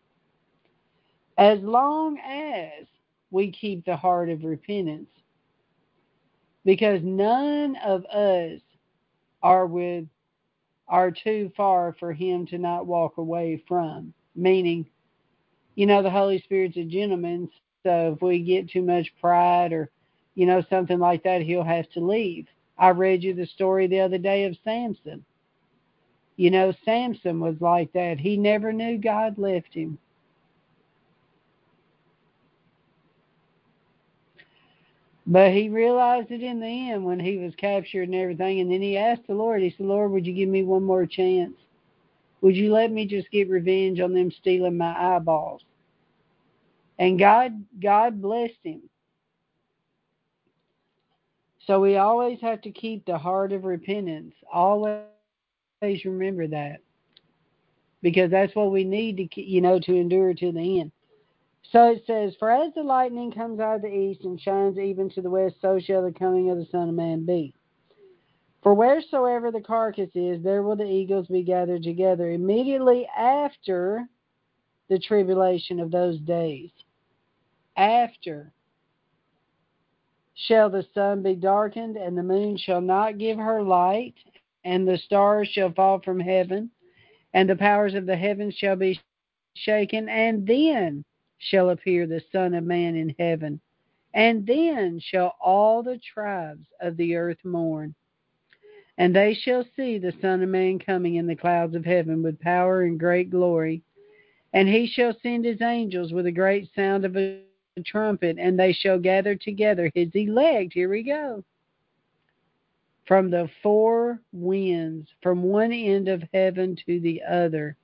As long as we keep the heart of repentance, because none of us are with are too far for Him to not walk away from. Meaning, the Holy Spirit's a gentleman, so if we get too much pride or, something like that, He'll have to leave. I read you the story the other day of Samson. Samson was like that. He never knew God left him. But he realized it in the end when he was captured and everything. And then he asked the Lord, he said, Lord, would you give me one more chance? Would you let me just get revenge on them stealing my eyeballs? And God blessed him. So we always have to keep the heart of repentance. Always remember that. Because that's what we need to endure to the end. So it says, for as the lightning comes out of the east and shines even to the west, so shall the coming of the Son of Man be. For wheresoever the carcass is, there will the eagles be gathered together. Immediately after the tribulation of those days, after shall the sun be darkened, and the moon shall not give her light, and the stars shall fall from heaven, and the powers of the heavens shall be shaken, and then shall appear the Son of Man in heaven. And then shall all the tribes of the earth mourn. And they shall see the Son of Man coming in the clouds of heaven with power and great glory. And He shall send His angels with a great sound of a trumpet, and they shall gather together His elect. Here we go. From the four winds, from one end of heaven to the other.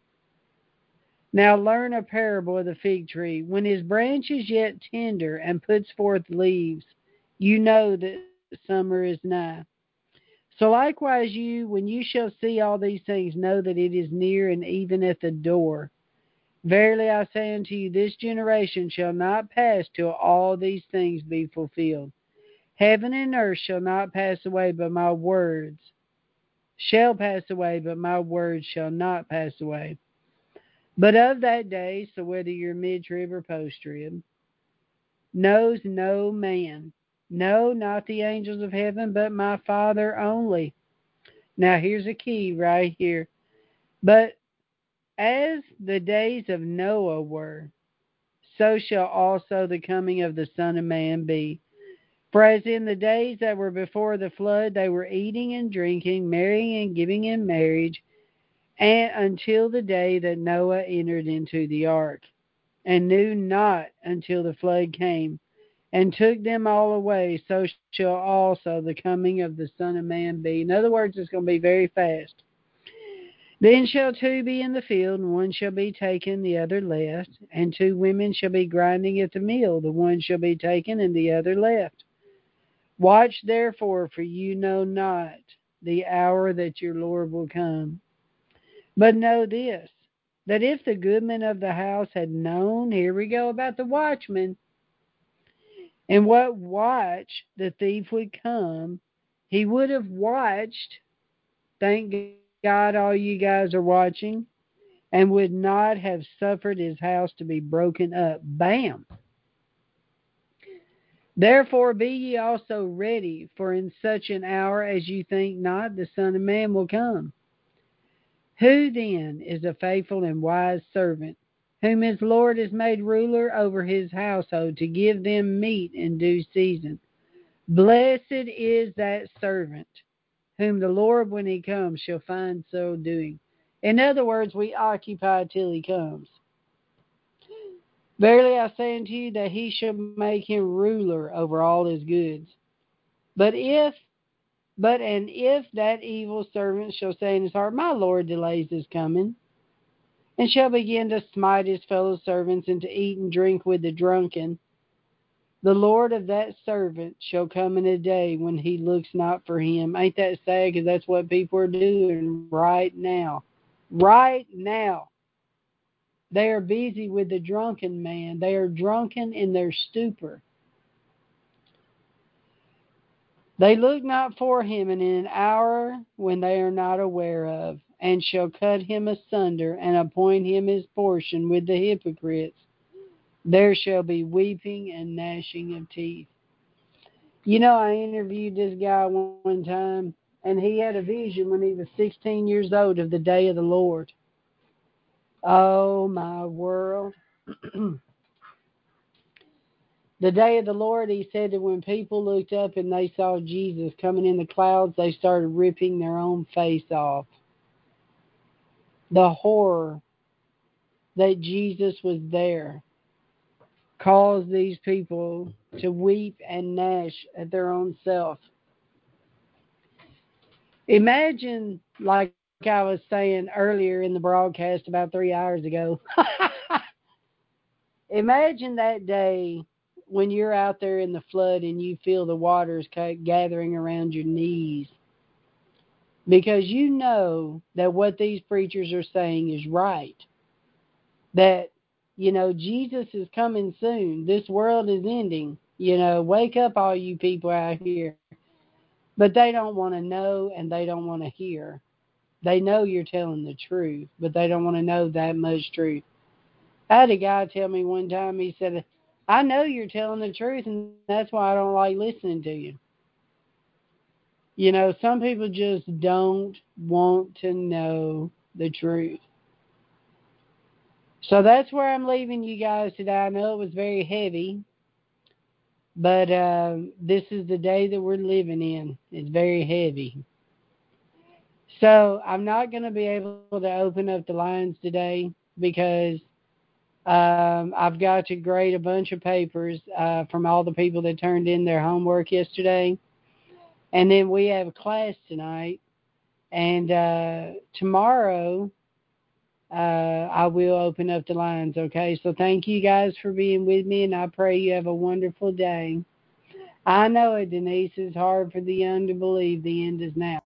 Now learn a parable of the fig tree. When his branch is yet tender and puts forth leaves, you know that summer is nigh. So likewise you, when you shall see all these things, know that it is near and even at the door. Verily I say unto you, this generation shall not pass till all these things be fulfilled. Heaven and earth shall not pass away, but my words shall pass away, but my words shall not pass away. But of that day, so whether you're mid-trib or post-trib, knows no man. No, not the angels of heaven, but my Father only. Now here's a key right here. But as the days of Noah were, so shall also the coming of the Son of Man be. For as in the days that were before the flood, they were eating and drinking, marrying and giving in marriage, and until the day that Noah entered into the ark, and knew not until the flood came, and took them all away, so shall also the coming of the Son of Man be. In other words, it's going to be very fast. Then shall two be in the field, and one shall be taken, the other left. And two women shall be grinding at the mill, the one shall be taken, and the other left. Watch therefore, for you know not the hour that your Lord will come. But know this, that if the goodman of the house had known, here we go about the watchman, and what watch the thief would come, he would have watched, thank God all you guys are watching, and would not have suffered his house to be broken up. Bam! Therefore be ye also ready, for in such an hour as you think not, the Son of Man will come. Who then is a faithful and wise servant, whom his Lord has made ruler over his household, to give them meat in due season? Blessed is that servant, whom the Lord, when He comes, shall find so doing. In other words, we occupy till He comes. Verily I say unto you that he shall make him ruler over all his goods. But if that evil servant shall say in his heart, My Lord delays his coming, and shall begin to smite his fellow servants, and to eat and drink with the drunken, the Lord of that servant shall come in a day when he looks not for him. Ain't that sad? Because that's what people are doing right now. Right now. They are busy with the drunken man. They are drunken in their stupor. They look not for him in an hour when they are not aware of, and shall cut him asunder, and appoint him his portion with the hypocrites. There shall be weeping and gnashing of teeth. You know, I interviewed this guy one time, and he had a vision when he was 16 years old of the day of the Lord. Oh, my world. The day of the Lord, he said that when people looked up and they saw Jesus coming in the clouds, they started ripping their own face off. The horror that Jesus was there caused these people to weep and gnash at their own self. Imagine, like I was saying earlier in the broadcast about 3 hours ago, imagine that day when you're out there in the flood and you feel the waters gathering around your knees, because you know that what these preachers are saying is right. That, Jesus is coming soon. This world is ending. Wake up, all you people out here. But they don't want to know and they don't want to hear. They know you're telling the truth, but they don't want to know that much truth. I had a guy tell me one time, he said, I know you're telling the truth, and that's why I don't like listening to you. Some people just don't want to know the truth. So that's where I'm leaving you guys today. I know it was very heavy, but this is the day that we're living in. It's very heavy. So I'm not going to be able to open up the lines today because I've got to grade a bunch of papers from all the people that turned in their homework yesterday. And then we have a class tonight. And tomorrow I will open up the lines, okay? So thank you guys for being with me, and I pray you have a wonderful day. I know it, Denise. It's hard for the young to believe the end is now.